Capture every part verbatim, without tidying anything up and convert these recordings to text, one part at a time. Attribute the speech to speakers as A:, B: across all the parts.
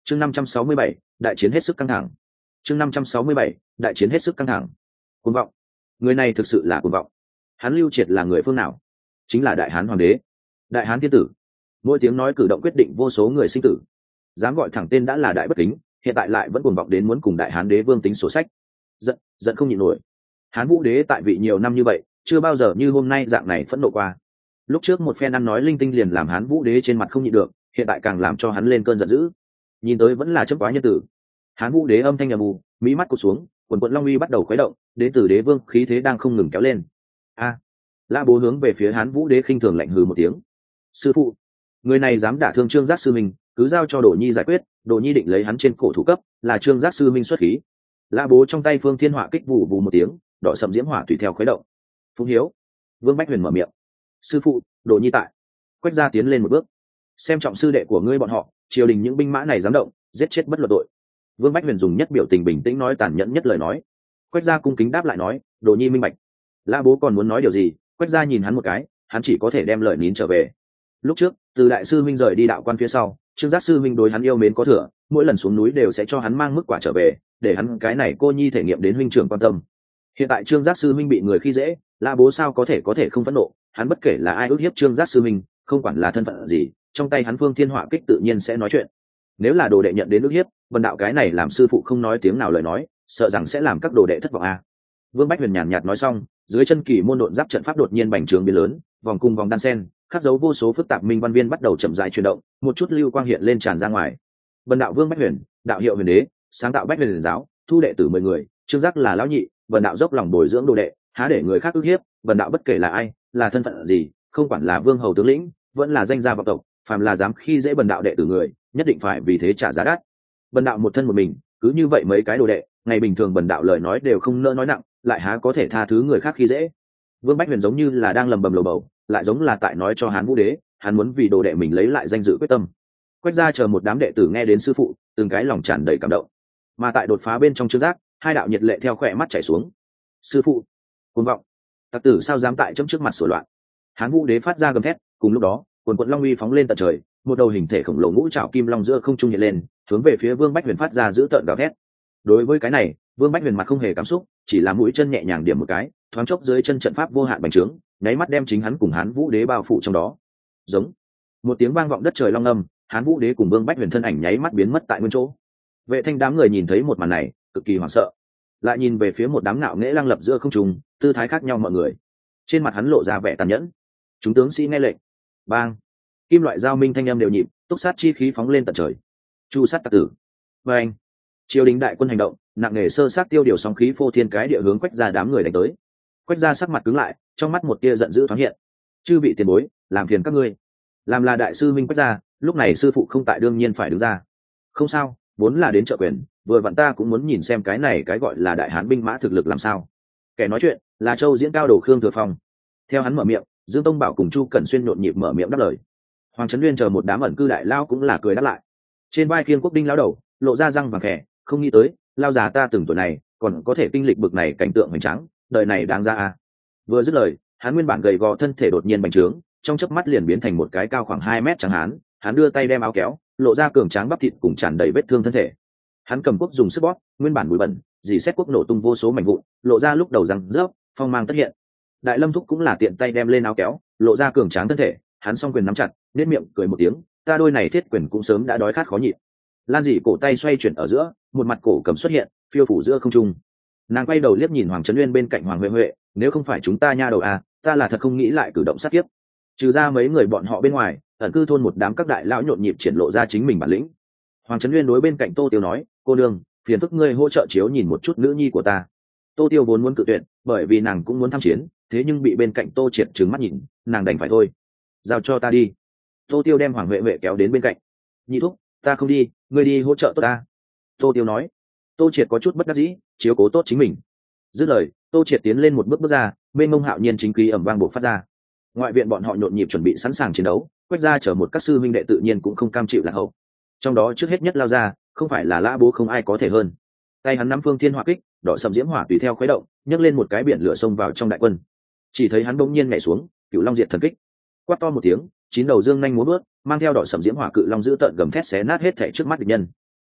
A: chương năm trăm sáu mươi bảy, đại chiến hết sức căng thẳng. chương năm trăm sáu mươi bảy, đại chiến hết sức căng thẳng. Cuồng vọng, người này thực sự là cuồng vọng. Hắn Lưu Triệt là người phương nào? Chính là đại hán hoàng đế, đại hán thiên tử. Mỗi tiếng nói cử động quyết định vô số người sinh tử, dám gọi thẳng tên đã là đại bất kính, hiện tại lại vẫn cuồng vọng đến muốn cùng đại hán đế vương tính sổ sách. Giận, giận không nhịn nổi. Hán Vũ đế tại vị nhiều năm như vậy, chưa bao giờ như hôm nay dạng này phẫn nộ qua. Lúc trước một phen ăn nói linh tinh liền làm Hán Vũ đế trên mặt không nhịn được, hiện tại càng làm cho hắn lên cơn giận dữ. Nhìn tới vẫn là chấm quá nhân tử. Hán Vũ đế âm thanh ầm ù, mỹ mắt cụp xuống, quần quần long uy bắt đầu khuấy động, đến từ đế vương khí thế đang không ngừng kéo lên. A! Lã Bố hướng về phía Hán Vũ đế khinh thường lạnh hừ một tiếng. Sư phụ, người này dám đả thương Trương Giác sư minh, cứ giao cho Đồ Nhi giải quyết. Đồ Nhi định lấy hắn trên cổ thủ cấp, là Trương Giác sư minh xuất khí. Lã Bố trong tay Phương Thiên Hỏa kích vụ vụ một tiếng, đỏ sậm diễm hỏa tùy theo khuấy động. Phùng Hiếu, Vương Bách Huyền mở miệng. Sư phụ, Đồ Nhi tại. Quách gia tiến lên một bước. Xem trọng sư đệ của ngươi bọn họ, triều đình những binh mã này dám động, giết chết bất luận tội. Vương Bách Huyền dùng nhất biểu tình bình tĩnh nói tàn nhẫn nhất lời nói. Quách gia cung kính đáp lại nói, Đồ Nhi minh bạch. Lã Bố còn muốn nói điều gì, Quách gia nhìn hắn một cái, hắn chỉ có thể đem lời nín trở về. Lúc trước, từ đại sư minh rời đi đạo quan phía sau, Trương Giác sư minh đối hắn yêu mến có thừa, mỗi lần xuống núi đều sẽ cho hắn mang mức quả trở về, để hắn cái này cô nhi thể nghiệm đến huynh trưởng quan tâm. Hiện tại Trương Giác sư minh bị người khi dễ, Lã Bố sao có thể có thể không phẫn nộ, hắn bất kể là ai ức hiếp Trương Giác sư minh, không quản là thân phận gì, trong tay hắn Phương Thiên Hỏa kích tự nhiên sẽ nói chuyện. Nếu là đồ đệ nhận đến ức hiếp, Vân đạo cái này làm sư phụ không nói tiếng nào lời nói, sợ rằng sẽ làm các đồ đệ thất vọng a. À. Vương Bách Huyền nhàn nhạt nói xong, dưới chân kỳ môn độn giáp trận pháp đột nhiên bành trướng biến lớn, vòng cung vòng đan sen, khắc dấu vô số phức tạp minh văn viên bắt đầu chậm rãi chuyển động, một chút lưu quang hiện lên tràn ra ngoài. Vân đạo Vương Bách Huyền, đạo hiệu Huyền Đế, sáng tạo Bách Huyền giáo, thu đệ tử mười người, Trương Giác là lão nhị, Vân đạo dốc lòng bồi dưỡng đồ đệ, há để người khác ức hiếp. Vân đạo bất kể là ai, là thân phận gì, không quản là vương hầu tướng lĩnh, vẫn là danh gia vọng tộc, phàm là dám khi dễ Vân đạo đệ tử người, nhất định phải vì thế trả giá đắt. Vân đạo một thân một mình, cứ như vậy mấy cái đồ đệ, ngày bình thường Vân đạo lời nói đều không nỡ nói nặng, lại há có thể tha thứ người khác khi dễ. Vương Bách Huyền giống như là đang lầm bầm lầu bầu, lại giống là tại nói cho Hán Vũ đế, hắn muốn vì đồ đệ mình lấy lại danh dự quyết tâm. Quách gia chờ một đám đệ tử nghe đến sư phụ, từng cái lòng tràn đầy cảm động. Mà tại đột phá bên trong Trương Giác, hai đạo nhiệt lệ theo khỏe mắt chảy xuống. Sư phụ, cuồng vọng, tặc tử sao dám tại chấm trước mặt sửa loạn? Hán Vũ đế phát ra gầm thét, cùng lúc đó, quần quận long uy phóng lên tận trời, một đầu hình thể khổng lồ ngũ trảo kim long giữa không trung hiện lên, hướng về phía Vương Bách Huyền phát ra dữ tợn gào thét. Đối với cái này, Vương Bách Huyền mặt không hề cảm xúc, chỉ là mũi chân nhẹ nhàng điểm một cái, thoáng chốc dưới chân trận pháp vô hạn bành trướng, nháy mắt đem chính hắn cùng Hán Vũ đế bao phủ trong đó. Giống một tiếng vang vọng đất trời long âm, Hán Vũ đế cùng Vương Bách Huyền thân ảnh nháy mắt biến mất tại nguyên chỗ. Vệ Thanh đám người nhìn thấy một màn này, cực kỳ hoảng sợ, lại nhìn về phía một đám ngạo nghễ lăng lập giữa không trung, tư thái khác nhau mọi người, trên mặt hắn lộ ra vẻ tàn nhẫn. Chúng tướng sĩ nghe lệnh. Bang! Kim loại giao minh thanh âm đều nhịp, túc sát chi khí phóng lên tận trời. Chu sát tặc tử. Bang! Triều đình đại quân hành động, nặng nề sơ sát tiêu điều sóng khí phô thiên cái địa hướng Quách gia đám người đánh tới. Quách gia sắc mặt cứng lại, trong mắt một tia giận dữ thoáng hiện. Chư vị tiền bối, làm phiền các ngươi. Làm là đại sư minh Quách gia, lúc này sư phụ không tại đương nhiên phải đứng ra. Không sao, vốn là đến trợ quyền, vừa vặn ta cũng muốn nhìn xem cái này cái gọi là đại hán binh mã thực lực làm sao. Kẻ nói chuyện là Châu diễn cao đồ Khương Thừa Phong. Theo hắn mở miệng, Dương Tông Bảo cùng Chu Cẩn Xuyên nhộn nhịp mở miệng đáp lời. Hoàng Trấn Nguyên chờ một đám ẩn cư đại lao cũng là cười đáp lại. Trên vai Kiên Quốc Đinh lão đầu lộ ra răng vàng khẽ, không nghĩ tới lao già ta từng tuổi này còn có thể kinh lịch bực này cảnh tượng hoành tráng, đời này đáng ra à. Vừa dứt lời, hắn nguyên bản gầy gò thân thể đột nhiên bành trướng, trong chớp mắt liền biến thành một cái cao khoảng hai mét trắng hán. Hắn đưa tay đem áo kéo, lộ ra cường tráng bắp thịt cùng tràn đầy vết thương thân thể. Hắn cầm quốc dùng sức bóp, nguyên bản bụi bẩn, dì xét quốc nổ tung vô số mảnh vụn, lộ ra lúc đầu răng rớp, phong mang tất hiện. Đại Lâm Thúc cũng là tiện tay đem lên áo kéo, lộ ra cường tráng thân thể, hắn song quyền nắm chặt, nét miệng cười một tiếng, ta đôi này thiết quyền cũng sớm đã đói khát khó nhịn. Lan Dị cổ tay xoay chuyển ở giữa, một mặt cổ cầm xuất hiện, phiêu phủ giữa không trung. Nàng quay đầu liếc nhìn Hoàng Trấn Nguyên bên cạnh Hoàng Huệ Huệ, nếu không phải chúng ta nha đầu à, ta là thật không nghĩ lại cử động sát kiếp. Trừ ra mấy người bọn họ bên ngoài, ẩn cư thôn một đám các đại lão nhộn nhịp triển lộ ra chính mình bản lĩnh. Hoàng Trấn Nguyên đối bên cạnh Tô Tiêu nói, cô đương, phiền phức ngươi hỗ trợ chiếu nhìn một chút nữ nhi của ta. Tô Tiêu vốn muốn cự tuyệt, bởi vì nàng cũng muốn tham chiến, thế nhưng bị bên cạnh Tô Triệt trừng mắt nhìn, nàng đành phải thôi. Giao cho ta đi. Tô Tiêu đem Hoàng Huệ Huệ kéo đến bên cạnh. Nhị thúc, ta không đi, ngươi đi hỗ trợ tốt ta. Tô Tiêu nói. Tô Triệt có chút bất đắc dĩ, chiếu cố tốt chính mình. Dứt lời, Tô Triệt tiến lên một bước bước ra, bên mông hạo nhiên chính khí ầm vang bộc phát ra. Ngoại viện bọn họ nhộn nhịp chuẩn bị sẵn sàng chiến đấu, Quách gia chở một các sư minh đệ tự nhiên cũng không cam chịu lạc hậu. Trong đó trước hết nhất lao ra, không phải là Lã Bố không ai có thể hơn. Tay hắn nắm Phương Thiên Hỏa kích, đỏ sầm diễm hỏa tùy theo khuấy động, nhấc lên một cái biển lửa xông vào trong đại quân. Chỉ thấy hắn bỗng nhiên nhảy xuống, Cửu Long Diệt Thần Kích. Quát to một tiếng, chín đầu dương nhanh múa bước, mang theo đỏ sầm diễm hỏa cự long giữ tợn gầm thét xé nát hết thảy trước mắt địch nhân.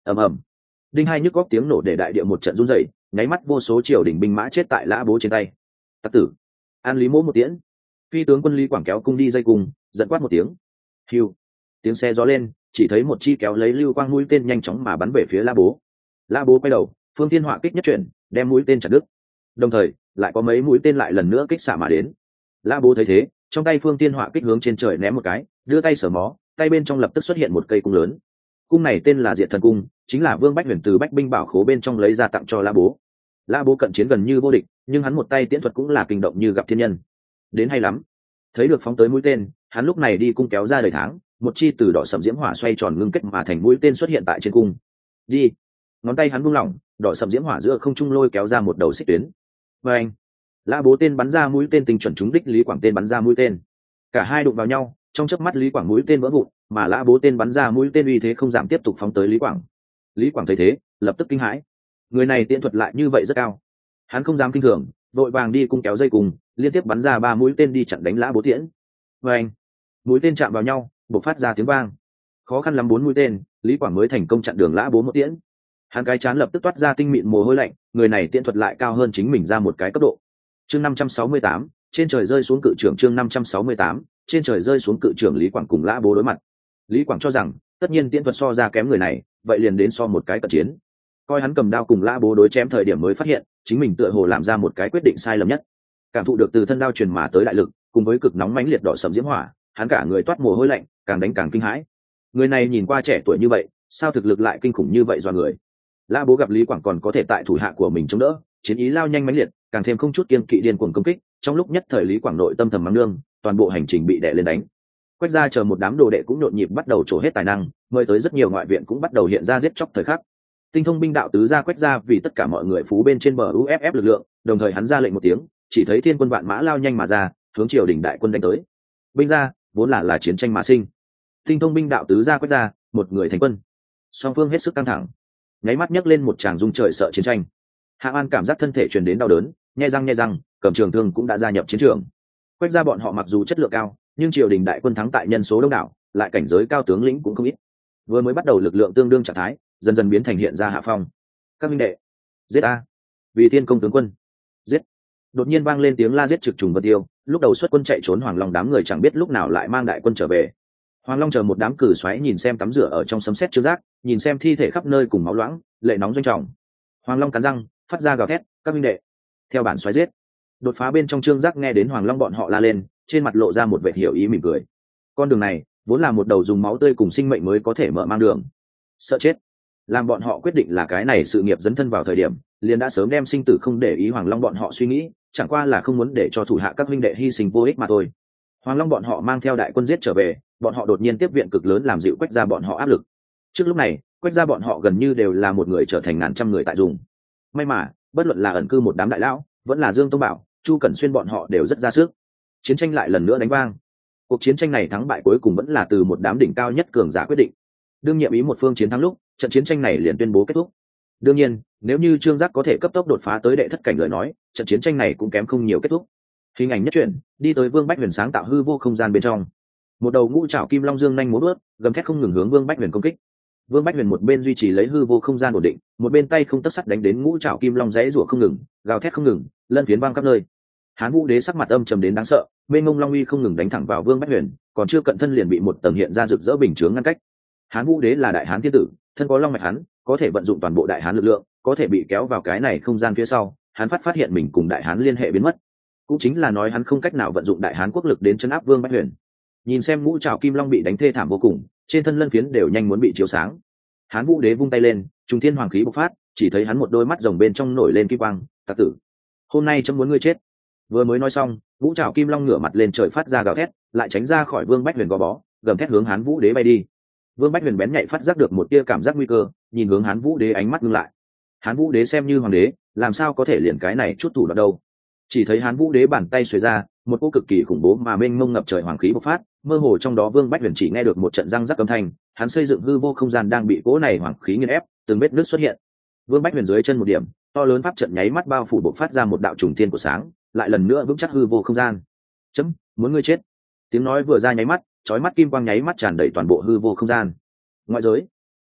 A: ầm ầm, đinh hai nhức góc tiếng nổ để đại địa một trận run rẩy, nháy mắt vô số triều đình binh mã chết tại lã bố trên tay. Tặc tử, an lý mỗ một tiễn. Phi tướng quân Lý Quảng kéo cung đi dây cung, giận quát một tiếng. Hiu, tiếng xe gió lên, chỉ thấy một chi kéo lấy lưu quang mũi tên nhanh chóng mà bắn về phía lã bố. Lã bố quay đầu, phương thiên họa kích nhất chuyển, đem mũi tên chặt đứt. Đồng thời lại có mấy mũi tên lại lần nữa kích xạ mà đến. Lã bố thấy thế, trong tay phương thiên họa kích hướng trên trời ném một cái, đưa tay sờ mó, tay bên trong lập tức xuất hiện một cây cung lớn. Cung này tên là Diệt Thần Cung, chính là Vương Bách Huyền từ Bách binh bảo khố bên trong lấy ra tặng cho Lã Bố. Lã Bố cận chiến gần như vô địch, nhưng hắn một tay tiễn thuật cũng là kinh động như gặp thiên nhân. Đến hay lắm. Thấy được phóng tới mũi tên, hắn lúc này đi cung kéo ra đời tháng, một chi từ đỏ sẫm diễm hỏa xoay tròn ngưng kết mà thành mũi tên xuất hiện tại trên cung. Đi. Ngón tay hắn buông lỏng, đỏ sẫm diễm hỏa giữa không trung lôi kéo ra một đầu xích tuyến. Và anh. Lã Bố tên bắn ra mũi tên tình chuẩn trúng đích Lý Quảng tên bắn ra mũi tên. Cả hai đụng vào nhau, trong chớp mắt Lý Quảng mũi tên vỡ vụn, mà Lã Bố tên bắn ra mũi tên uy thế không giảm tiếp tục phóng tới Lý Quảng. Lý Quảng thấy thế, lập tức kinh hãi. Người này tiễn thuật lại như vậy rất cao. Hắn không dám kinh thường, vội vàng đi cung kéo dây cùng, liên tiếp bắn ra ba mũi tên đi chặn đánh Lã Bố tiễn. Và anh, mũi tên chạm vào nhau, bộc phát ra tiếng vang. Khó khăn lắm bốn mũi tên, Lý Quảng mới thành công chặn đường Lã Bố một tiễn. Hắn cái chán lập tức toát ra tinh mịn mồ hôi lạnh, người này tiễn thuật lại cao hơn chính mình ra một cái cấp độ. Chương năm trăm sáu mươi tám, trên trời rơi xuống cự trưởng. Chương năm trăm sáu mươi tám, trên trời rơi xuống cự trưởng. Lý Quảng cùng Lã Bố đối mặt. Lý Quảng cho rằng tất nhiên tiễn thuật so ra kém người này, vậy liền đến so một cái cận chiến. Coi hắn cầm đao cùng Lã Bố đối chém thời điểm mới phát hiện chính mình tựa hồ làm ra một cái quyết định sai lầm nhất. Cảm thụ được từ thân đao truyền mà tới đại lực, cùng với cực nóng mãnh liệt đỏ sẫm diễm hỏa, hắn cả người toát mồ hôi lạnh, càng đánh càng kinh hãi. Người này nhìn qua trẻ tuổi như vậy, sao thực lực lại kinh khủng như vậy do người. Lã Bố gặp Lý Quảng còn có thể tại thủ hạ của mình chống đỡ, chiến ý lao nhanh mãnh liệt, càng thêm không chút kiêng kỵ điên cuồng công kích. Trong lúc nhất thời Lý Quảng nội tâm thầm mắng nương, toàn bộ hành trình bị đè lên đánh. Quách gia chờ một đám đồ đệ cũng nhộn nhịp bắt đầu trổ hết tài năng, mời tới rất nhiều ngoại viện cũng bắt đầu hiện ra giết chóc thời khắc. Tinh thông binh đạo tứ gia Quách gia vì tất cả mọi người phú bên trên bờ u ép ép lực lượng, đồng thời hắn ra lệnh một tiếng, chỉ thấy thiên quân vạn mã lao nhanh mà ra, hướng triều đình đại quân đánh tới. Binh gia vốn là là chiến tranh mà sinh. Tinh thông binh đạo tứ gia Quách gia, một người thành quân. Song phương hết sức căng thẳng, nháy mắt nhấc lên một tràng rung trời sợ chiến tranh. Hạ An cảm giác thân thể truyền đến đau đớn, nhe răng nhe răng, cầm trường thương cũng đã gia nhập chiến trường. Quách gia bọn họ mặc dù chất lượng cao, nhưng triều đình đại quân thắng tại nhân số đông đảo, lại cảnh giới cao tướng lĩnh cũng không ít. Vừa mới bắt đầu lực lượng tương đương trạng thái, dần dần biến thành hiện ra hạ phong. Các minh đệ, giết a! Vì thiên công tướng quân, giết! Đột nhiên vang lên tiếng la giết trực trùng vân tiêu, lúc đầu xuất quân chạy trốn Hoàng Long đám người chẳng biết lúc nào lại mang đại quân trở về. Hoàng Long chờ một đám cử xoáy nhìn xem tắm rửa ở trong sấm sét trương giác, nhìn xem thi thể khắp nơi cùng máu loãng, lệ nóng doanh trọng. Hoàng Long cắn răng, phát ra gào thét, các minh đệ, theo bản xoáy giết! Đột phá bên trong trương giác nghe đến Hoàng Long bọn họ la lên, trên mặt lộ ra một vẻ hiểu ý mỉm cười. Con đường này vốn là một đầu dùng máu tươi cùng sinh mệnh mới có thể mở mang đường. Sợ chết, làm bọn họ quyết định là cái này sự nghiệp dấn thân vào thời điểm, liền đã sớm đem sinh tử không để ý Hoàng Long bọn họ suy nghĩ, chẳng qua là không muốn để cho thủ hạ các huynh đệ hy sinh vô ích mà thôi. Hoàng Long bọn họ mang theo đại quân giết trở về, bọn họ đột nhiên tiếp viện cực lớn làm dịu Quách gia bọn họ áp lực. Trước lúc này, Quách gia bọn họ gần như đều là một người trở thành ngàn trăm người tại dùng. May mà, bất luận là ẩn cư một đám đại lão, vẫn là Dương Tông Bảo, Chu Cẩn Xuyên bọn họ đều rất ra sức. Chiến tranh lại lần nữa đánh vang. Cuộc chiến tranh này thắng bại cuối cùng vẫn là từ một đám đỉnh cao nhất cường giả quyết định. Đương nhiệm ý một phương chiến thắng lúc, trận chiến tranh này liền tuyên bố kết thúc. Đương nhiên, nếu như Trương Giác có thể cấp tốc đột phá tới đệ thất cảnh lời nói, trận chiến tranh này cũng kém không nhiều kết thúc. Hình ảnh nhất truyện, đi tới Vương Bách Huyền sáng tạo hư vô không gian bên trong. Một đầu ngũ trảo kim long dương nhanh múa bước, gầm thét không ngừng hướng Vương Bách Huyền công kích. Vương Bách Huyền một bên duy trì lấy hư vô không gian ổn định, một bên tay không tấc sắt đánh đến ngũ trảo kim long rẽ rủa không ngừng, gào thét không ngừng, lân phiến vang khắp nơi. Hán Vũ Đế sắc mặt âm trầm đến đáng sợ, mênh mông long uy không ngừng đánh thẳng vào Vương Bách Huyền, còn chưa cận thân liền bị một tầng hiện ra rực rỡ bình chướng ngăn cách. Hán Vũ Đế là đại hán thiên tử, thân có long mạch hắn, có thể vận dụng toàn bộ đại hán lực lượng, có thể bị kéo vào cái này không gian phía sau, hắn phát phát hiện mình cùng đại hán liên hệ biến mất. Cũng chính là nói hắn không cách nào vận dụng đại hán quốc lực đến trấn áp Vương Bách Huyền. Nhìn xem ngũ trảo kim long bị đánh thê thảm vô cùng, trên thân lân phiến đều nhanh muốn bị chiếu sáng. Hán Vũ Đế vung tay lên, trùng thiên hoàng khí bộc phát, chỉ thấy hắn một đôi mắt rồng bên trong nổi lên kim quang, "Tặc tử, hôm nay chấm muốn ngươi chết." Vừa mới nói xong, ngũ trảo kim long ngửa mặt lên trời phát ra gào thét, lại tránh ra khỏi Vương Bách Huyền gò bó, gầm thét hướng Hán Vũ Đế bay đi. Vương Bách Huyền bén nhạy phát giác được một tia cảm giác nguy cơ, nhìn hướng Hán Vũ Đế ánh mắt ngưng lại. Hán Vũ Đế xem như hoàng đế, làm sao có thể liền cái này chút thủ đoạn đâu? Chỉ thấy Hán Vũ Đế bàn tay xuề ra, một cỗ cực kỳ khủng bố mà mênh mông ngập trời hoàng khí bộc phát, mơ hồ trong đó Vương Bách Huyền chỉ nghe được một trận răng rắc âm thanh, hắn xây dựng hư vô không gian đang bị cỗ này hoàng khí nghiền ép, từng vết nước xuất hiện. Vương Bách Huyền dưới chân một điểm, to lớn pháp trận nháy mắt bao phủ bộc phát ra một đạo trùng thiên của sáng, lại lần nữa vững chắc hư vô không gian. Chấm, muốn ngươi chết. Tiếng nói vừa ra nháy mắt, chói mắt kim quang nháy mắt tràn đầy toàn bộ hư vô không gian. Ngoại giới,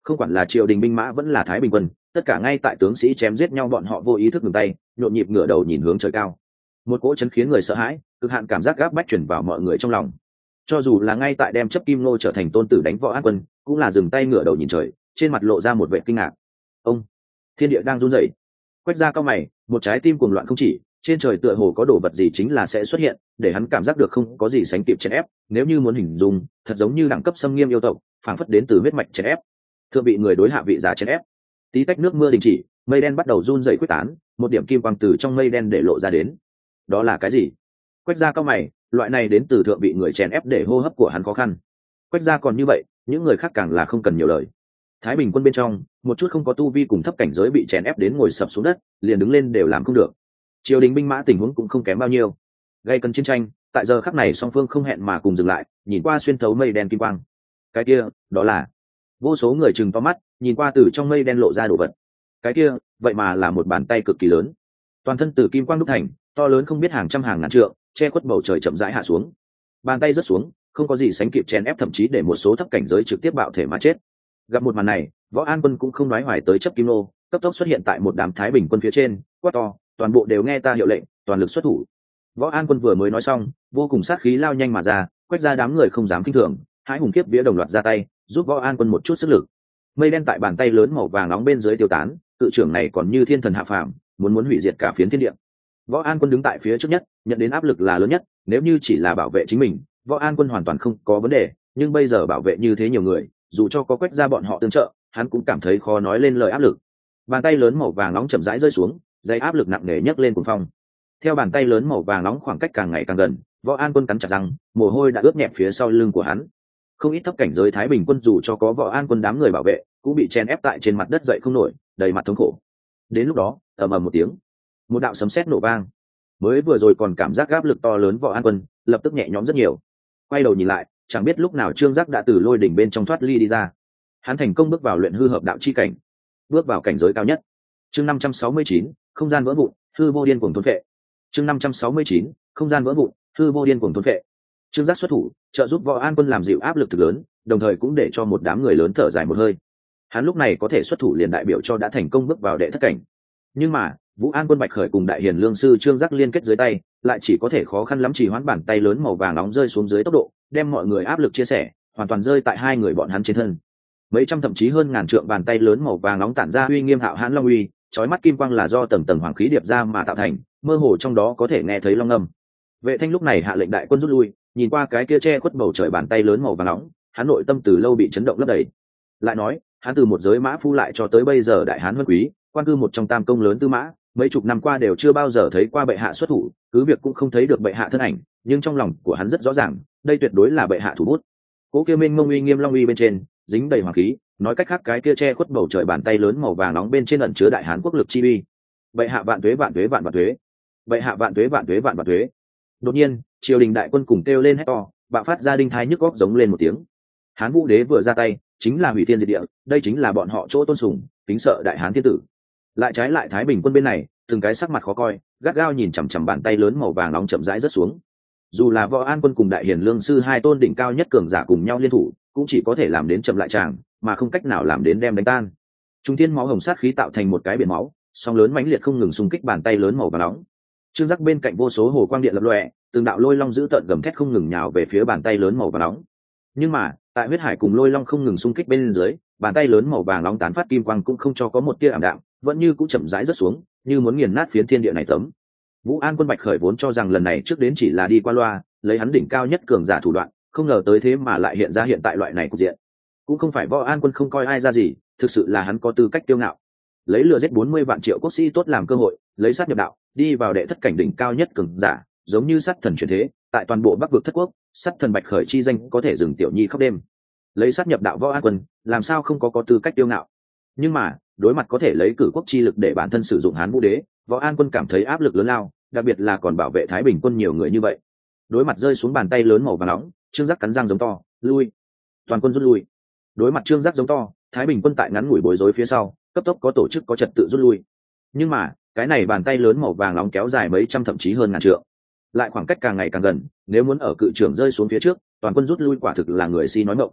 A: Không quản là triều đình binh mã vẫn là thái bình quân, tất cả ngay tại tướng sĩ chém giết nhau, bọn họ vô ý thức ngừng tay, nhộn nhịp ngửa đầu nhìn hướng trời cao. Một cỗ chấn khiến người sợ hãi, cực hạn cảm giác gáp bách chuyển vào mọi người trong lòng. Cho dù là ngay tại đem chấp kim nô trở thành tôn tử đánh Võ An Quân, cũng là dừng tay ngửa đầu nhìn trời, trên mặt lộ ra một vẻ kinh ngạc. Ông, thiên địa đang run rẩy. Quét ra cao mày, một trái tim cuồng loạn không chỉ, trên trời tựa hồ có đồ vật gì chính là sẽ xuất hiện, để hắn cảm giác được không có gì sánh kịp chèn ép. Nếu như muốn hình dung, thật giống như đẳng cấp xâm nghiêm yêu tộc, phảng phất đến từ huyết mạch chèn ép. Thượng bị người đối hạ vị giả chèn ép. Tí tách nước mưa đình chỉ, mây đen bắt đầu run rẩy quyết tán, một điểm kim quang từ trong mây đen để lộ ra đến. Đó là cái gì? Quét ra cao mày, loại này đến từ thượng vị người chèn ép để hô hấp của hắn khó khăn. Quét ra còn như vậy, những người khác càng là không cần nhiều lời. Thái bình quân bên trong, một chút không có tu vi cùng thấp cảnh giới bị chèn ép đến ngồi sập xuống đất, liền đứng lên đều làm không được. Triều đình binh mã tình huống cũng không kém bao nhiêu. Gây cấn chiến tranh, tại giờ khắc này song phương không hẹn mà cùng dừng lại, nhìn qua xuyên thấu mây đen kim quang. Cái kia, đó là vô số người chừng to mắt, nhìn qua từ trong mây đen lộ ra đồ vật. Cái kia, vậy mà là một bàn tay cực kỳ lớn, toàn thân từ kim quang đúc thành, to lớn không biết hàng trăm hàng ngàn trượng, che khuất bầu trời chậm rãi hạ xuống. Bàn tay rớt xuống, không có gì sánh kịp chèn ép, thậm chí để một số thấp cảnh giới trực tiếp bạo thể mà chết. Gặp một màn này, Võ An Quân cũng không nói hoài tới chấp kim nô, cấp tốc xuất hiện tại một đám thái bình quân phía trên, quát to, toàn bộ đều nghe ta hiệu lệnh, toàn lực xuất thủ. Võ An Quân vừa mới nói xong, vô cùng sát khí lao nhanh mà ra, quét ra đám người không dám kinh thường, hãi hùng kiếp vía đồng loạt ra tay, giúp Võ An Quân một chút sức lực. Mây đen tại bàn tay lớn màu vàng nóng bên dưới tiêu tán, tự trưởng này còn như thiên thần hạ phàm, muốn muốn hủy diệt cả phiến thiên địa. Võ An Quân đứng tại phía trước nhất, nhận đến áp lực là lớn nhất, nếu như chỉ là bảo vệ chính mình, Võ An Quân hoàn toàn không có vấn đề, nhưng bây giờ bảo vệ như thế nhiều người, dù cho có quét ra bọn họ tương trợ, hắn cũng cảm thấy khó nói lên lời áp lực. Bàn tay lớn màu vàng nóng chậm rãi rơi xuống, dây áp lực nặng nề nhấc lên cuồng phong. Theo bàn tay lớn màu vàng nóng khoảng cách càng ngày càng gần, Võ An Quân cắn chặt răng, mồ hôi đã ướt nhẹp phía sau lưng của hắn. Không ít thấp cảnh giới thái bình quân dù cho có Võ An Quân đám người bảo vệ, cũng bị chen ép tại trên mặt đất dậy không nổi, đầy mặt thống khổ. Đến lúc đó, ầm ầm một tiếng, một đạo sấm sét nổ vang. Mới vừa rồi còn cảm giác áp lực to lớn, Võ An Quân lập tức nhẹ nhõm rất nhiều. Quay đầu nhìn lại, chẳng biết lúc nào Trương Giác đã từ lôi đỉnh bên trong thoát ly đi ra. Hắn thành công bước vào luyện hư hợp đạo chi cảnh, bước vào cảnh giới cao nhất. Chương năm trăm sáu mươi chín, không gian vỡ vụn, hư vô điên cuồng thôn phệ. Chương năm trăm sáu mươi chín, không gian vỡ vụn, hư vô điên cuồng thôn phệ. Trương Giác xuất thủ, trợ giúp Võ An Quân làm dịu áp lực thực lớn, đồng thời cũng để cho một đám người lớn thở dài một hơi. Hắn lúc này có thể xuất thủ liền đại biểu cho đã thành công bước vào đệ thất cảnh. Nhưng mà, Vũ An Quân Bạch Khởi cùng Đại Hiền Lương sư Trương Giác liên kết dưới tay, lại chỉ có thể khó khăn lắm chỉ hoãn bàn tay lớn màu vàng nóng rơi xuống dưới tốc độ, đem mọi người áp lực chia sẻ, hoàn toàn rơi tại hai người bọn hắn trên thân. Mấy trăm thậm chí hơn ngàn trượng bàn tay lớn màu vàng nóng tản ra uy nghiêm hạo hãn long uy, chói mắt kim quang là do tầng tầng hoàng khí điệp ra mà tạo thành, mơ hồ trong đó có thể nghe thấy long ngâm. Vệ Thanh lúc này hạ lệnh đại quân rút lui, nhìn qua cái kia che khuất bầu trời bàn tay lớn màu vàng nóng, hắn nội tâm từ lâu bị chấn động lấp đầy. Lại nói, hắn từ một giới mã phu lại cho tới bây giờ đại hán huân quý, quan cư một trong tam công lớn tư mã, mấy chục năm qua đều chưa bao giờ thấy qua bệ hạ xuất thủ, cứ việc cũng không thấy được bệ hạ thân ảnh, nhưng trong lòng của hắn rất rõ ràng, đây tuyệt đối là bệ hạ thủ bút. Cố kia minh mông uy nghiêm long uy bên trên, dính đầy hoàng khí, nói cách khác cái kia che khuất bầu trời bàn tay lớn màu vàng nóng bên trên ẩn chứa đại hán quốc lực chi uy. Bệ hạ vạn tuế vạn tuế vạn vạn tuế. Bệ hạ vạn tuế vạn tuế vạn vạn tuế. Đột nhiên, triều đình đại quân cùng kêu lên hét to, bạo phát ra đinh thái nhức góc giống lên một tiếng. Hán Vũ Đế vừa ra tay, chính là hủy thiên diệt địa, đây chính là bọn họ chỗ tôn sùng, kính sợ đại hán thiên tử. Lại trái lại thái bình quân bên này, từng cái sắc mặt khó coi, gắt gao nhìn chằm chằm bàn tay lớn màu vàng nóng chậm rãi rớt xuống. Dù là Võ An Quân cùng Đại Hiền Lương sư hai tôn đỉnh cao nhất cường giả cùng nhau liên thủ, cũng chỉ có thể làm đến chậm lại tràng, mà không cách nào làm đến đem đánh tan. Trung thiên máu hồng sát khí tạo thành một cái biển máu, sóng lớn mãnh liệt không ngừng xung kích bàn tay lớn màu vàng nóng. Trương Giác bên cạnh vô số hồ quang điện lập lòe, từng đạo lôi long dữ tợn gầm thét không ngừng nhào về phía bàn tay lớn màu vàng nóng. Nhưng mà, tại huyết hải cùng lôi long không ngừng xung kích bên dưới, bàn tay lớn màu vàng nóng tán phát kim quang cũng không cho có một tia ảm đạm, vẫn như cũng chậm rãi rớt xuống, như muốn nghiền nát phiến thiên địa này tấm. Vũ An Quân Bạch Khởi vốn cho rằng lần này trước đến chỉ là đi qua loa, lấy hắn đỉnh cao nhất cường giả thủ đoạn, không ngờ tới thế mà lại hiện ra hiện tại loại này cục diện. Cũng không phải Võ An Quân không coi ai ra gì, thực sự là hắn có tư cách kiêu ngạo. Lấy lừa giết bốn mươi vạn triệu quốc sĩ tốt làm cơ hội, lấy sát nhập đạo, đi vào đệ thất cảnh đỉnh cao nhất cường giả, giống như sát thần chuyển thế, tại toàn bộ Bắc vực thất quốc, sát thần Bạch Khởi chi danh có thể dừng tiểu nhi khóc đêm. Lấy sát nhập đạo Võ An Quân, làm sao không có có tư cách kiêu ngạo. Nhưng mà, đối mặt có thể lấy cử quốc chi lực để bản thân sử dụng Hán Vũ Đế, Võ An Quân cảm thấy áp lực lớn lao, đặc biệt là còn bảo vệ Thái Bình quân nhiều người như vậy. Đối mặt rơi xuống bàn tay lớn màu vàng nóng, Trương Giác cắn răng giống to, lui. Toàn quân rút lui. Đối mặt Trương Giác giống to, Thái Bình quân tại ngắn ngủi bối rối phía sau, cấp tốc có tổ chức có trật tự rút lui. Nhưng mà, cái này bàn tay lớn màu vàng nóng kéo dài mấy trăm thậm chí hơn ngàn trượng, lại khoảng cách càng ngày càng gần, nếu muốn ở cự trưởng rơi xuống phía trước, toàn quân rút lui quả thực là người si nói mộng.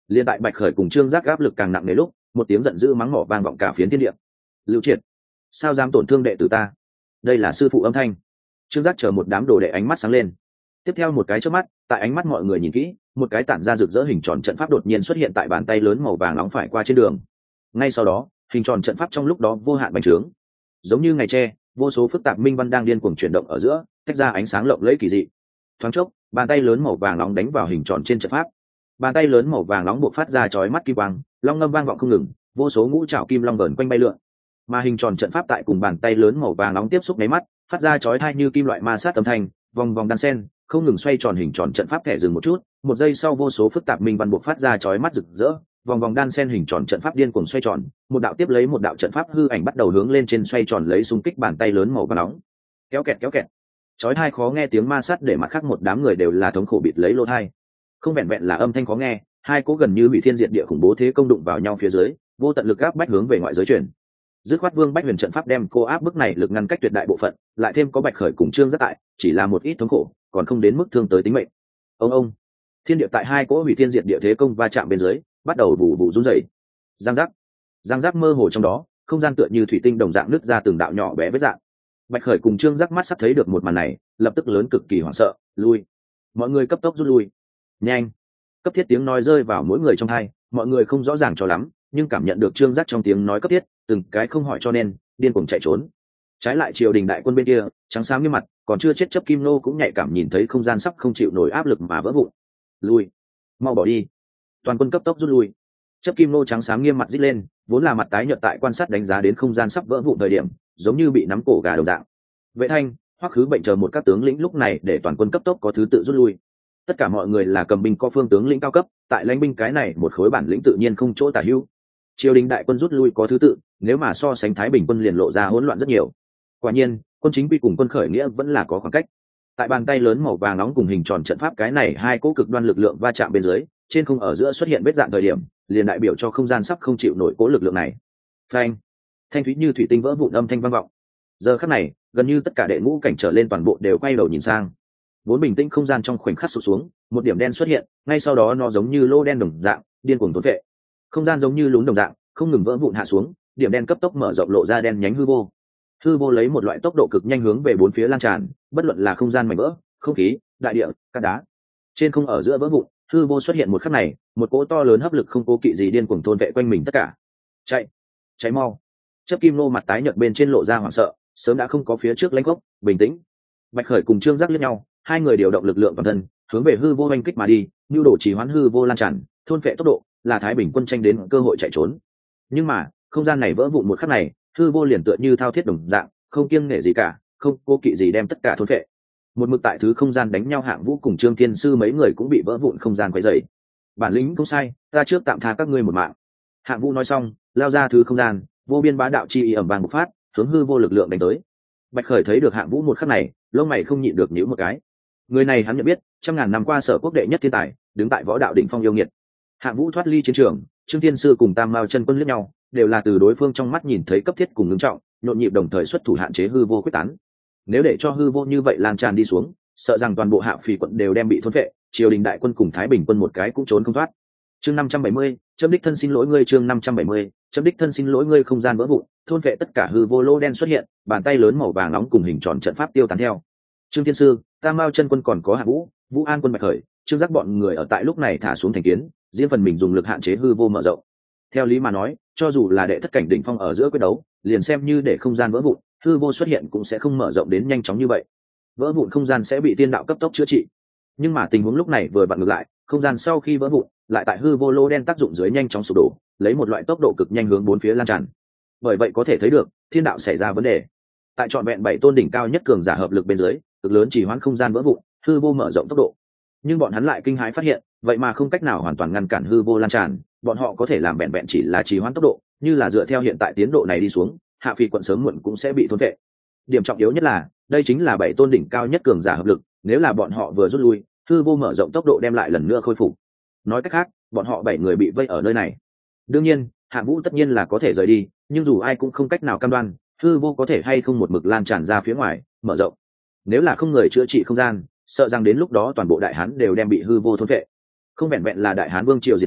A: Liên tại Bạch Khởi cùng Trương Giác áp lực càng nặng nề lúc, một tiếng giận dữ mắng mỏ vang vọng cả phiến thiên địa. Lưu Triệt, sao dám tổn thương đệ tử ta? Đây là sư phụ âm thanh. Trương Giác chờ một đám đồ đệ ánh mắt sáng lên. Tiếp theo một cái chớp mắt, tại ánh mắt mọi người nhìn kỹ, một cái tản ra rực rỡ hình tròn trận pháp đột nhiên xuất hiện tại bàn tay lớn màu vàng nóng phải qua trên đường. Ngay sau đó, hình tròn trận pháp trong lúc đó vô hạn bành trướng, giống như ngày tre, vô số phức tạp minh văn đang điên cuồng chuyển động ở giữa, tách ra ánh sáng lộng lẫy kỳ dị. Thoáng chốc, bàn tay lớn màu vàng nóng đánh vào hình tròn trên trận pháp. Bàn tay lớn màu vàng nóng bộc phát ra chói mắt kim quang, long ngâm vang vọng không ngừng, vô số ngũ trảo kim long vờn quanh bay lượn. Mà hình tròn trận pháp tại cùng bàn tay lớn màu vàng nóng tiếp xúc nháy mắt, phát ra chói tai như kim loại ma sát âm thanh, vòng vòng đan sen, không ngừng xoay tròn hình tròn trận pháp thẻ dừng một chút, một giây sau vô số phức tạp minh văn bộc phát ra chói mắt rực rỡ, vòng vòng đan sen hình tròn trận pháp điên cuồng xoay tròn, một đạo tiếp lấy một đạo trận pháp hư ảnh bắt đầu hướng lên trên xoay tròn lấy xung kích bàn tay lớn màu vàng nóng. Kéo kẹt kéo kẹt. Chói tai khó nghe tiếng ma sát để mặt khác một đám người đều là thống khổ bịt lấy lỗ tai. Không vẹn vẹn là âm thanh khó nghe, hai cố gần như hủy thiên diệt địa khủng bố thế công đụng vào nhau phía dưới, vô tận lực áp bách hướng về ngoại giới truyền. Dứt khoát Vương Bách Huyền trận pháp đem cô áp bức này lực ngăn cách tuyệt đại bộ phận, lại thêm có Bạch Khởi cùng Trương Giác tại, chỉ là một ít thống khổ, còn không đến mức thương tới tính mệnh. Ông ông, thiên địa tại hai cỗ hủy thiên diệt địa thế công va chạm bên dưới, bắt đầu bù bù run rẩy. Giang giác, giang giác mơ hồ trong đó, không gian tựa như thủy tinh đồng dạng nứt ra từng đạo nhỏ bé vết dạng. Bạch Khởi cùng Trương Giác mắt sắp thấy được một màn này, lập tức lớn cực kỳ hoảng sợ, lui. Mọi người cấp tốc rút lui. Nhanh. Cấp thiết tiếng nói rơi vào mỗi người trong tai, mọi người không rõ ràng cho lắm, nhưng cảm nhận được Trương Giác trong tiếng nói cấp thiết, từng cái không hỏi cho nên điên cuồng chạy trốn. Trái lại triều đình đại quân bên kia trắng xám như mặt, còn chưa chết chấp kim nô cũng nhạy cảm nhìn thấy không gian sắp không chịu nổi áp lực mà vỡ vụn. Lui, mau bỏ đi. Toàn quân cấp tốc rút lui. Chấp kim nô trắng xám nghiêm mặt rít lên, vốn là mặt tái nhợt tại quan sát đánh giá đến không gian sắp vỡ vụn thời điểm, giống như bị nắm cổ gà đồng dạng. Vệ Thanh, Hoắc Khứ Bệnh chờ một các tướng lĩnh lúc này để toàn quân cấp tốc có thứ tự rút lui. Tất cả mọi người là cầm binh có phương tướng lĩnh cao cấp, tại lãnh binh cái này một khối bản lĩnh tự nhiên không chỗ tả hữu. Triều đình đại quân rút lui có thứ tự, nếu mà so sánh Thái Bình quân liền lộ ra hỗn loạn rất nhiều. Quả nhiên, quân chính quy cùng quân khởi nghĩa vẫn là có khoảng cách. Tại bàn tay lớn màu vàng nóng cùng hình tròn trận pháp cái này hai cỗ cực đoan lực lượng va chạm bên dưới, trên không ở giữa xuất hiện vết dạn thời điểm, liền đại biểu cho không gian sắp không chịu nổi cố lực lượng này. Phanh, thanh thúy như thủy tinh vỡ vụn âm thanh vang vọng. Giờ khắc này, gần như tất cả đệ ngũ cảnh trở lên toàn bộ đều quay đầu nhìn sang. Vốn bình tĩnh không gian trong khoảnh khắc sụt xuống, một điểm đen xuất hiện, ngay sau đó nó giống như lô đen đồng dạng, điên cuồng thôn phệ. Không gian giống như lún đồng dạng, không ngừng vỡ vụn hạ xuống, điểm đen cấp tốc mở rộng lộ ra đen nhánh hư vô. Hư vô lấy một loại tốc độ cực nhanh hướng về bốn phía lan tràn, bất luận là không gian mảnh vỡ, không khí, đại địa, cát đá. Trên không ở giữa vỡ vụn, hư vô xuất hiện một khắc này, một cỗ to lớn hấp lực không cố kỵ gì điên cuồng thôn vệ quanh mình tất cả. Chạy, cháy mau. Chấp Kim Nô mặt tái nhợt bên trên lộ ra hoảng sợ, sớm đã không có phía trước lãnh gốc, bình tĩnh. Bạch Khởi cùng Trương Giác liếc nhau, hai người điều động lực lượng toàn thân, hướng về hư vô oanh kích mà đi, nhu đồ chỉ hoán hư vô lan tràn, thôn vệ tốc độ, là Thái Bình quân tranh đến cơ hội chạy trốn. Nhưng mà, không gian này vỡ vụn một khắc này, hư vô liền tựa như thao thiết đồng dạng, không kiêng nể gì cả, không cố kỵ gì đem tất cả thôn vệ. Một mực tại thứ không gian đánh nhau Hạng Vũ cùng Trương Thiên Sư mấy người cũng bị vỡ vụn không gian quấy rầy. Bản lĩnh không sai, ta trước tạm tha các ngươi một mạng. Hạng Vũ nói xong, lao ra thứ không gian, vô biên bá đạo chi ý ầm vang bộc phát, hướng hư vô lực lượng đánh tới. Bạch Khởi thấy được Hạng Vũ một khắc này, lông mày không nhịn được nhíu một cái. Người này hắn nhận biết, trăm ngàn năm qua sở quốc đệ nhất thiên tài, đứng tại võ đạo đỉnh phong yêu nghiệt. Hạng Vũ thoát ly chiến trường, Trương Thiên Sư cùng Tam Mao chân quân liếc nhau, đều là từ đối phương trong mắt nhìn thấy cấp thiết cùng ngưng trọng, nhộn nhịp đồng thời xuất thủ hạn chế hư vô quyết tán. Nếu để cho hư vô như vậy lan tràn đi xuống, sợ rằng toàn bộ Hạ Phì quận đều đem bị thôn phệ, triều đình đại quân cùng Thái Bình quân một cái cũng trốn không thoát. Chương năm trăm bảy mươi, chấm đích thân xin lỗi ngươi. Chương năm trăm bảy mươi, chấm đích thân xin lỗi ngươi. Không gian vỡ vụn, thôn phệ tất cả hư vô lô đen xuất hiện, bàn tay lớn màu vàng nóng cùng hình tròn trận pháp tiêu tán theo. Trương Thiên Sư, Tam Mao chân quân còn có Hạng Vũ, Vũ An quân Bạch Khởi, Trương Giác bọn người ở tại lúc này thả xuống thành kiến, riêng phần mình dùng lực hạn chế hư vô mở rộng. Theo lý mà nói, cho dù là đệ thất cảnh đỉnh phong ở giữa quyết đấu, liền xem như để không gian vỡ vụn, hư vô xuất hiện cũng sẽ không mở rộng đến nhanh chóng như vậy. Vỡ vụn không gian sẽ bị tiên đạo cấp tốc chữa trị. Nhưng mà tình huống lúc này vừa vặn ngược lại, không gian sau khi vỡ vụn, lại tại hư vô lô đen tác dụng dưới nhanh chóng sụp đổ, lấy một loại tốc độ cực nhanh hướng bốn phía lan tràn. Bởi vậy có thể thấy được, thiên đạo xảy ra vấn đề. Tại trọn vẹn bảy tôn đỉnh cao nhất cường giả hợp lực bên dưới, cực lớn chỉ hoãn không gian vỡ vụn, hư vô mở rộng tốc độ. Nhưng bọn hắn lại kinh hãi phát hiện, vậy mà không cách nào hoàn toàn ngăn cản hư vô lan tràn, bọn họ có thể làm vẹn vẹn chỉ là trì hoãn tốc độ, như là dựa theo hiện tại tiến độ này đi xuống, Hạ Phì quận sớm muộn cũng sẽ bị thôn phệ. Điểm trọng yếu nhất là, đây chính là bảy tôn đỉnh cao nhất cường giả hợp lực, nếu là bọn họ vừa rút lui, hư vô mở rộng tốc độ đem lại lần nữa khôi phục. Nói cách khác, bọn họ bảy người bị vây ở nơi này. Đương nhiên, Hạng Vũ tất nhiên là có thể rời đi, nhưng dù ai cũng không cách nào cam đoan, hư vô có thể hay không một mực lan tràn ra phía ngoài, mở rộng. Nếu là không người chữa trị không gian, sợ rằng đến lúc đó toàn bộ đại hán đều đem bị hư vô thôn phệ. Không vẹn vẹn là đại hán vương triều diệt vong,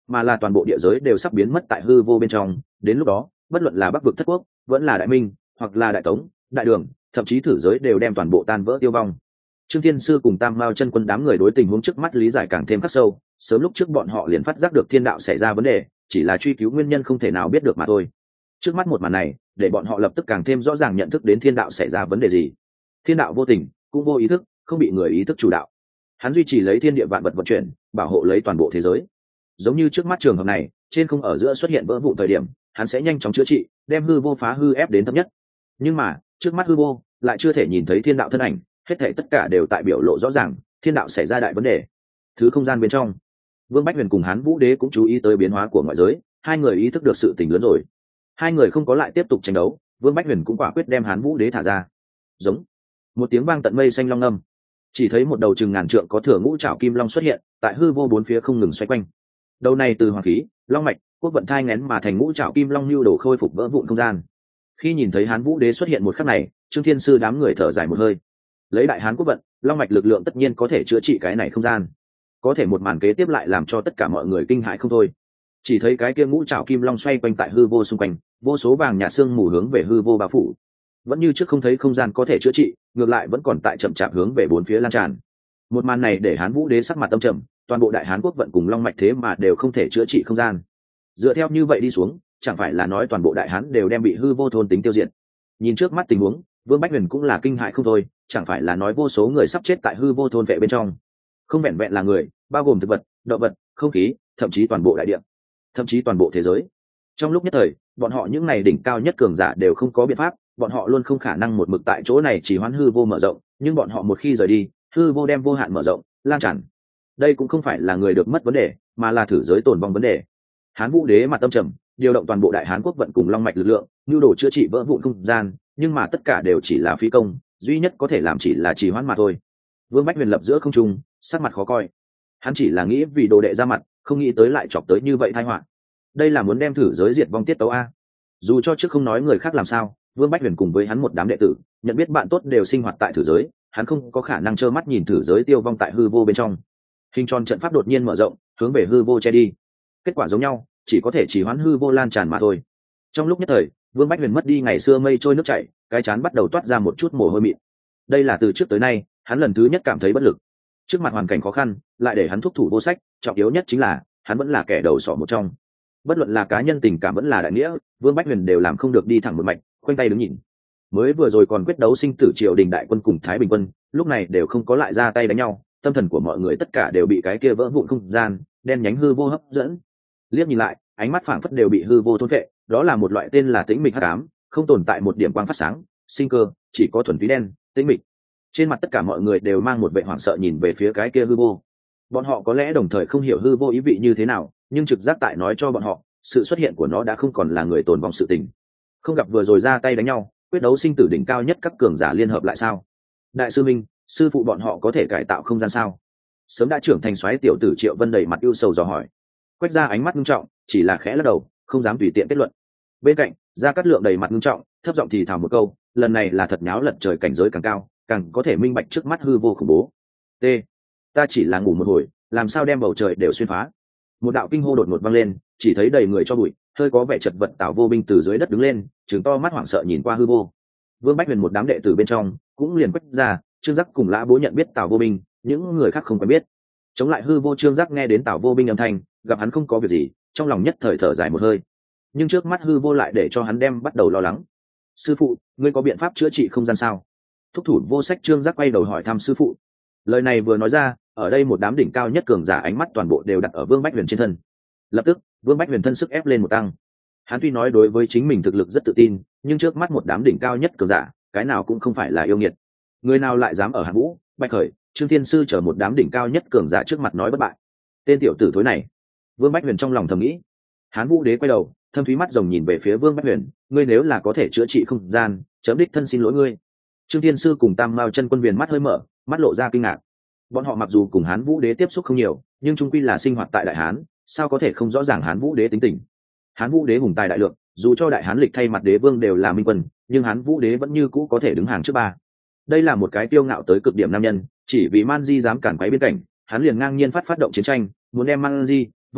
A: mà là toàn bộ địa giới đều sắp biến mất tại hư vô bên trong. Đến lúc đó bất luận là bắc vực thất quốc vẫn là đại minh hoặc là đại tống đại đường, thậm chí thử giới đều đem toàn bộ tan vỡ tiêu vong. Trương Thiên Sư cùng Tam Mao chân quân đám người đối tình huống trước mắt lý giải càng thêm khắc sâu, sớm lúc trước bọn họ liền phát giác được thiên đạo xảy ra vấn đề, chỉ là truy cứu nguyên nhân không thể nào biết được mà thôi. Trước mắt một màn này để bọn họ lập tức càng thêm rõ ràng nhận thức đến thiên đạo xảy ra vấn đề gì. Thiên đạo vô tình cũng vô ý thức, không bị người ý thức chủ đạo, hắn duy trì lấy thiên địa vạn vật vận chuyển, bảo hộ lấy toàn bộ thế giới. Giống như trước mắt trường hợp này, trên không ở giữa xuất hiện vỡ vụn thời điểm, hắn sẽ nhanh chóng chữa trị, đem hư vô phá hư ép đến thấp nhất. Nhưng mà trước mắt hư vô lại chưa thể nhìn thấy thiên đạo thân ảnh, hết thảy tất cả đều tại biểu lộ rõ ràng thiên đạo xảy ra đại vấn đề. Thứ không gian bên trong, Vương Bách Huyền cùng Hán Vũ Đế cũng chú ý tới biến hóa của ngoại giới, hai người ý thức được sự tình lớn rồi. Hai người không có lại tiếp tục tranh đấu, Vương Bách Huyền cũng quả quyết đem Hán Vũ Đế thả ra. Giống một tiếng vang tận mây xanh long ngâm, chỉ thấy một đầu chừng ngàn trượng có thừa ngũ trảo kim long xuất hiện tại hư vô bốn phía không ngừng xoay quanh. Đầu này từ hoàng khí, long mạch, quốc vận thai nghén mà thành ngũ trảo kim long lưu đổ khôi phục vỡ vụn không gian. Khi nhìn thấy Hán Vũ Đế xuất hiện một khắc này, Trương Thiên Sư đám người thở dài một hơi. Lấy đại hán quốc vận, long mạch lực lượng tất nhiên có thể chữa trị cái này không gian. Có thể một màn kế tiếp lại làm cho tất cả mọi người kinh hãi không thôi. Chỉ thấy cái kia ngũ trảo kim long xoay quanh tại hư vô xung quanh, vô số vàng nhạt xương mù hướng về hư vô bao phủ. Vẫn như trước không thấy không gian có thể chữa trị, ngược lại vẫn còn tại chậm chạp hướng về bốn phía lan tràn. Một màn này để Hán Vũ Đế sắc mặt âm trầm, toàn bộ đại hán quốc vận cùng long mạch thế mà đều không thể chữa trị không gian. Dựa theo như vậy đi xuống, chẳng phải là nói toàn bộ đại hán đều đem bị hư vô thôn tính tiêu diệt. Nhìn trước mắt tình huống, Vương Bách Huyền cũng là kinh hại không thôi, chẳng phải là nói vô số người sắp chết tại hư vô thôn vệ bên trong. Không vẹn vẹn là người, bao gồm thực vật, động vật, không khí, thậm chí toàn bộ đại địa, thậm chí toàn bộ thế giới. Trong lúc nhất thời, bọn họ những này đỉnh cao nhất cường giả đều không có biện pháp, bọn họ luôn không khả năng một mực tại chỗ này chỉ hoãn hư vô mở rộng, nhưng bọn họ một khi rời đi, hư vô đem vô hạn mở rộng, lan tràn. Đây cũng không phải là người được mất vấn đề, mà là thử giới tồn vong vấn đề. Hán Vũ Đế mặt tâm trầm, điều động toàn bộ đại hán quốc vận cùng long mạch lực lượng, nhu đồ chữa trị vỡ vụn không gian, nhưng mà tất cả đều chỉ là phí công, duy nhất có thể làm chỉ là trì hoãn mà thôi. Vương Bách Huyền lập giữa không trung, sắc mặt khó coi. Hắn chỉ là nghĩ vì đồ đệ ra mặt, không nghĩ tới lại chọc tới như vậy tai họa. Đây là muốn đem thử giới diệt vong tiết tấu a. Dù cho trước không nói người khác làm sao, Vương Bách Huyền cùng với hắn một đám đệ tử, nhận biết bạn tốt đều sinh hoạt tại thử giới, hắn không có khả năng trơ mắt nhìn thử giới tiêu vong tại hư vô bên trong. Hình tròn trận pháp đột nhiên mở rộng, hướng về hư vô che đi. Kết quả giống nhau, chỉ có thể chỉ hoãn hư vô lan tràn mà thôi. Trong lúc nhất thời, Vương Bách Huyền mất đi ngày xưa mây trôi nước chảy, cái chán bắt đầu toát ra một chút mồ hôi mịn. Đây là từ trước tới nay, hắn lần thứ nhất cảm thấy bất lực. Trước mặt hoàn cảnh khó khăn, lại để hắn thúc thủ vô sách, trọng yếu nhất chính là, hắn vẫn là kẻ đầu sỏ một trong. Bất luận là cá nhân tình cảm vẫn là đại nghĩa, Vương Bách Huyền đều làm không được đi thẳng một mạch, khoanh tay đứng nhìn. Mới vừa rồi còn quyết đấu sinh tử triều đình đại quân cùng Thái Bình quân, lúc này đều không có lại ra tay đánh nhau, tâm thần của mọi người tất cả đều bị cái kia vỡ vụn không gian, đen nhánh hư vô hấp dẫn. Liếc nhìn lại, ánh mắt phảng phất đều bị hư vô thôn phệ, đó là một loại tên là tĩnh mịch hắc ám, không tồn tại một điểm quang phát sáng, sinh cơ, chỉ có thuần túy đen, tĩnh mịch. Trên mặt tất cả mọi người đều mang một vẻ hoảng sợ nhìn về phía cái kia hư vô. Bọn họ có lẽ đồng thời không hiểu hư vô ý vị như thế nào, nhưng trực giác tại nói cho bọn họ, sự xuất hiện của nó đã không còn là người tồn vong sự tình. Không gặp vừa rồi ra tay đánh nhau, quyết đấu sinh tử đỉnh cao nhất các cường giả liên hợp lại sao? Đại sư minh, sư phụ bọn họ có thể cải tạo không gian sao? Sớm đã trưởng thành soái tiểu tử Triệu Vân đầy mặt ưu sầu dò hỏi. Quét ra ánh mắt nghiêm trọng, chỉ là khẽ lắc đầu, không dám tùy tiện kết luận. Bên cạnh, Gia Cát Lượng đầy mặt nghiêm trọng, thấp giọng thì thào một câu, lần này là thật nháo lật trời, cảnh giới càng cao, càng có thể minh bạch trước mắt hư vô khủng bố. T, ta chỉ là ngủ một hồi, làm sao đem bầu trời đều xuyên phá? Một đạo kinh hô đột ngột vang lên, chỉ thấy đầy người cho bụi, hơi có vẻ chật vật Tào Vô Binh từ dưới đất đứng lên, trừng to mắt hoảng sợ nhìn qua hư vô. Vương Bách Huyền một đám đệ tử bên trong cũng liền quét ra, Trương Giác cùng Lã Bố nhận biết Tào Vô Binh, những người khác không quen biết. Chống lại hư vô Trương Giác nghe đến Tào Vô Binh âm thanh, gặp hắn không có việc gì, trong lòng nhất thời thở dài một hơi. Nhưng trước mắt hư vô lại để cho hắn đem bắt đầu lo lắng. Sư phụ, ngươi có biện pháp chữa trị không gian sao? Thúc thủ vô sách Trương Giác quay đầu hỏi thăm sư phụ. Lời này vừa nói ra, ở đây một đám đỉnh cao nhất cường giả ánh mắt toàn bộ đều đặt ở Vương Bách Huyền trên thân. Lập tức, Vương Bách Huyền thân sức ép lên một tăng. Hắn tuy nói đối với chính mình thực lực rất tự tin, nhưng trước mắt một đám đỉnh cao nhất cường giả, cái nào cũng không phải là yêu nghiệt. Người nào lại dám ở Hàn Vũ, Bạch Khởi, Trương Thiên Sư chở một đám đỉnh cao nhất cường giả trước mặt nói bất bại? Tên tiểu tử thối này. Vương Bách Huyền trong lòng thầm nghĩ. Hán Vũ Đế quay đầu, thâm thúy mắt rồng nhìn về phía Vương Bách Huyền, ngươi nếu là có thể chữa trị không gian, chấm đích thân xin lỗi ngươi. Trương Thiên Sư cùng Tam Mao chân quân viền mắt hơi mở, mắt lộ ra kinh ngạc. Bọn họ mặc dù cùng Hán Vũ Đế tiếp xúc không nhiều, nhưng chung quy là sinh hoạt tại Đại Hán, sao có thể không rõ ràng Hán Vũ Đế tính tình. Hán Vũ Đế hùng tài đại lượng, dù cho Đại Hán lịch thay mặt đế vương đều là minh quân, nhưng Hán Vũ Đế vẫn như cũ có thể đứng hàng trước ba. Đây là một cái tiêu ngạo tới cực điểm nam nhân, chỉ vì Man Di dám cản quấy bên cạnh, hắn liền ngang nhiên phát phát động chiến tranh, muốn đem Man Di, vong loại,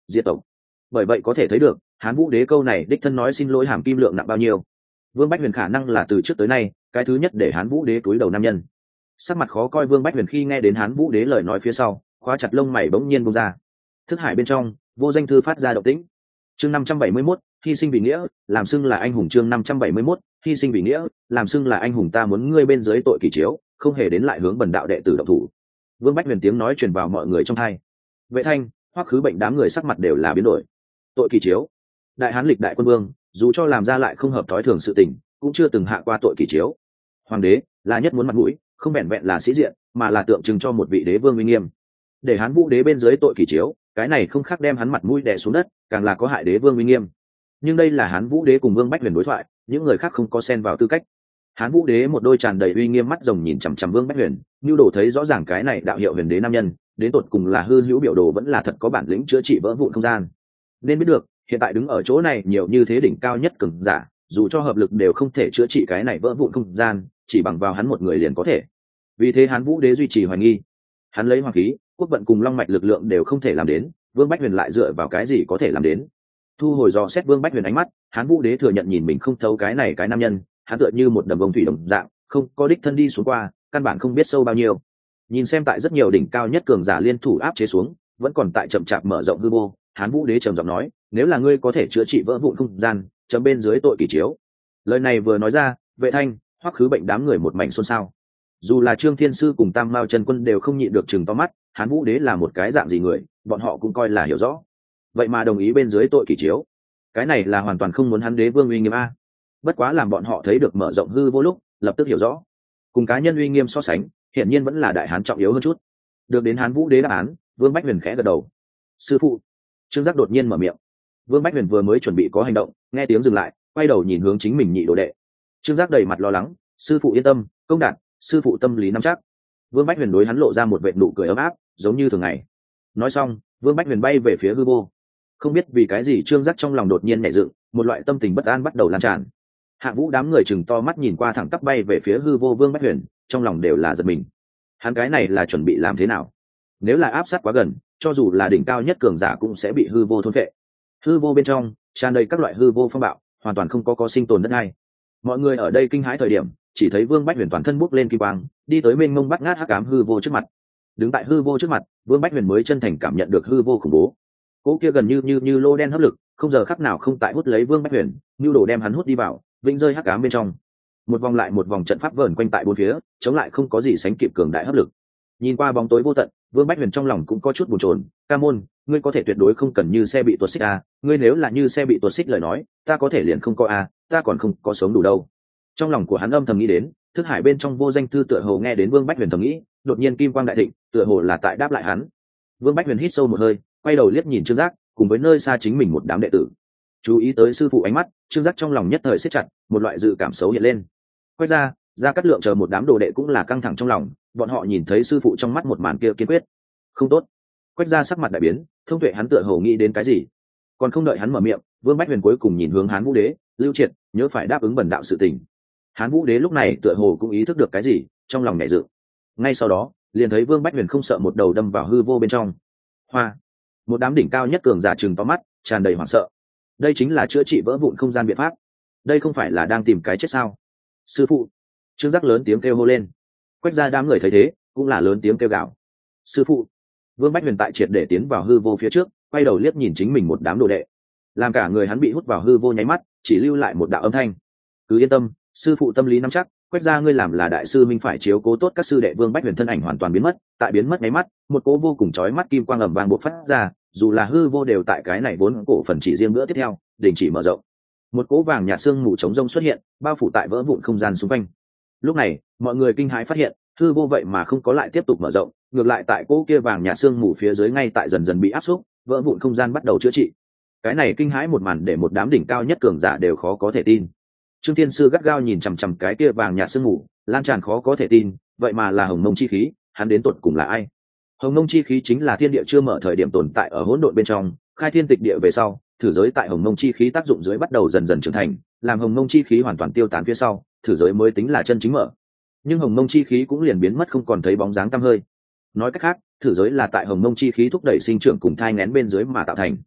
A: diệt tộc. Bởi vậy có thể thấy được hán vũ đế câu này đích thân nói xin lỗi hàm kim lượng nặng bao nhiêu. Vương Bách Huyền khả năng là từ trước tới nay cái thứ nhất để hán vũ đế cúi đầu nam nhân. Sắc mặt khó coi Vương Bách Huyền khi nghe đến hán vũ đế lời nói phía sau, khóa chặt lông mày bỗng nhiên bung ra. Thức hải bên trong vô danh thư phát ra động tĩnh. Chương năm trăm bảy mươi mốt, hy sinh vì nghĩa, làm xưng là anh hùng. Chương năm trăm bảy mươi mốt, hy sinh vì nghĩa, làm xưng là anh hùng. Ta muốn ngươi bên dưới tội kỳ chiếu, không hề đến lại hướng bần đạo đệ tử động thủ. Vương Bách Huyền tiếng nói truyền vào mọi người trong tai. Vệ Thanh, Hoắc Khứ Bệnh đám người sắc mặt đều là biến đổi. Tội kỳ chiếu, đại hán lịch đại quân vương, dù cho làm ra lại không hợp thói thường sự tình, cũng chưa từng hạ qua tội kỳ chiếu. Hoàng đế là nhất muốn mặt mũi, không vẹn vẹn là sĩ diện, mà là tượng trưng cho một vị đế vương uy nghiêm. Để hán vũ đế bên dưới tội kỳ chiếu, cái này không khác đem hắn mặt mũi đè xuống đất, càng là có hại đế vương uy nghiêm. Nhưng đây là hán vũ đế cùng Vương Bách Huyền đối thoại, những người khác không có xen vào tư cách. Hán vũ đế một đôi tràn đầy uy nghiêm mắt rồng nhìn chằm chằm Vương Bách Huyền, nhu đồ thấy rõ ràng cái này đạo hiệu huyền đế nam nhân, đến tột cùng là hư hữu biểu đồ vẫn là thật có bản lĩnh chữa trị vỡ vụn không gian. Nên biết được, hiện tại đứng ở chỗ này nhiều như thế đỉnh cao nhất cường giả, dù cho hợp lực đều không thể chữa trị cái này vỡ vụn không gian, chỉ bằng vào hắn một người liền có thể. Vì thế hán vũ đế duy trì hoài nghi. Hắn lấy hoàng khí, quốc vận cùng long mạch lực lượng đều không thể làm đến, Vương Bách Huyền lại dựa vào cái gì có thể làm đến? Thu hồi dò xét Vương Bách Huyền ánh mắt, hán vũ đế thừa nhận nhìn mình không thấu cái này cái nam nhân, hắn tựa như một đầm bông thủy đồng dạng, không có đích thân đi xuống qua, căn bản không biết sâu bao nhiêu. Nhìn xem tại rất nhiều đỉnh cao nhất cường giả liên thủ áp chế xuống, vẫn còn tại chậm chạp mở rộng hư vô, hán vũ đế trầm giọng nói, nếu là ngươi có thể chữa trị vỡ vụn không gian, chấm bên dưới tội kỳ chiếu. Lời này vừa nói ra, Vệ Thanh, Hoắc Khứ Bệnh đám người một mảnh xôn xao. Dù là Trương Thiên Sư cùng Tam Mao Chân Quân đều không nhịn được chừng to mắt, hán vũ đế là một cái dạng gì người, bọn họ cũng coi là hiểu rõ. Vậy mà đồng ý bên dưới tội kỳ chiếu, cái này là hoàn toàn không muốn hắn đế vương uy nghiêm a. Bất quá làm bọn họ thấy được mở rộng hư vô lúc, lập tức hiểu rõ. Cùng cá nhân uy nghiêm so sánh, hiển nhiên vẫn là đại hán trọng yếu hơn chút. Được đến hán vũ đế đáp án, Vương Bách Huyền khẽ gật đầu. Sư phụ. Trương Giác đột nhiên mở miệng. Vương Bách Huyền vừa mới chuẩn bị có hành động, nghe tiếng dừng lại, quay đầu nhìn hướng chính mình nhị đồ đệ. Trương Giác đầy mặt lo lắng, sư phụ yên tâm, công đạt, sư phụ tâm lý nắm chắc. Vương Bách Huyền đối hắn lộ ra một vệt nụ cười ấm áp, giống như thường ngày. Nói xong, Vương Bách Huyền bay về phía hư vô. Không biết vì cái gì Trương Giác trong lòng đột nhiên nhảy dựng, một loại tâm tình bất an bắt đầu lan tràn. Hạ Vũ đám người chừng to mắt nhìn qua thẳng tắp bay về phía hư vô Vương Bách Huyền, trong lòng đều là giật mình. Hắn cái này là chuẩn bị làm thế nào? Nếu là áp sát quá gần, cho dù là đỉnh cao nhất cường giả cũng sẽ bị hư vô thôn phệ. Hư vô bên trong tràn đầy các loại hư vô phong bạo, hoàn toàn không có có sinh tồn đất hay. Mọi người ở đây kinh hãi thời điểm, chỉ thấy Vương Bách Huyền toàn thân bốc lên kim quang, đi tới mênh mông bắt ngát hắc ám hư vô trước mặt. Đứng tại hư vô trước mặt, Vương Bách Huyền mới chân thành cảm nhận được hư vô khủng bố. Cỗ kia gần như như như lô đen hấp lực, không giờ khắc nào không tại hút lấy Vương Bách Huyền, như đổ đem hắn hút đi vào, vĩnh rơi hắc ám bên trong. Một vòng lại một vòng trận pháp vờn quanh tại bốn phía, chống lại không có gì sánh kịp cường đại hấp lực. Nhìn qua bóng tối vô tận, Vương Bách Huyền trong lòng cũng có chút buồn chồn. Ca môn, ngươi có thể tuyệt đối không cần như xe bị tuột xích a, ngươi nếu là như xe bị tuột xích lời nói, ta có thể liền không có a, ta còn không có sống đủ đâu. Trong lòng của hắn âm thầm nghĩ đến, thức hải bên trong vô danh thư tựa hồ nghe đến Vương Bách Huyền thầm nghĩ, đột nhiên kim quang đại thịnh, tựa hồ là tại đáp lại hắn. Vương Bách Huyền hít sâu một hơi, quay đầu liếc nhìn Trương Giác, cùng với nơi xa chính mình một đám đệ tử. Chú ý tới sư phụ ánh mắt, Trương Giác trong lòng nhất thời siết chặt, một loại dự cảm xấu hiện lên. Quay ra, Gia Cát Lượng chờ một đám đồ đệ cũng là căng thẳng trong lòng, bọn họ nhìn thấy sư phụ trong mắt một màn kia kiên quyết. Không tốt. Quách Gia sắc mặt đại biến, Thông Tuệ hắn tựa hồ nghĩ đến cái gì. Còn không đợi hắn mở miệng, Vương Bách Huyền cuối cùng nhìn hướng Hán Vũ Đế, Lưu Triệt, nhớ phải đáp ứng bần đạo sự tình. Hán Vũ Đế lúc này tựa hồ cũng ý thức được cái gì, trong lòng nhẹ dự. Ngay sau đó, liền thấy Vương Bách Huyền không sợ một đầu đâm vào hư vô bên trong. Hoa. Một đám đỉnh cao nhất cường giả trừng to mắt, tràn đầy hoảng sợ. Đây chính là chữa trị vỡ vụn không gian biện pháp. Đây không phải là đang tìm cái chết sao? Sư phụ. Trương Giác lớn tiếng kêu hô lên. Quách Gia đám người thấy thế, cũng là lớn tiếng kêu gào. Sư phụ. Vương Bách Huyền tại triệt để tiến vào hư vô phía trước, quay đầu liếc nhìn chính mình một đám đồ đệ, làm cả người hắn bị hút vào hư vô nháy mắt, chỉ lưu lại một đạo âm thanh. Cứ yên tâm, sư phụ tâm lý nắm chắc, Quách Gia ngươi làm là đại sư minh phải chiếu cố tốt các sư đệ. Vương Bách Huyền thân ảnh hoàn toàn biến mất, tại biến mất nháy mắt, một cỗ vô cùng chói mắt kim quang ầm vang bộc phát ra, dù là hư vô đều tại cái này vốn cổ phần chỉ riêng bữa tiếp theo, đình chỉ mở rộng. Một cỗ vàng nhạt xương mù trống rông xuất hiện, bao phủ tại vỡ vụn không gian xung quanh. Lúc này, mọi người kinh hãi phát hiện, hư vô vậy mà không có lại tiếp tục mở rộng, ngược lại tại cỗ kia vàng nhạt xương mù phía dưới ngay tại dần dần bị áp xúc, vỡ vụn không gian bắt đầu chữa trị. Cái này kinh hãi một màn để một đám đỉnh cao nhất cường giả đều khó có thể tin. Trương Thiên Sư gắt gao nhìn chằm chằm cái kia vàng nhạt sương mù, lan tràn khó có thể tin, vậy mà là Hồng Mông chi khí, hắn đến tột cùng là ai? Hồng Mông chi khí chính là thiên địa chưa mở thời điểm tồn tại ở hỗn độn bên trong, khai thiên tịch địa về sau, thử giới tại Hồng Mông chi khí tác dụng dưới bắt đầu dần dần trưởng thành, làm Hồng Mông chi khí hoàn toàn tiêu tán phía sau, thử giới mới tính là chân chính mở. Nhưng Hồng Mông chi khí cũng liền biến mất không còn thấy bóng dáng tăm hơi. Nói cách khác, thử giới là tại Hồng Mông chi khí thúc đẩy sinh trưởng cùng thai nghén bên dưới mà tạo thành,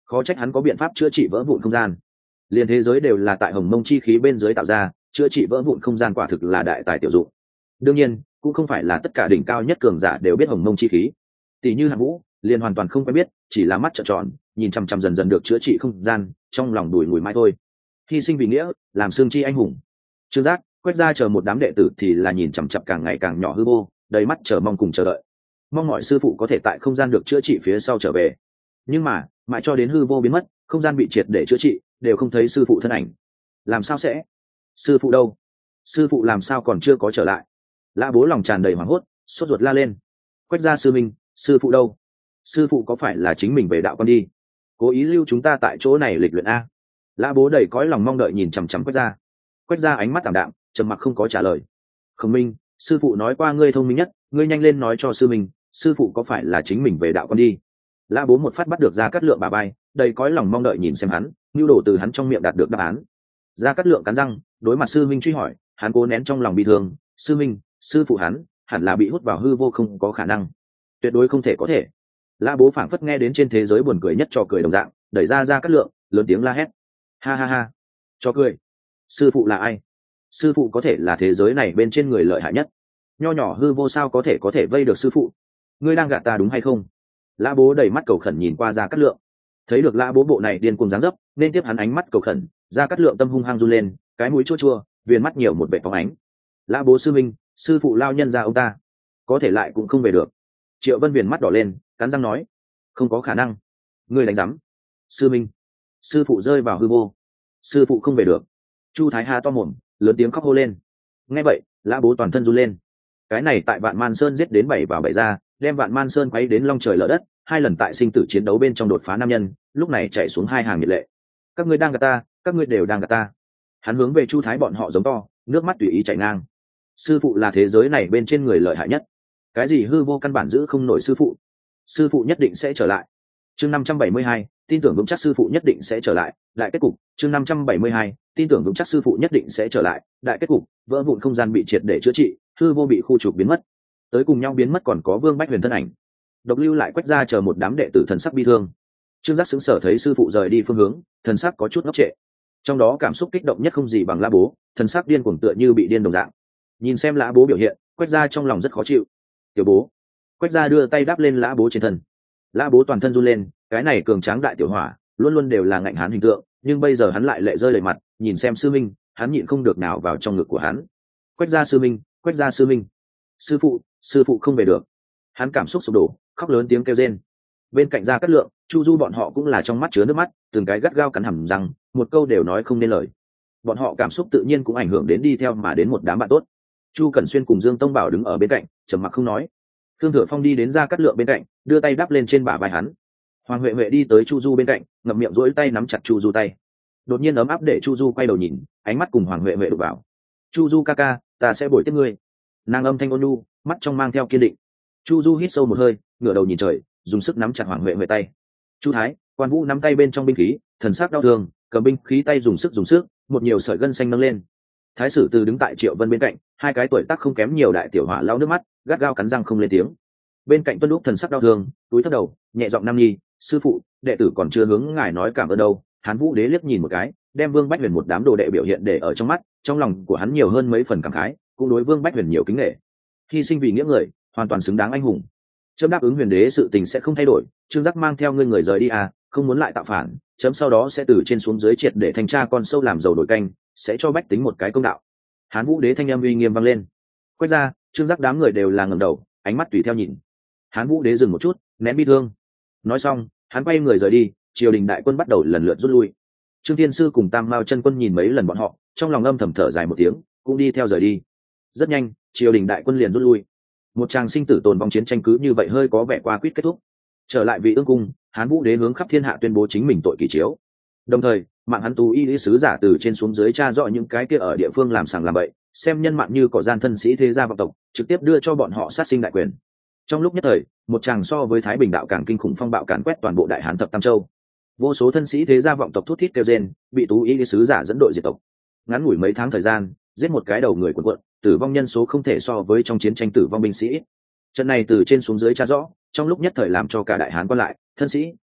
A: khó trách hắn có biện pháp chữa trị vỡ vụn không gian. Liên thế giới đều là tại hồng mông chi khí bên dưới tạo ra, chữa trị vỡ vụn không gian quả thực là đại tài tiểu dụng. Đương nhiên cũng không phải là tất cả đỉnh cao nhất cường giả đều biết hồng mông chi khí, tỷ như Hạng Vũ liền hoàn toàn không quen biết, chỉ là mắt trợn tròn nhìn chằm chằm dần dần được chữa trị không gian, trong lòng đùi ngùi mãi thôi. Hy sinh vì nghĩa, làm xương chi anh hùng. Trương Giác, Quách Gia chờ một đám đệ tử thì là nhìn chằm chằm càng ngày càng nhỏ hư vô, đầy mắt chờ mong cùng chờ đợi, mong mọi sư phụ có thể tại không gian được chữa trị phía sau trở về. Nhưng mà mãi cho đến hư vô biến mất, không gian bị triệt để chữa trị, đều không thấy sư phụ thân ảnh. Làm sao sẽ? Sư phụ đâu? Sư phụ làm sao còn chưa có trở lại? Lã Bố lòng tràn đầy hoảng hốt, sốt ruột la lên. Quách Gia sư minh, sư phụ đâu? Sư phụ có phải là chính mình về đạo con đi, cố ý lưu chúng ta tại chỗ này lịch luyện a? Lã Bố đầy cõi lòng mong đợi nhìn chằm chằm Quách Gia. Quách Gia ánh mắt ảm đạm, trầm mặc không có trả lời. Khổng Minh, sư phụ nói qua ngươi thông minh nhất, ngươi nhanh lên nói cho sư minh, sư phụ có phải là chính mình về đạo con đi? Lã Bố một phát bắt được Gia Cát Lượng bà bay, đầy cõi lòng mong đợi nhìn xem hắn, nhu đồ từ hắn trong miệng đạt được đáp án. Gia Cát Lượng cắn răng, đối mặt sư minh truy hỏi, hắn cố nén trong lòng bi thương. Sư minh, sư phụ hắn hẳn là bị hút vào hư vô, không có khả năng, tuyệt đối không thể có thể. Lã Bố phảng phất nghe đến trên thế giới buồn cười nhất trò cười đồng dạng, đẩy ra Gia Cát Lượng, lớn tiếng la hét. Ha ha ha, cho cười. Sư phụ là ai? Sư phụ có thể là thế giới này bên trên người lợi hại nhất, nho nhỏ hư vô sao có thể có thể vây được sư phụ? Ngươi đang gạt ta đúng hay không? Lã Bố đầy mắt cầu khẩn nhìn qua Gia Cát Lượng, thấy được Lã Bố bộ này điên cuồng dáng dấp, nên tiếp hắn ánh mắt cầu khẩn, Gia Cát Lượng tâm hung hăng run lên, cái mũi chua chua, viền mắt nhiều một vệt phóng ánh. Lã Bố sư minh, sư phụ lao nhân ra ông ta có thể lại cũng không về được. Triệu Vân viền mắt đỏ lên, cắn răng nói, không có khả năng. Ngươi đánh rắm. Sư minh, sư phụ rơi vào hư vô, sư phụ không về được. Chu Thái Hà to mồm, lớn tiếng khóc hô lên. Nghe vậy, Lã Bố toàn thân run lên. Cái này tại Vạn Man Sơn giết đến bảy vào bảy ra, đem Vạn Man Sơn quấy đến long trời lở đất, hai lần tại sinh tử chiến đấu bên trong đột phá nam nhân, lúc này chạy xuống hai hàng nhiệt lệ. Các ngươi đang gạt ta, các ngươi đều đang gạt ta. Hắn hướng về Chu Thái bọn họ giống to, nước mắt tùy ý chảy ngang. Sư phụ là thế giới này bên trên người lợi hại nhất, cái gì hư vô căn bản giữ không nổi sư phụ. Sư phụ nhất định sẽ trở lại. Chương năm trăm bảy mươi hai, tin tưởng vững chắc sư phụ nhất định sẽ trở lại. Đại kết cục. Chương năm trăm bảy mươi hai, tin tưởng vững chắc sư phụ nhất định sẽ trở lại. Đại kết cục. Vỡ vụn không gian bị triệt để chữa trị, hư vô bị khu trục biến mất. Tới cùng nhau biến mất còn có Vương Bách Huyền thân ảnh. Độc lưu lại Quách Gia chờ một đám đệ tử thần sắc bi thương. Trương Giác sững sờ thấy sư phụ rời đi phương hướng, thần sắc có chút ngốc trệ. Trong đó cảm xúc kích động nhất không gì bằng Lã Bố, thần sắc điên cuồng tựa như bị điên đồng dạng. Nhìn xem Lã Bố biểu hiện, Quách Gia trong lòng rất khó chịu. Tiểu Bố. Quách Gia đưa tay đáp lên Lã Bố trên thân. Lã Bố toàn thân run lên, cái này cường tráng đại tiểu hỏa luôn luôn đều là ngạnh hán hình tượng, nhưng bây giờ hắn lại lệ rơi lệ mặt, nhìn xem sư minh, hắn nhịn không được nào vào trong ngực của hắn. Quách Gia sư minh, Quách Gia sư minh, sư phụ, sư phụ không về được. Hắn cảm xúc sụp đổ, khóc lớn tiếng kêu rên. Bên cạnh Gia Cát Lượng, Chu Du bọn họ cũng là trong mắt chứa nước mắt, từng cái gắt gao cắn hàm răng, một câu đều nói không nên lời. Bọn họ cảm xúc tự nhiên cũng ảnh hưởng đến đi theo mà đến một đám bạn tốt. Chu Cẩn Xuyên cùng Dương Tông Bảo đứng ở bên cạnh, trầm mặc không nói. Thương Thừa Phong đi đến Gia Cát Lượng bên cạnh, đưa tay đắp lên trên bả vai hắn. Hoàng Huệ Huệ đi tới Chu Du bên cạnh, ngậm miệng duỗi tay nắm chặt Chu Du tay. Đột nhiên ấm áp để Chu Du quay đầu nhìn, ánh mắt cùng Hoàng Huệ Huệ đụng vào. Chu Du ca ca, ta sẽ bồi tiếp ngươi. Nàng âm thanh ôn nhu, mắt trong mang theo kiên định. Chu Du hít sâu một hơi, ngửa đầu nhìn trời, dùng sức nắm chặt Hoàng Huệ Huệ tay. Chu Thái, Quan Vũ nắm tay bên trong binh khí, thần sắc đau thương, cầm binh khí tay dùng sức dùng sức, một nhiều sợi gân xanh nâng lên. Thái sử Từ đứng tại Triệu Vân bên cạnh, hai cái tuổi tác không kém nhiều đại tiểu hỏa lau nước mắt, gắt gao cắn răng không lên tiếng. Bên cạnh Tuân Lúc thần sắc đau thương, túi thấp đầu, nhẹ giọng nam nhi, sư phụ, đệ tử còn chưa hướng ngài nói cảm ơn đâu. Hán Vũ Đế liếc nhìn một cái, đem Vương Bách Huyền một đám đồ đệ biểu hiện để ở trong mắt, trong lòng của hắn nhiều hơn mấy phần cảm khái, cũng đối Vương Bách Huyền nhiều kính nể. Hy sinh vì nghĩa người, hoàn toàn xứng đáng anh hùng. Chấm đáp ứng Huyền Đế sự tình sẽ không thay đổi, Trương Giác mang theo ngươi người rời đi à, không muốn lại tạo phản, chấm sau đó sẽ từ trên xuống dưới triệt để thanh tra con sâu làm dầu đổi canh, sẽ cho bách tính một cái công đạo. Hán Vũ Đế thanh âm uy nghiêm vang lên. Quét ra, Trương Giác đám người đều là ngẩng đầu, ánh mắt tùy theo nhìn. Hán Vũ Đế dừng một chút, nén bi thương. Nói xong, hắn quay người rời đi, triều đình đại quân bắt đầu lần lượt rút lui. Trương Thiên Sư cùng Tam Mao chân quân nhìn mấy lần bọn họ, trong lòng âm thầm thở dài một tiếng, cũng đi theo rời đi. Rất nhanh, triều đình đại quân liền rút lui. Một tràng sinh tử tồn vong chiến tranh cứ như vậy hơi có vẻ qua quýt kết thúc. Trở lại Vị Ương cung, Hán Vũ Đế hướng khắp thiên hạ tuyên bố chính mình tội kỳ chiếu. Đồng thời, mạng hắn tù y lý sứ giả từ trên xuống dưới tra rõ những cái kia ở địa phương làm sàng làm bậy, xem nhân mạng như cỏ gian thân sĩ thế gia vọng tộc, trực tiếp đưa cho bọn họ sát sinh đại quyền. Trong lúc nhất thời, một tràng so với Thái Bình đạo càng kinh khủng phong bạo càn quét toàn bộ đại hán thập tam châu. Vô số thân sĩ thế gia vọng tộc thút thít kêu rên, bị tú y lý sứ giả dẫn đội diệt tộc. Ngắn ngủi mấy tháng thời gian, giết một cái đầu người cuộn cuộn, tử vong nhân số không thể so với trong chiến tranh tử vong binh sĩ. Trận này từ trên xuống dưới tra rõ, trong lúc nhất thời làm cho cả đại hán quan lại, thân sĩ,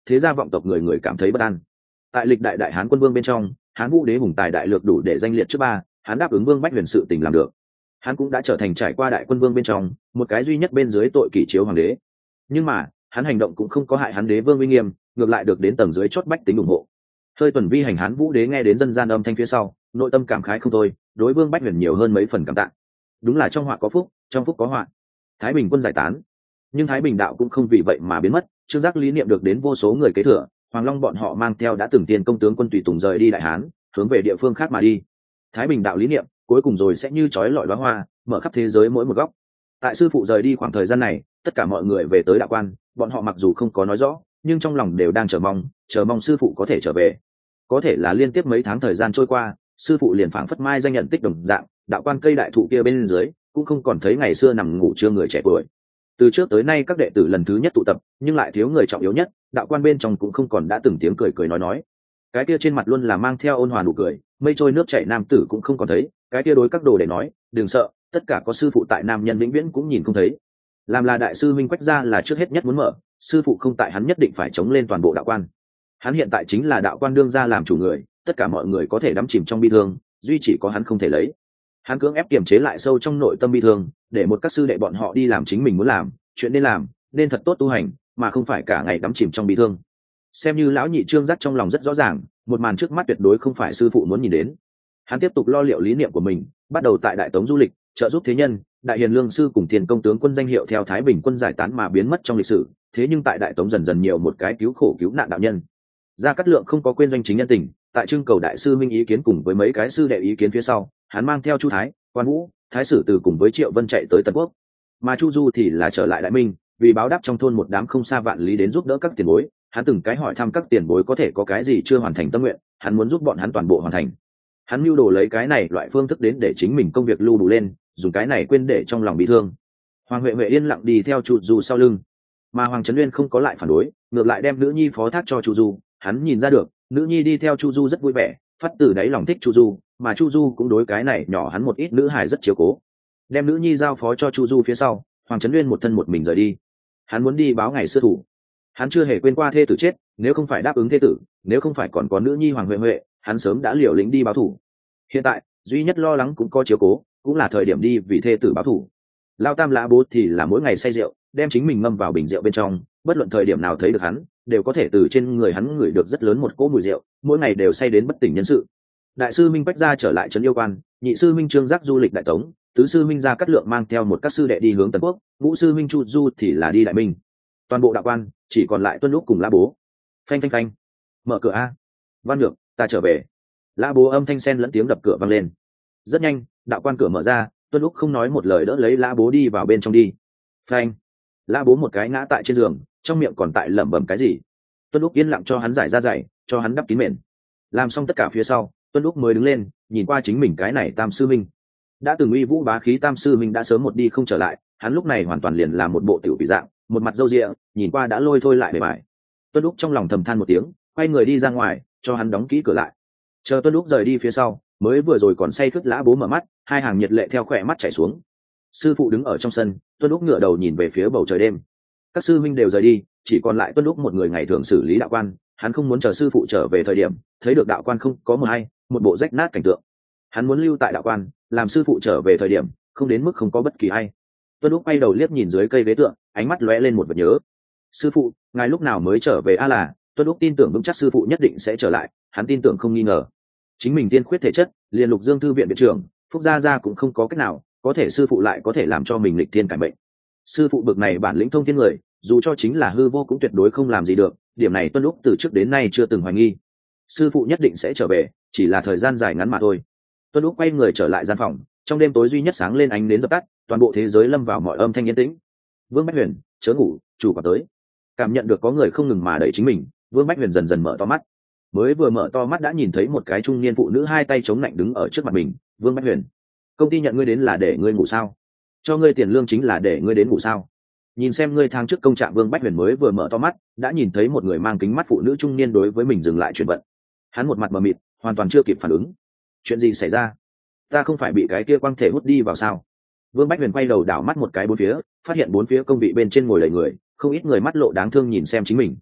A: thế gia vọng tộc người người cảm thấy bất an. Tại lịch đại đại hán quân vương bên trong, hán vũ đế hùng tài đại lược đủ để danh liệt trước ba, hắn đáp ứng Vương Bách Huyền sự tình làm được. Hắn cũng đã trở thành trải qua đại quân vương bên trong một cái duy nhất bên dưới tội kỷ chiếu hoàng đế. Nhưng mà hắn hành động cũng không có hại hắn đế vương uy nghiêm, ngược lại được đến tầng dưới chót bách tính ủng hộ. Hơi tuần vi hành hán vũ đế nghe đến dân gian âm thanh phía sau, nội tâm cảm khái không thôi, đối Vương Bách Huyền nhiều hơn mấy phần cảm tạ. Đúng là trong họa có phúc, trong phúc có họa. Thái Bình quân giải tán, nhưng Thái Bình đạo cũng không vì vậy mà biến mất. Trương Giác lý niệm được đến vô số người kế thừa, Hoàng Long bọn họ mang theo đã từng tiền công tướng quân tùy tùng rời đi đại hán, hướng về địa phương khác mà đi. Thái Bình đạo lý niệm cuối cùng rồi sẽ như chói lọi đóa hoa, mở khắp thế giới mỗi một góc. Tại sư phụ rời đi khoảng thời gian này, tất cả mọi người về tới đạo quan, bọn họ mặc dù không có nói rõ, nhưng trong lòng đều đang chờ mong, chờ mong sư phụ có thể trở về. Có thể là liên tiếp mấy tháng thời gian trôi qua, sư phụ liền phảng phất mai danh nhận tích đồng dạng, đạo quan cây đại thụ kia bên dưới cũng không còn thấy ngày xưa nằm ngủ trưa người trẻ tuổi. Từ trước tới nay các đệ tử lần thứ nhất tụ tập, nhưng lại thiếu người trọng yếu nhất, đạo quan bên trong cũng không còn đã từng tiếng cười cười nói nói. Cái kia trên mặt luôn là mang theo ôn hòa nụ cười, mây trôi nước chảy nam tử cũng không còn thấy, cái kia đối các đồ để nói, đừng sợ, tất cả có sư phụ tại nam nhân vĩnh viễn cũng nhìn không thấy. Làm là đại sư minh Quách gia là trước hết nhất muốn mở, sư phụ không tại hắn nhất định phải chống lên toàn bộ đạo quan. Hắn hiện tại chính là đạo quan đương gia làm chủ người, tất cả mọi người có thể đắm chìm trong bi thương, duy chỉ có hắn không thể lấy. Hắn cưỡng ép kiềm chế lại sâu trong nội tâm bi thương, để một các sư đệ bọn họ đi làm chính mình muốn làm, chuyện nên làm, nên thật tốt tu hành, mà không phải cả ngày đắm chìm trong bi thương. Xem như lão nhị Trương Giác trong lòng rất rõ ràng, một màn trước mắt tuyệt đối không phải sư phụ muốn nhìn đến. Hắn tiếp tục lo liệu lý niệm của mình, bắt đầu tại Đại Tống du lịch, trợ giúp thế nhân. Đại Hiền Lương sư cùng Tiền công tướng quân danh hiệu theo Thái Bình quân giải tán mà biến mất trong lịch sử, thế nhưng tại Đại Tống dần dần nhiều một cái cứu khổ cứu nạn đạo nhân. Gia Cát Lượng không có quên doanh chính nhân tình, tại trưng cầu đại sư minh ý kiến cùng với mấy cái sư đệ ý kiến phía sau, hắn mang theo Chu Thái, Quan Vũ, Thái Sử Từ cùng với Triệu Vân chạy tới Tần Quốc, mà Chu Du thì là trở lại Đại Minh, vì báo đáp trong thôn một đám không xa vạn lý đến giúp đỡ các tiền bối. Hắn từng cái hỏi thăm các tiền bối có thể có cái gì chưa hoàn thành tâm nguyện, hắn muốn giúp bọn hắn toàn bộ hoàn thành. Hắn mưu đồ lấy cái này loại phương thức đến để chính mình công việc lưu đủ lên, dùng cái này quên để trong lòng bị thương. Hoàng Huệ Huệ yên lặng đi theo Chu Du sau lưng, mà Hoàng Trấn Nguyên không có lại phản đối, ngược lại đem nữ nhi phó thác cho Chu Du. Hắn nhìn ra được, nữ nhi đi theo Chu Du rất vui vẻ, phát từ đáy lòng thích Chu Du, mà Chu Du cũng đối cái này nhỏ hắn một ít nữ hài rất chiếu cố. Đem nữ nhi giao phó cho Chu Du phía sau, Hoàng Trấn Nguyên một thân một mình rời đi. Hắn muốn đi báo ngày xưa thủ. Hắn chưa hề quên qua thê tử chết, nếu không phải đáp ứng thê tử, nếu không phải còn có nữ nhi Hoàng Huệ Huệ, hắn sớm đã liều lĩnh đi báo thủ. Hiện tại duy nhất lo lắng cũng có chiếu cố, cũng là thời điểm đi vì thê tử báo thủ. Lao Tam Lã Bố thì là mỗi ngày say rượu, đem chính mình ngâm vào bình rượu bên trong, bất luận thời điểm nào thấy được hắn, đều có thể từ trên người hắn ngửi được rất lớn một cỗ mùi rượu, mỗi ngày đều say đến bất tỉnh nhân sự. Đại sư Minh Bách gia trở lại trấn Yêu Quan, nhị sư Minh Trương Giác du lịch Đại Tống, tứ sư Minh Gia Cát Lượng mang theo một các sư đệ đi hướng Tần Quốc, ngũ sư Minh Chu Du thì là đi Đại Minh. Toàn bộ đạo quan chỉ còn lại Tuân Lúc cùng Lã Bố. Phanh phanh phanh, mở cửa a. Văn Nhược, ta trở về. Lã Bố âm thanh sen lẫn tiếng đập cửa vang lên. Rất nhanh, đạo quan cửa mở ra, Tuân Lúc không nói một lời đỡ lấy Lã Bố đi vào bên trong đi. Phanh. Lã Bố một cái ngã tại trên giường, trong miệng còn tại lẩm bẩm cái gì. Tuân Lúc yên lặng cho hắn giải ra giày, cho hắn đắp kín mền. Làm xong tất cả phía sau, Tuân Lúc mới đứng lên, nhìn qua chính mình cái này Tam sư Minh. Đã từng uy vũ bá khí Tam sư Minh đã sớm một đi không trở lại, hắn lúc này hoàn toàn liền là một bộ tiểu quỷ dạng, một mặt râu ria, nhìn qua đã lôi thôi lại bề bài. Tuân Lúc trong lòng thầm than một tiếng, quay người đi ra ngoài, cho hắn đóng kỹ cửa lại. Chờ Tuân Lúc rời đi phía sau, mới vừa rồi còn say khướt Lã Bố mở mắt, hai hàng nhiệt lệ theo khỏe mắt chảy xuống. Sư phụ đứng ở trong sân, Tuân Lúc ngửa đầu nhìn về phía bầu trời đêm. Các sư huynh đều rời đi, chỉ còn lại Tuân Lúc một người ngày thường xử lý đạo quan. Hắn không muốn chờ sư phụ trở về thời điểm, thấy được đạo quan không có mờ hay, một bộ rách nát cảnh tượng. Hắn muốn lưu tại đạo quan, làm sư phụ trở về thời điểm, không đến mức không có bất kỳ ai. Tuân Lúc quay đầu liếc nhìn dưới cây ghế tượng, ánh mắt lóe lên một vật nhớ. Sư phụ, ngài lúc nào mới trở về? A là, Tuân Lúc tin tưởng vững chắc sư phụ nhất định sẽ trở lại, hắn tin tưởng không nghi ngờ. Chính mình tiên khuyết thể chất, liền Lục Dương thư viện viện trưởng, Phúc gia gia cũng không có cách nào, có thể sư phụ lại có thể làm cho mình lịch thiên cải mệnh. Sư phụ bực này bản lĩnh thông thiên người, dù cho chính là hư vô cũng tuyệt đối không làm gì được, điểm này Tuân Lúc từ trước đến nay chưa từng hoài nghi. Sư phụ nhất định sẽ trở về, chỉ là thời gian dài ngắn mà thôi. Tuân Lúc quay người trở lại gian phòng, trong đêm tối duy nhất sáng lên ánh nến dập tắt, toàn bộ thế giới lâm vào mọi âm thanh yên tĩnh. Vương Bách Huyền, chớ ngủ, chủ quản tới. Cảm nhận được có người không ngừng mà đẩy chính mình, Vương Bách Huyền dần dần mở to mắt. Mới vừa mở to mắt đã nhìn thấy một cái trung niên phụ nữ hai tay chống lạnh đứng ở trước mặt mình. Vương Bách Huyền, công ty nhận ngươi đến là để ngươi ngủ sao? Cho ngươi tiền lương chính là để ngươi đến ngủ sao? Nhìn xem ngươi tháng trước công trạng. Vương Bách Huyền mới vừa mở to mắt đã nhìn thấy một người mang kính mắt phụ nữ trung niên đối với mình dừng lại chuyển vận. Hắn một mặt mờ mịt, hoàn toàn chưa kịp phản ứng. Chuyện gì xảy ra? Ta không phải bị cái kia quang thể hút đi vào sao? Vương Bách Huyền quay đầu đảo mắt một cái bốn phía, phát hiện bốn phía công vị bên trên ngồi đầy người, không ít người mắt lộ đáng thương nhìn xem chính mình.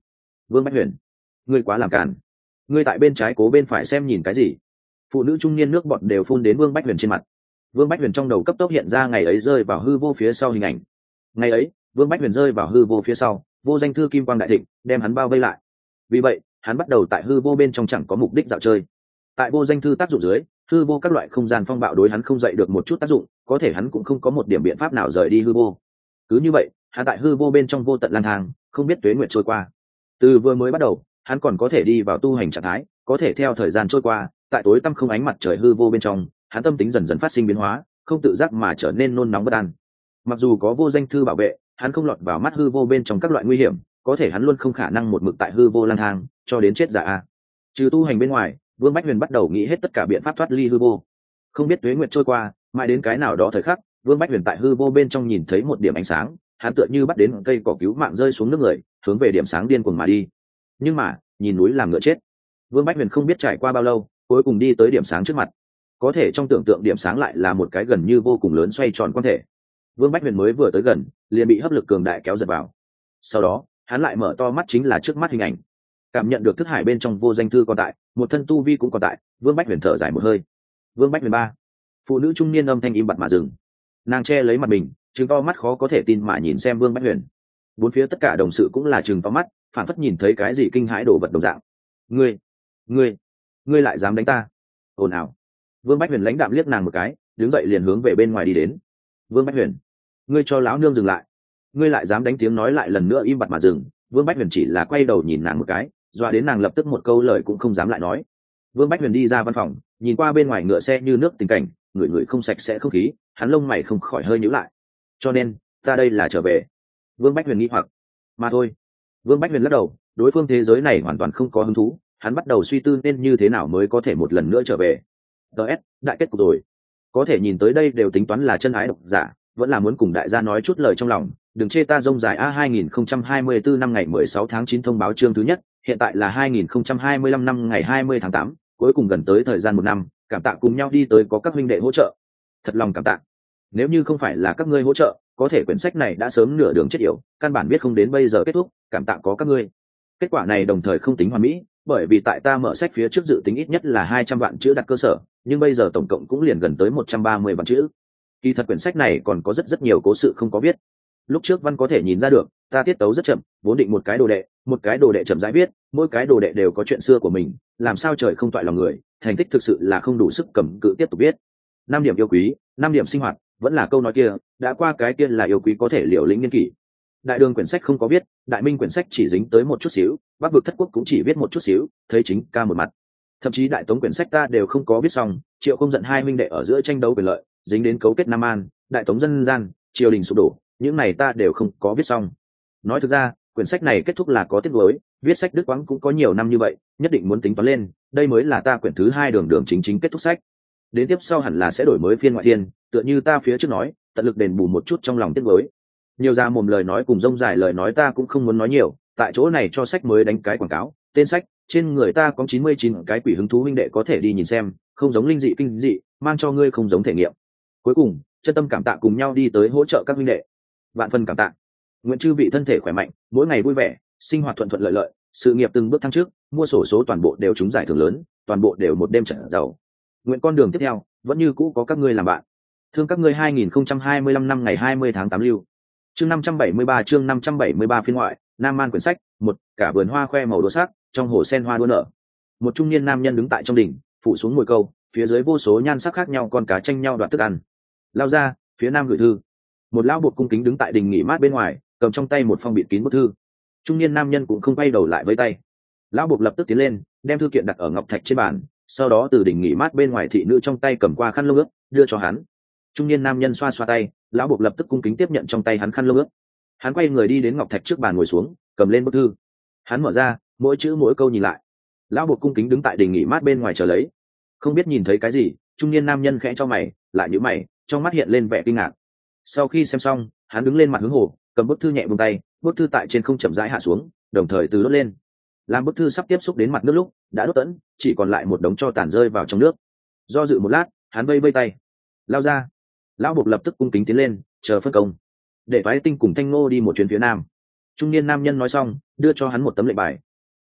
A: Vương Bách Huyền, ngươi quá làm cản, ngươi tại bên trái cố bên phải xem nhìn cái gì? Phụ nữ trung niên nước bọt đều phun đến Vương Bách Huyền trên mặt. Vương Bách Huyền trong đầu cấp tốc hiện ra ngày ấy rơi vào hư vô phía sau hình ảnh. Ngày ấy, Vương Bách Huyền rơi vào hư vô phía sau, vô danh thư kim quang đại thịnh, đem hắn bao vây lại. Vì vậy, hắn bắt đầu tại hư vô bên trong chẳng có mục đích dạo chơi. Tại vô danh thư tác dụng dưới, hư vô các loại không gian phong bạo đối hắn không dậy được một chút tác dụng, có thể hắn cũng không có một điểm biện pháp nào rời đi hư vô. Cứ như vậy, hắn tại hư vô bên trong vô tận lang thang, không biết tuế nguyệt trôi qua. Từ vừa mới bắt đầu, hắn còn có thể đi vào tu hành trạng thái, có thể theo thời gian trôi qua, tại tối tăm không ánh mặt trời hư vô bên trong, hắn tâm tính dần dần phát sinh biến hóa, không tự giác mà trở nên nôn nóng bất an. Mặc dù có vô danh thư bảo vệ, hắn không lọt vào mắt hư vô bên trong các loại nguy hiểm, có thể hắn luôn không khả năng một mực tại hư vô lang thang cho đến chết giả a. Trừ tu hành bên ngoài, Vương Bách Huyền bắt đầu nghĩ hết tất cả biện pháp thoát ly hư vô. Không biết tuế nguyệt trôi qua, mãi đến cái nào đó thời khắc, Vương Bách Huyền tại hư vô bên trong nhìn thấy một điểm ánh sáng, hắn tựa như bắt đến cây cỏ cứu mạng rơi xuống nước người, hướng về điểm sáng điên cuồng mà đi. Nhưng mà, nhìn núi làm ngựa chết. Vương Bách Huyền không biết trải qua bao lâu, cuối cùng đi tới điểm sáng trước mặt. Có thể trong tưởng tượng điểm sáng lại là một cái gần như vô cùng lớn xoay tròn quan thể. Vương Bách Huyền mới vừa tới gần, liền bị hấp lực cường đại kéo giật vào. Sau đó, hắn lại mở to mắt, chính là trước mắt hình ảnh. Cảm nhận được thức hải bên trong vô danh thư còn tại, một thân tu vi cũng còn tại, Vương Bách Huyền thở dài một hơi. Vương Bách Huyền ba. Phụ nữ trung niên âm thanh im bặt mà dừng. Nàng che lấy mặt mình, trừng to mắt khó có thể tin mà nhìn xem Vương Bách Huyền. Bốn phía tất cả đồng sự cũng là trừng to mắt, phản phất nhìn thấy cái gì kinh hãi đổ vật đồng dạng. Ngươi, ngươi, ngươi lại dám đánh ta? Ồn ào. Vương Bách Huyền lãnh đạm liếc nàng một cái, đứng dậy liền hướng về bên ngoài đi đến. Vương Bách Huyền, ngươi cho lão nương dừng lại. Ngươi lại dám đánh, tiếng nói lại lần nữa im bặt mà dừng. Vương Bách Huyền chỉ là quay đầu nhìn nàng một cái, dọa đến nàng lập tức một câu lời cũng không dám lại nói. Vương Bách Huyền đi ra văn phòng, nhìn qua bên ngoài ngựa xe như nước tình cảnh, người người không sạch sẽ không khí, hắn lông mày không khỏi hơi nhíu lại. Cho nên, ta đây là trở về. Vương Bách Huyền nghĩ hoặc, mà thôi. Vương Bách Huyền lắc đầu, đối phương thế giới này hoàn toàn không có hứng thú, hắn bắt đầu suy tư nên như thế nào mới có thể một lần nữa trở về. ds đại kết cục rồi. Có thể nhìn tới đây đều tính toán là chân ái độc giả, vẫn là muốn cùng đại gia nói chút lời trong lòng. Đừng chê ta rông dài a. hai nghìn không trăm hai mươi tư năm ngày mười sáu tháng chín thông báo chương thứ nhất, hiện tại là hai nghìn không trăm hai mươi lăm năm ngày hai mươi tháng tám, cuối cùng gần tới thời gian một năm, cảm tạ cùng nhau đi tới có các huynh đệ hỗ trợ, thật lòng cảm tạ. Nếu như không phải là các ngươi hỗ trợ, có thể quyển sách này đã sớm nửa đường chết yểu, căn bản biết không đến bây giờ kết thúc, cảm tạ có các ngươi. Kết quả này đồng thời không tính hoàn mỹ, bởi vì tại ta mở sách phía trước dự tính ít nhất là hai trăm vạn chữ đặt cơ sở, nhưng bây giờ tổng cộng cũng liền gần tới một trăm ba mươi vạn chữ. Kỳ thật quyển sách này còn có rất rất nhiều cố sự không có viết. Lúc trước Văn có thể nhìn ra được, ta tiết tấu rất chậm, vốn định một cái đồ đệ, một cái đồ đệ chậm rãi viết, mỗi cái đồ đệ đều có chuyện xưa của mình, làm sao trời không toại lòng người, thành tích thực sự là không đủ sức cầm cự tiếp tục viết. Năm điểm yêu quý, năm điểm sinh hoạt, vẫn là câu nói kia, đã qua cái kia là yêu quý có thể liều lĩnh niên kỷ. Đại đường quyển sách không có viết, Đại Minh quyển sách chỉ dính tới một chút xíu, Bắc vực thất quốc cũng chỉ viết một chút xíu, thấy chính ca một mặt. Thậm chí Đại Tống quyển sách ta đều không có viết xong, Triệu Không Giận hai huynh đệ ở giữa tranh đấu quyền lợi, dính đến cấu kết Nam An, Đại Tống dân gian, triều đình sụp đổ, những này ta đều không có viết xong. Nói thực ra, quyển sách này kết thúc là có tiếc nuối, viết sách đứt quãng cũng có nhiều năm như vậy, nhất định muốn tính toán lên, đây mới là ta quyển thứ hai đường đường chính chính kết thúc sách. Đến tiếp sau hẳn là sẽ đổi mới phiên ngoại thiên, tựa như ta phía trước nói, tận lực đền bù một chút trong lòng tiếc nuối. Nhiều ra mồm lời nói cùng rông dài lời nói ta cũng không muốn nói nhiều, tại chỗ này cho sách mới đánh cái quảng cáo, tên sách, trên người ta có chín mươi chín cái quỷ hứng thú huynh đệ có thể đi nhìn xem, không giống linh dị kinh dị, mang cho ngươi không giống thể nghiệm. Cuối cùng, chân tâm cảm tạ cùng nhau đi tới hỗ trợ các huynh đệ. Vạn phần cảm tạ. Nguyện chư vị thân thể khỏe mạnh, mỗi ngày vui vẻ, sinh hoạt thuận thuận lợi lợi, sự nghiệp từng bước thăng trước, mua sổ số toàn bộ đều trúng giải thưởng lớn, toàn bộ đều một đêm trận giàu. Nguyện con đường tiếp theo vẫn như cũ có các ngươi làm bạn. Thương các ngươi. Hai nghìn không trăm hai mươi lăm năm ngày hai mươi tháng tám lưu. Chương năm trăm bảy mươi ba, chương năm trăm bảy mươi ba phiên ngoại, Nam Man quyển sách, một, cả vườn hoa khoe màu đua sắc, trong hồ sen hoa đua nở. Một trung niên nam nhân đứng tại trong đỉnh, phủ xuống ngồi câu, phía dưới vô số nhan sắc khác nhau con cá tranh nhau đoạt thức ăn. Lao ra, phía nam gửi thư. Một lão bột cung kính đứng tại đình nghỉ mát bên ngoài, cầm trong tay một phong bịt kín bức thư. Trung niên nam nhân cũng không quay đầu lại với tay. Lão bột lập tức tiến lên, đem thư kiện đặt ở ngọc thạch trên bàn, sau đó từ đình nghỉ mát bên ngoài thị nữ trong tay cầm qua khăn lông ướt, đưa cho hắn. Trung niên nam nhân xoa xoa tay, lão bột lập tức cung kính tiếp nhận trong tay hắn khăn lông ướt. Hắn quay người đi đến ngọc thạch trước bàn ngồi xuống, cầm lên bức thư. Hắn mở ra, mỗi chữ mỗi câu nhìn lại. Lão bột cung kính đứng tại đình nghỉ mát bên ngoài chờ lấy. Không biết nhìn thấy cái gì, trung niên nam nhân khẽ cho mày, lại nhíu mày, trong mắt hiện lên vẻ kinh ngạc. Sau khi xem xong, hắn đứng lên mặt hướng hồ, cầm bức thư nhẹ buông tay, bức thư tại trên không chậm rãi hạ xuống, đồng thời từ đốt lên. Làm bức thư sắp tiếp xúc đến mặt nước lúc, đã đốt tẫn, chỉ còn lại một đống tro tàn rơi vào trong nước. Do dự một lát, hắn vây vây tay, lao ra. Lão buộc lập tức cung kính tiến lên, chờ phân công, để Toái Tinh cùng Thanh Ngô đi một chuyến phía nam. Trung niên nam nhân nói xong, đưa cho hắn một tấm lệnh bài,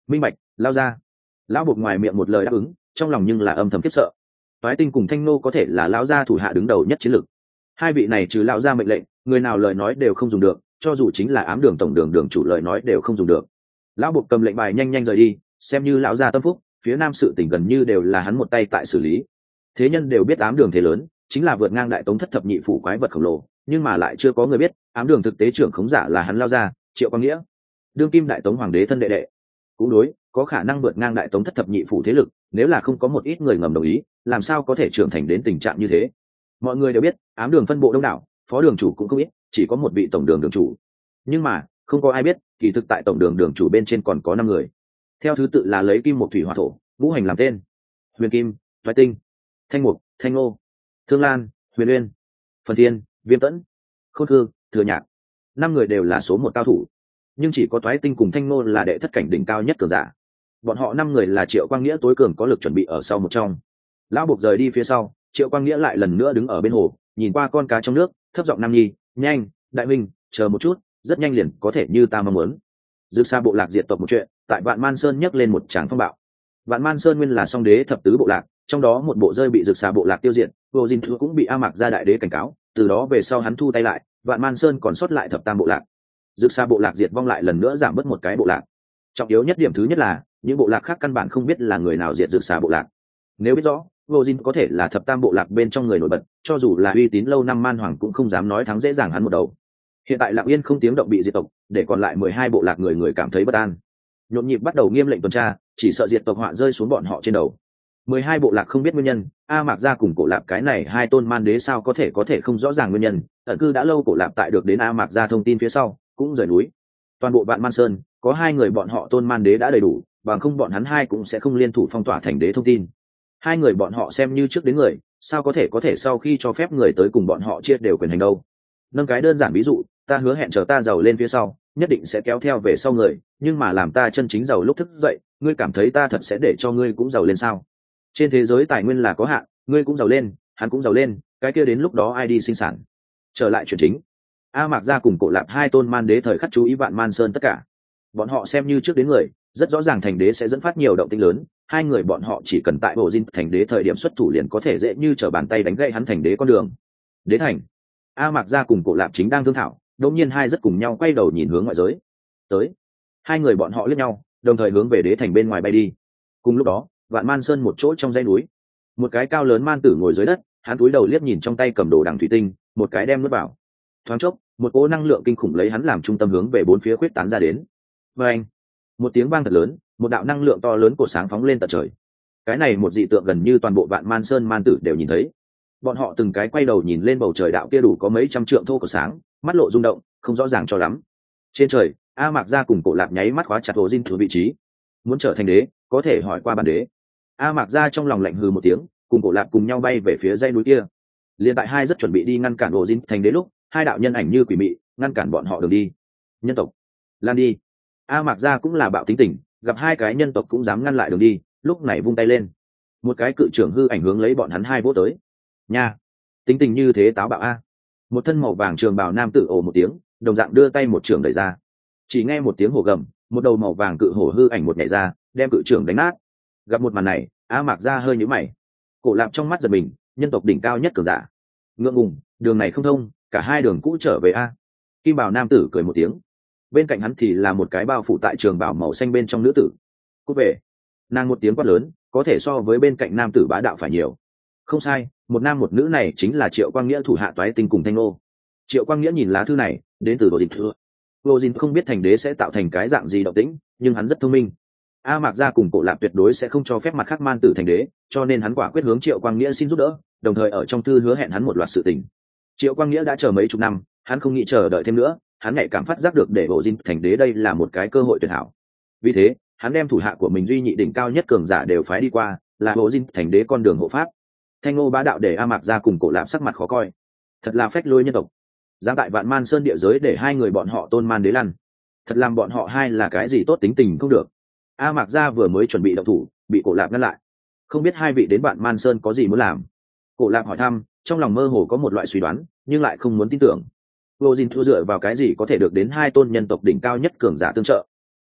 A: minh bạch, lao ra. Lão buộc ngoài miệng một lời đáp ứng, trong lòng nhưng là âm thầm khiếp sợ. Toái Tinh cùng Thanh Nô có thể là lão gia thủ hạ đứng đầu nhất chiến lược. Hai vị này trừ lão gia mệnh lệnh, người nào lời nói đều không dùng được, cho dù chính là ám đường tổng đường đường chủ lời nói đều không dùng được. Lão buộc cầm lệnh bài nhanh nhanh rời đi, xem như lão gia tâm phúc, phía nam sự tình gần như đều là hắn một tay tại xử lý. Thế nhân đều biết ám đường thế lớn, chính là vượt ngang đại tống thất thập nhị phủ quái vật khổng lồ, nhưng mà lại chưa có người biết, ám đường thực tế trưởng khống giả là hắn lao gia, Triệu Quang Nghĩa, đương kim đại tống hoàng đế thân đệ đệ. Cũng đối, có khả năng vượt ngang đại tống thất thập nhị phủ thế lực, nếu là không có một ít người ngầm đồng ý, làm sao có thể trưởng thành đến tình trạng như thế. Mọi người đều biết, ám đường phân bộ đông đảo, phó đường chủ cũng không ít, chỉ có một vị tổng đường đường chủ. Nhưng mà không có ai biết, kỳ thực tại tổng đường đường chủ bên trên còn có năm người, theo thứ tự là lấy kim một thủy hỏa thổ ngũ hành làm tên: Huyền Kim, Toái Tinh, Thanh Mục, Thanh Ngô, Thương Lan, Huyền Uyên, Phần Thiên, Viêm Tẫn, Khôn Cư, Thừa Nhạc. Năm người đều là số một cao thủ, nhưng chỉ có Toái Tinh cùng Thanh Ngô là đệ thất cảnh đỉnh cao nhất cường giả. Bọn họ năm người là Triệu Quang Nghĩa tối cường có lực chuẩn bị ở sau một trong. Lão buộc rời đi phía sau, Triệu Quang Nghĩa lại lần nữa đứng ở bên hồ, nhìn qua con cá trong nước, thấp giọng: Nam Nhi, nhanh, đại minh, chờ một chút, rất nhanh liền có thể như ta mong muốn. Dược Sa bộ lạc diệt tộc một chuyện, tại Vạn Man Sơn nhấc lên một tràng phong bạo. Vạn Man Sơn nguyên là song đế thập tứ bộ lạc, trong đó một bộ rơi bị Dược Sa bộ lạc tiêu diệt, Vô Dinh Thu cũng bị A Mạc Gia đại đế cảnh cáo, từ đó về sau hắn thu tay lại, Vạn Man Sơn còn sót lại thập tam bộ lạc. Dược Sa bộ lạc diệt vong lại lần nữa giảm bớt một cái bộ lạc. Trọng yếu nhất điểm thứ nhất là, những bộ lạc khác căn bản không biết là người nào diệt Dược Sa bộ lạc. Nếu biết rõ, Vô Dinh có thể là thập tam bộ lạc bên trong người nổi bật, cho dù là uy tín lâu năm Man Hoàng cũng không dám nói thắng dễ dàng hắn một đầu. Hiện tại Lặng Yên không tiếng động bị diệt tộc, để còn lại mười hai bộ lạc người người cảm thấy bất an. Nhộn nhịp bắt đầu nghiêm lệnh tuần tra, chỉ sợ diệt tộc họa rơi xuống bọn họ trên đầu. Mười hai bộ lạc không biết nguyên nhân, A Mạc Gia cùng Cổ Lạp cái này hai tôn man đế sao có thể có thể không rõ ràng nguyên nhân. Ẩn cư đã lâu Cổ Lạp tại được đến A Mạc Gia thông tin phía sau, cũng rời núi. Toàn bộ Vạn Man Sơn có hai người bọn họ tôn man đế đã đầy đủ, bằng không bọn hắn hai cũng sẽ không liên thủ phong tỏa thành đế thông tin. Hai người bọn họ xem như trước đến người, sao có thể có thể sau khi cho phép người tới cùng bọn họ chia đều quyền hành đâu. Nâng cái đơn giản ví dụ, ta hứa hẹn chờ ta giàu lên phía sau, nhất định sẽ kéo theo về sau người, nhưng mà làm ta chân chính giàu lúc thức dậy, ngươi cảm thấy ta thật sẽ để cho ngươi cũng giàu lên sao? Trên thế giới tài nguyên là có hạn, ngươi cũng giàu lên, hắn cũng giàu lên, cái kia đến lúc đó ai đi sinh sản? Trở lại chuyện chính, A Mạc Gia cùng Cổ Lạp hai tôn man đế thời khắc chú ý Vạn Man Sơn tất cả. Bọn họ xem như trước đến người, rất rõ ràng thành đế sẽ dẫn phát nhiều động tĩnh lớn, hai người bọn họ chỉ cần tại bộ dinh thành đế thời điểm xuất thủ liền có thể dễ như trở bàn tay đánh gãy hắn thành đế con đường. Đế thành, A Mạc Gia cùng Cổ Lạp chính đang thương thảo, đột nhiên hai rất cùng nhau quay đầu nhìn hướng ngoại giới. Tới, hai người bọn họ liếc nhau, đồng thời hướng về đế thành bên ngoài bay đi. Cùng lúc đó, Vạn Man Sơn một chỗ trong dãy núi, một cái cao lớn man tử ngồi dưới đất, hắn cúi đầu liếc nhìn trong tay cầm đồ đằng thủy tinh, một cái đem nuốt vào. Thoáng chốc, một cỗ năng lượng kinh khủng lấy hắn làm trung tâm hướng về bốn phía khuyết tán ra đến. Và anh, một tiếng vang thật lớn, một đạo năng lượng to lớn cổ sáng phóng lên tận trời. Cái này một dị tượng gần như toàn bộ Vạn Man Sơn man tử đều nhìn thấy. Bọn họ từng cái quay đầu nhìn lên bầu trời đạo kia đủ có mấy trăm trượng thô cổ sáng, mắt lộ rung động, không rõ ràng cho lắm. Trên trời, A Mạc Gia cùng Cổ Lạp nháy mắt khóa chặt Hồ Dinh Thú vị trí. Muốn trở thành đế, có thể hỏi qua bản đế. A Mạc Gia trong lòng lạnh hừ một tiếng, cùng Cổ Lạp cùng nhau bay về phía dãy núi kia. Liên tại hai rất chuẩn bị đi ngăn cản Hồ Dinh thành đế lúc, hai đạo nhân ảnh như quỷ mị ngăn cản bọn họ đường đi. Nhân tộc, lan đi! A Mạc Gia cũng là bạo tính tình, gặp hai cái nhân tộc cũng dám ngăn lại đường đi, lúc này vung tay lên, một cái cự trưởng hư ảnh hướng lấy bọn hắn hai vỗ tới. Nha, tính tình như thế táo bạo a! Một thân màu vàng trường bào nam tử ồ một tiếng, đồng dạng đưa tay một trường đẩy ra. Chỉ nghe một tiếng hổ gầm, một đầu màu vàng cự hổ hư ảnh một nhảy ra, đem cự trưởng đánh nát. Gặp một màn này, A Mạc Gia hơi nhíu mày. Cổ Lạp trong mắt giật mình, nhân tộc đỉnh cao nhất cường giả. Ngượng ngùng, đường này không thông, cả hai đường cũ trở về a. Kim bào nam tử cười một tiếng. Bên cạnh hắn thì là một cái bao phủ tại trường bào màu xanh bên trong nữ tử. Cút về. Nàng một tiếng quát lớn, có thể so với bên cạnh nam tử bá đạo phải nhiều. Không sai, một nam một nữ này chính là Triệu Quang Nghĩa thủ hạ Toái Tinh cùng Thanh Ngô. Triệu Quang Nghĩa nhìn lá thư này, đến từ Vô Dinh Thưa. Vô Dinh không biết thành đế sẽ tạo thành cái dạng gì động tĩnh, nhưng hắn rất thông minh. A Mạc Gia cùng Cổ Lạp tuyệt đối sẽ không cho phép mặt khác man tử thành đế, cho nên hắn quả quyết hướng Triệu Quang Nghĩa xin giúp đỡ, đồng thời ở trong thư hứa hẹn hắn một loạt sự tình. Triệu Quang Nghĩa đã chờ mấy chục năm, hắn không nghĩ chờ đợi thêm nữa, hắn nhạy cảm phát giác được để Vô Dinh thành đế đây là một cái cơ hội tuyệt hảo. Vì thế, hắn đem thủ hạ của mình duy nhị đỉnh cao nhất cường giả đều phái đi qua, là Vô Dinh thành đế con đường hộ pháp. Thanh Ngô bá đạo để A Mạc Gia cùng Cổ Lạp sắc mặt khó coi. Thật là phách lối nhân tộc. Giáng tại Vạn Man Sơn địa giới để hai người bọn họ tôn man đế lăn. Thật làm bọn họ hai là cái gì tốt tính tình không được. A Mạc Gia vừa mới chuẩn bị động thủ, bị Cổ Lạp ngăn lại. Không biết hai vị đến Vạn Man Sơn có gì muốn làm? Cổ Lạp hỏi thăm, trong lòng mơ hồ có một loại suy đoán, nhưng lại không muốn tin tưởng. Vô Dinh Thu dựa vào cái gì có thể được đến hai tôn nhân tộc đỉnh cao nhất cường giả tương trợ?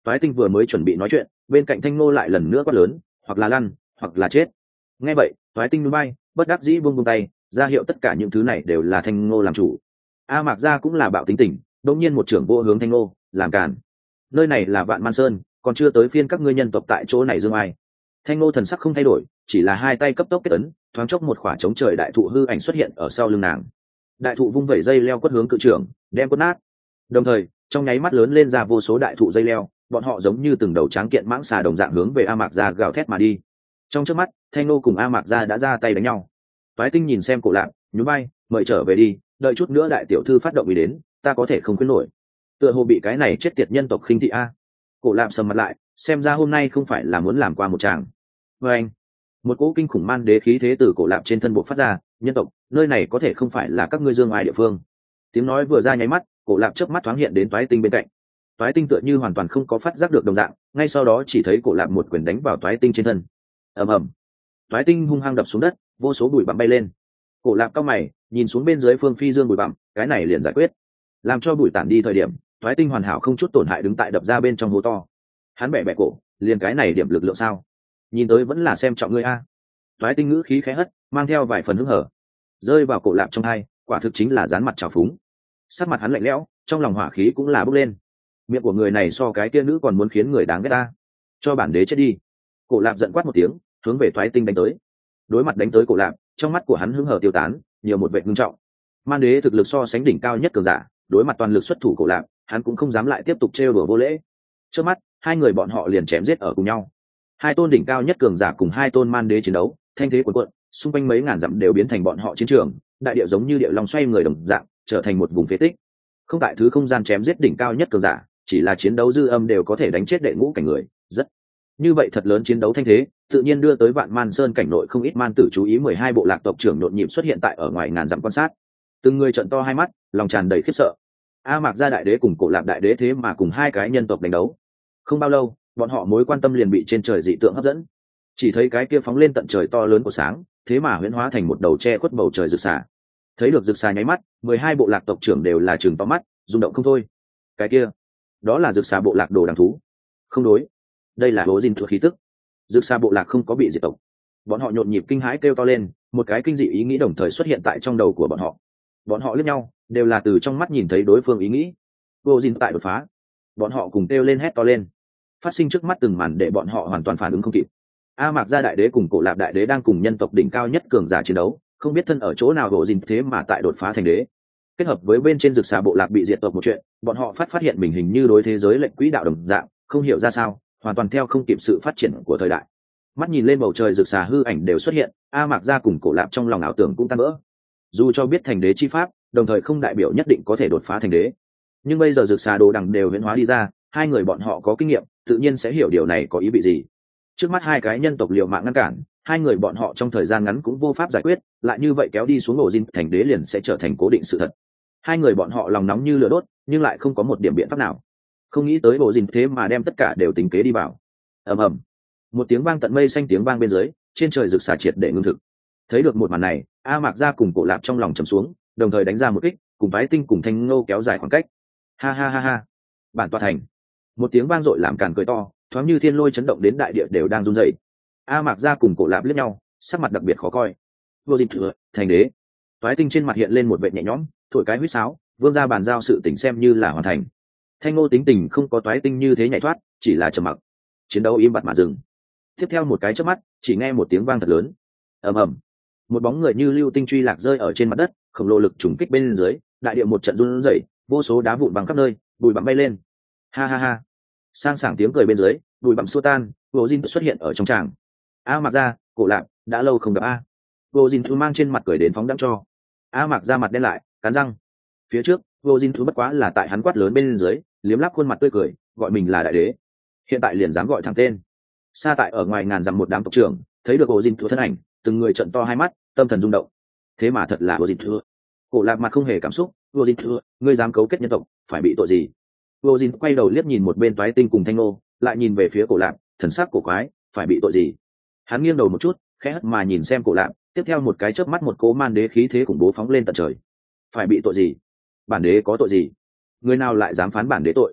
A: Toái Tinh vừa mới chuẩn bị nói chuyện, bên cạnh Thanh Ngô lại lần nữa quát lớn, hoặc là lăn, hoặc là chết. Nghe vậy, Toái Tinh núi bay, bất đắc dĩ buông buông tay, ra hiệu tất cả những thứ này đều là Thanh Ngô làm chủ. A Mạc Gia cũng là bạo tính tình, đột nhiên một trưởng vô hướng Thanh Ngô, làm cản. Nơi này là Vạn Man Sơn, còn chưa tới phiên các ngươi nhân tộc tại chỗ này dương ai. Thanh Ngô thần sắc không thay đổi, chỉ là hai tay cấp tốc kết ấn, thoáng chốc một khỏa chống trời đại thụ hư ảnh xuất hiện ở sau lưng nàng. Đại thụ vung vẩy dây leo quất hướng cự trưởng, đem quất nát. Đồng thời, trong nháy mắt lớn lên ra vô số đại thụ dây leo, bọn họ giống như từng đầu tráng kiện mãng xà đồng dạng hướng về A Mạc Gia gào thét mà đi. Trong chớp mắt, Thanh Ngô cùng A Mạc Gia đã ra tay đánh nhau. Toái Tinh nhìn xem Cổ Lạc, nhún vai, mời trở về đi, đợi chút nữa đại tiểu thư phát động ý đến, ta có thể không khuyến nổi. Tựa hồ bị cái này chết tiệt nhân tộc khinh thị a. Cổ Lạc sầm mặt lại, xem ra hôm nay không phải là muốn làm qua một tràng. Và anh, một cỗ kinh khủng man đế khí thế từ Cổ Lạc trên thân bộ phát ra, nhân tộc, nơi này có thể không phải là các ngươi dương ai địa phương. Tiếng nói vừa ra nháy mắt, Cổ Lạc chớp mắt thoáng hiện đến Toái Tinh bên cạnh. Toái Tinh tựa như hoàn toàn không có phát giác được đồng dạng, ngay sau đó chỉ thấy Cổ Lạc một quyền đánh vào Toái Tinh trên thân. Ầm ầm. Toái Tinh hung hăng đập xuống đất, vô số bụi bặm bay lên. Cổ Lạc cao mày, nhìn xuống bên dưới phương phi dương bụi bặm, cái này liền giải quyết. Làm cho bụi tản đi thời điểm, Toái Tinh hoàn hảo không chút tổn hại đứng tại đập ra bên trong hố to. Hắn bẻ bẻ cổ, liền cái này điểm lực lượng sao? Nhìn tới vẫn là xem trọng ngươi a. Toái Tinh ngữ khí khẽ hất, mang theo vài phần hứng hở, rơi vào Cổ Lạc trong hai, quả thực chính là dán mặt trào phúng. Sắc mặt hắn lạnh lẽo, trong lòng hỏa khí cũng là bốc lên. Miệng của người này so cái kia nữ còn muốn khiến người đáng ghét ta. Cho bản đế chết đi. Cổ Lạc giận quát một tiếng, hướng về Toái Tinh đánh tới. Đối mặt đánh tới Cổ Lạc, trong mắt của hắn hứng hở tiêu tán, nhiều một vẻ ngưng trọng. Man đế thực lực so sánh đỉnh cao nhất cường giả, đối mặt toàn lực xuất thủ Cổ Lạc, hắn cũng không dám lại tiếp tục trêu đùa vô lễ. Trước mắt, hai người bọn họ liền chém giết ở cùng nhau. Hai tôn đỉnh cao nhất cường giả cùng hai tôn man đế chiến đấu, thanh thế cuồn cuộn, xung quanh mấy ngàn dặm đều biến thành bọn họ chiến trường, đại địa giống như địa long xoay người đồng dạng, trở thành một vùng phế tích. Không tại thứ không gian chém giết đỉnh cao nhất cường giả, chỉ là chiến đấu dư âm đều có thể đánh chết đệ ngũ cảnh người, rất như vậy thật lớn chiến đấu thanh thế, tự nhiên đưa tới Vạn Man Sơn cảnh nội không ít man tử chú ý. Mười hai bộ lạc tộc trưởng nhộn nhịp xuất hiện tại ở ngoài ngàn dặm quan sát, từng người trợn to hai mắt, lòng tràn đầy khiếp sợ. A Mạc Gia đại đế cùng Cổ Lạc đại đế thế mà cùng hai cái nhân tộc đánh đấu. Không bao lâu, bọn họ mối quan tâm liền bị trên trời dị tượng hấp dẫn. Chỉ thấy cái kia phóng lên tận trời to lớn của sáng, thế mà huyễn hóa thành một đầu che khuất bầu trời rực xà. Thấy được rực xà nháy mắt, mười hai bộ lạc tộc trưởng đều là trừng to mắt, rung động không thôi. Cái kia, đó là rực xà bộ lạc đồ đằng thú. Không đối, đây là hố dinh thuộc khí tức. Rực xà bộ lạc không có bị diệt tộc. Bọn họ nhộn nhịp kinh hãi kêu to lên, một cái kinh dị ý nghĩ đồng thời xuất hiện tại trong đầu của bọn họ. Bọn họ liếc nhau, đều là từ trong mắt nhìn thấy đối phương ý nghĩ. Vô dinh tại đột phá. Bọn họ cùng kêu lên hét to lên. Phát sinh trước mắt từng màn để bọn họ hoàn toàn phản ứng không kịp. A Mạc Gia đại đế cùng Cổ Lạc đại đế đang cùng nhân tộc đỉnh cao nhất cường giả chiến đấu, không biết thân ở chỗ nào Vô dinh thế mà tại đột phá thành đế. Kết hợp với bên trên rực xà bộ lạc bị diệt tộc một chuyện, bọn họ phát phát hiện mình hình như đối thế giới lệnh quỹ đạo đồng dạng, không hiểu ra sao, hoàn toàn theo không kịp sự phát triển của thời đại. Mắt nhìn lên bầu trời rực xà hư ảnh đều xuất hiện, A Mạc Gia cùng Cổ Lạc trong lòng ảo tưởng cũng tan vỡ. Dù cho biết thành đế chi pháp, đồng thời không đại biểu nhất định có thể đột phá thành đế, nhưng bây giờ rực xà đồ đằng đều huyễn hóa đi ra, hai người bọn họ có kinh nghiệm, tự nhiên sẽ hiểu điều này có ý vị gì. Trước mắt hai cái nhân tộc liều mạng ngăn cản, hai người bọn họ trong thời gian ngắn cũng vô pháp giải quyết, lại như vậy kéo đi xuống ổ dinh thành đế liền sẽ trở thành cố định sự thật. Hai người bọn họ lòng nóng như lửa đốt, nhưng lại không có một điểm biện pháp nào. Không nghĩ tới ổ dinh thế mà đem tất cả đều tính kế đi vào. Ầm ầm, một tiếng vang tận mây xanh tiếng vang bên dưới, trên trời rực xà triệt để ngưng thực. Thấy được một màn này, A Mạc Gia cùng Cổ Lạc trong lòng trầm xuống, đồng thời đánh ra một kích, cùng Phái Tinh cùng Thanh Ngô kéo dài khoảng cách. Ha ha ha ha, bản tọa thành. Một tiếng vang dội làm càn cười to, thoáng như thiên lôi chấn động đến đại địa đều đang run rẩy. A Mạc Gia cùng Cổ Lạc liếc nhau, sắc mặt đặc biệt khó coi. Vô dịp thừa, thành đế. Phái Tinh trên mặt hiện lên một vẻ nhẹ nhõm, thổi cái huýt sáo, vương gia bàn giao sự tình xem như là hoàn thành. Thanh Ngô tính tình không có Toái Tinh như thế nhảy thoát, chỉ là trầm mặc. Chiến đấu im bặt mà dừng. Tiếp theo một cái chớp mắt, chỉ nghe một tiếng vang thật lớn. Ầm ầm. Một bóng người như lưu tinh truy lạc rơi ở trên mặt đất, khổng lồ lực trùng kích bên dưới, đại địa một trận run rẩy, vô số đá vụn bằng khắp nơi, bụi bặm bay lên. Ha ha ha. Sang sảng tiếng cười bên dưới, bụi bặm xua tan, Vô Dinh xuất hiện ở trong tràng. A Mạc Gia, Cổ Lạc, đã lâu không gặp a. Vô Dinh thu mang trên mặt cười đến phóng đãng cho. A Mạc Gia mặt đen lại, cắn răng. Phía trước, Vô Dinh thu bất quá là tại hắn quát lớn bên dưới, liếm láp khuôn mặt tươi cười, gọi mình là đại đế. Hiện tại liền dám gọi thẳng tên. Xa tại ở ngoài ngàn dặm một đám tộc trưởng, thấy được Vô Dinh thu thân ảnh, từng người trợn to hai mắt, tâm thần rung động. Thế mà thật là Vô Dinh thu. Cổ Lạc mặt không hề cảm xúc, Vô Dinh thu, ngươi dám cấu kết nhân tộc, phải bị tội gì? Vô Dinh quay đầu liếc nhìn một bên Toái Tinh cùng Thanh Ngô, lại nhìn về phía Cổ Lạc, thần sắc cổ quái, phải bị tội gì? Hắn nghiêng đầu một chút, khẽ hất mà nhìn xem Cổ Lạc, tiếp theo một cái chớp mắt một cỗ man đế khí thế khủng bố phóng lên tận trời. Phải bị tội gì? Bản đế có tội gì? Người nào lại dám phán bản đế tội?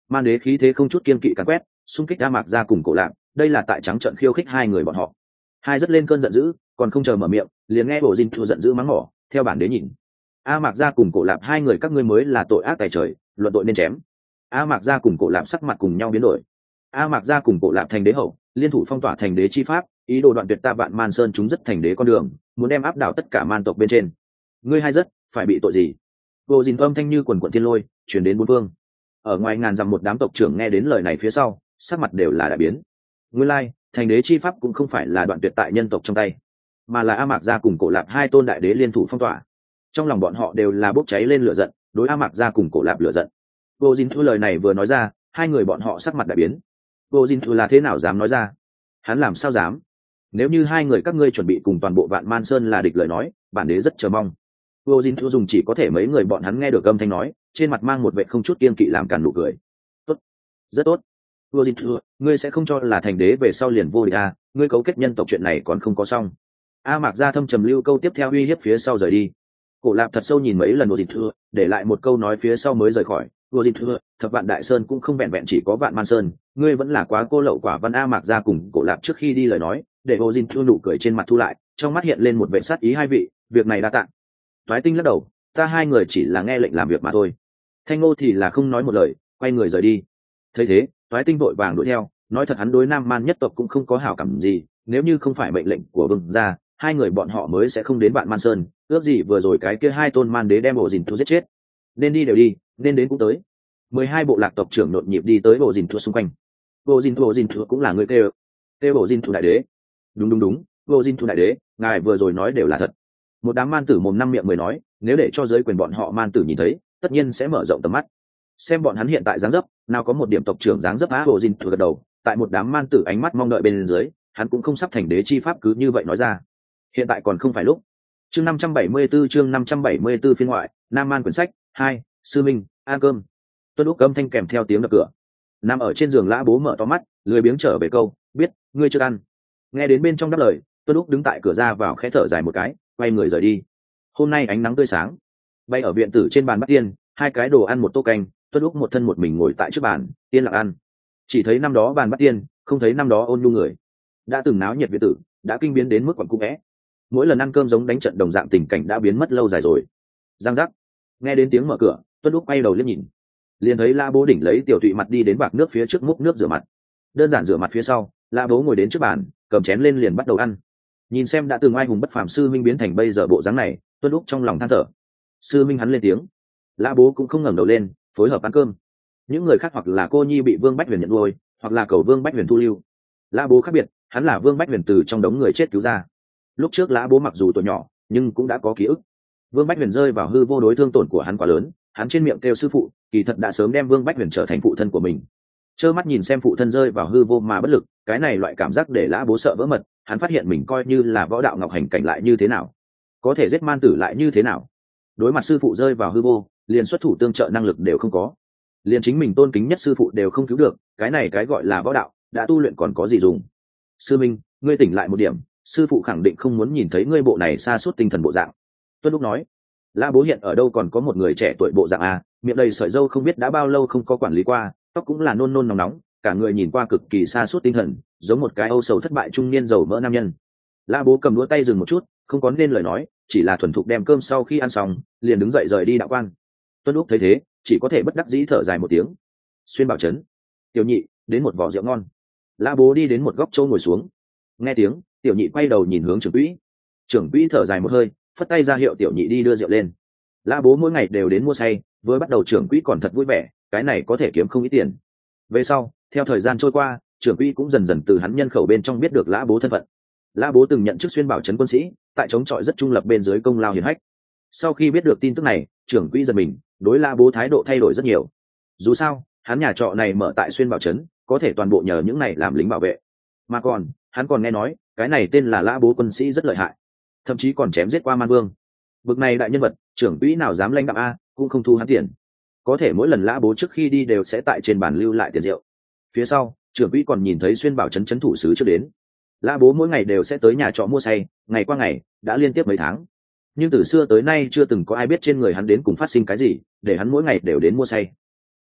A: Man đế khí thế không chút kiên kỵ càn quét, xung kích A Mạc Gia cùng Cổ Lạc, đây là tại trắng trận khiêu khích hai người bọn họ. Hai rất lên cơn giận dữ, còn không chờ mở miệng, liền nghe Bộ Dinh Thua giận dữ mắng mỏ, theo bản đế nhìn, A Mạc Gia cùng Cổ Lạc hai người các ngươi mới là tội ác tày trời, luận tội nên chém. A Mạc Gia cùng Cổ Lạc sắc mặt cùng nhau biến đổi. A Mạc Gia cùng Cổ Lạc thành đế hậu, liên thủ phong tỏa thành đế chi pháp, ý đồ đoạn tuyệt ta Vạn Man Sơn chúng rất thành đế con đường, muốn đem áp đảo tất cả man tộc bên trên. Ngươi hai rất, phải bị tội gì? Bộ Dinh âm thanh như quần quần thiên lôi, truyền đến bốn phương. Ở ngoài ngàn dặm một đám tộc trưởng nghe đến lời này phía sau, sắc mặt đều là đại biến. Nguyên lai, thành đế chi pháp cũng không phải là đoạn tuyệt tại nhân tộc trong tay, mà là A Mạc Gia cùng Cổ Lạc hai tôn đại đế liên thủ phong tỏa. Trong lòng bọn họ đều là bốc cháy lên lửa giận, đối A Mạc Gia cùng Cổ Lạc lửa giận. Vô Dinh Thu lời này vừa nói ra, hai người bọn họ sắc mặt đại biến. Vô Dinh Thu là thế nào dám nói ra? Hắn làm sao dám? Nếu như hai người các ngươi chuẩn bị cùng toàn bộ Vạn Man Sơn là địch lời nói, bản đế rất chờ mong. Vô Dinh Thu dùng chỉ có thể mấy người bọn hắn nghe được âm thanh nói, trên mặt mang một vẻ không chút kiêng kỵ làm cản nụ cười. Tốt, rất tốt. Vô Dinh Thu, ngươi sẽ không cho là thành đế về sau liền vô địch à? Ngươi cấu kết nhân tộc chuyện này còn không có xong. A Mạc Gia thâm trầm lưu câu tiếp theo uy hiếp phía sau rời đi. Cổ Lạp thật sâu nhìn mấy lần Vô Dinh Thu, để lại một câu nói phía sau mới rời khỏi. Vô Dinh Thu, thập vạn đại sơn cũng không vẹn vẹn chỉ có Vạn Man Sơn, ngươi vẫn là quá cô lậu quả văn. A Mạc Gia cùng Cổ Lạp trước khi đi lời nói, để Vô Dinh Thu nụ cười trên mặt thu lại, trong mắt hiện lên một vẻ sát ý. Hai vị, việc này đa tạ. Toái Tinh lắc đầu, ta hai người chỉ là nghe lệnh làm việc mà thôi. Thanh Ngô thì là không nói một lời, quay người rời đi. Thấy thế, Toái Tinh vội vàng đuổi theo, nói thật hắn đối Nam Man nhất tộc cũng không có hảo cảm gì, nếu như không phải mệnh lệnh của Vương gia, hai người bọn họ mới sẽ không đến Vạn Man Sơn. Ước gì vừa rồi cái kia hai tôn man đế đem Bộ Dìn Thu giết chết. Nên đi đều đi, nên đến cũng tới. Mười hai bộ lạc tộc trưởng nhộn nhịp đi tới Bộ Dìn Thu xung quanh. Bộ Dìn Thu, Bộ Dìn Thu cũng là người kêu, kêu Bộ Dìn Thu đại đế. Đúng đúng đúng, Bộ Dìn Thu đại đế, ngài vừa rồi nói đều là thật. Một đám man tử mồm năm miệng mười nói, nếu để cho giới quyền bọn họ man tử nhìn thấy, tất nhiên sẽ mở rộng tầm mắt. Xem bọn hắn hiện tại dáng dấp, nào có một điểm tộc trưởng dáng dấp á. Bộ Dìn Thu gật đầu, tại một đám man tử ánh mắt mong đợi bên dưới, hắn cũng không sắp thành đế chi pháp cứ như vậy nói ra. Hiện tại còn không phải lúc. Chương năm trăm bảy mươi 74 chương năm trăm bảy mươi 74 phiên ngoại, Nam Man quyển sách hai, Sư Minh, ăn cơm. Tuân Úc âm thanh kèm theo tiếng đập cửa. Nằm ở trên giường Lã Bố mở to mắt, lười biếng trở về câu, biết, ngươi chưa ăn. Nghe đến bên trong đáp lời, Tuân Úc đứng tại cửa ra vào khẽ thở dài một cái, quay người rời đi. Hôm nay ánh nắng tươi sáng, bay ở viện tử trên bàn bắt tiên, hai cái đồ ăn một tô canh, Tuân Úc một thân một mình ngồi tại trước bàn, yên lặng ăn. Chỉ thấy năm đó bàn bắt tiên, không thấy năm đó ôn nhu người. Đã từng náo nhiệt viện tử, đã kinh biến đến mức quẩn cung é. Mỗi lần ăn cơm giống đánh trận đồng dạng tình cảnh đã biến mất lâu dài rồi. Giang giác, nghe đến tiếng mở cửa, Tuân Úc quay đầu liếc nhìn, liền thấy Lã Bố đỉnh lấy tiểu tụy mặt đi đến bạc nước phía trước múc nước rửa mặt. Đơn giản rửa mặt phía sau, Lã Bố ngồi đến trước bàn, cầm chén lên liền bắt đầu ăn. Nhìn xem đã từng oai hùng bất phàm sư minh biến thành bây giờ bộ dáng này, Tuân Úc trong lòng than thở. Sư minh hắn lên tiếng, Lã Bố cũng không ngẩng đầu lên, phối hợp ăn cơm. Những người khác hoặc là cô nhi bị Vương Bách Huyền nhận nuôi, hoặc là cầu Vương Bách Huyền thu lưu. Lã Bố khác biệt, hắn là Vương Bách Huyền từ trong đống người chết cứu ra. Lúc trước Lã Bố mặc dù tuổi nhỏ, nhưng cũng đã có ký ức. Vương Bách Huyền rơi vào hư vô đối thương tổn của hắn quá lớn, hắn trên miệng kêu sư phụ, kỳ thật đã sớm đem Vương Bách Huyền trở thành phụ thân của mình. Trơ mắt nhìn xem phụ thân rơi vào hư vô mà bất lực, cái này loại cảm giác để Lã Bố sợ vỡ mật. Hắn phát hiện mình coi như là võ đạo ngọc hành cảnh lại như thế nào, có thể giết man tử lại như thế nào. Đối mặt sư phụ rơi vào hư vô, liền xuất thủ tương trợ năng lực đều không có, liền chính mình tôn kính nhất sư phụ đều không cứu được, cái này cái gọi là võ đạo, đã tu luyện còn có gì dùng. Sư minh, ngươi tỉnh lại một điểm, sư phụ khẳng định không muốn nhìn thấy ngươi bộ này sa sút tinh thần bộ dạng. Tuân Lúc nói. Lã Bố hiện ở đâu còn có một người trẻ tuổi bộ dạng à, miệng đầy sợi râu không biết đã bao lâu không có quản lý qua, tóc cũng là nôn nôn nóng nóng, cả người nhìn qua cực kỳ sa sút tinh thần, giống một cái âu sầu thất bại trung niên giàu mỡ nam nhân. Lã Bố cầm đũa tay dừng một chút, không có nên lời nói, chỉ là thuần thục đem cơm sau khi ăn xong, liền đứng dậy rời đi đạo quan. Tuân Lúc thấy thế, chỉ có thể bất đắc dĩ thở dài một tiếng. Xuyên Bảo Trấn, Tiểu Nhị, đến một vỏ rượu ngon. Lã Bố đi đến một góc chỗ ngồi xuống. Nghe tiếng, Tiểu Nhị quay đầu nhìn hướng trưởng quỹ. Trưởng quỹ thở dài một hơi, phất tay ra hiệu Tiểu Nhị đi đưa rượu lên. Lã Bố mỗi ngày đều đến mua say, với bắt đầu trưởng quỹ còn thật vui vẻ, cái này có thể kiếm không ít tiền. Về sau, theo thời gian trôi qua, trưởng quỹ cũng dần dần từ hắn nhân khẩu bên trong biết được Lã Bố thân phận. Lã Bố từng nhận chức Xuyên Bảo Trấn quân sĩ, tại chống chọi rất trung lập bên dưới công lao hiển hách. Sau khi biết được tin tức này, trưởng quỹ giật mình, đối Lã Bố thái độ thay đổi rất nhiều. Dù sao, hắn nhà trọ này mở tại Xuyên Bảo Trấn, có thể toàn bộ nhờ những này làm lính bảo vệ. Mà còn, hắn còn nghe nói, cái này tên là Lã Bố quân sĩ rất lợi hại, thậm chí còn chém giết qua man vương. Bực này đại nhân vật, trưởng quỹ nào dám lãnh đạo a, cũng không thu hắn tiền. Có thể mỗi lần Lã Bố trước khi đi đều sẽ tại trên bàn lưu lại tiền rượu. Phía sau, trưởng quỹ còn nhìn thấy Xuyên Bảo Trấn trấn thủ sứ trước đến. Lã Bố mỗi ngày đều sẽ tới nhà trọ mua say, ngày qua ngày, đã liên tiếp mấy tháng. Nhưng từ xưa tới nay chưa từng có ai biết trên người hắn đến cùng phát sinh cái gì, để hắn mỗi ngày đều đến mua say.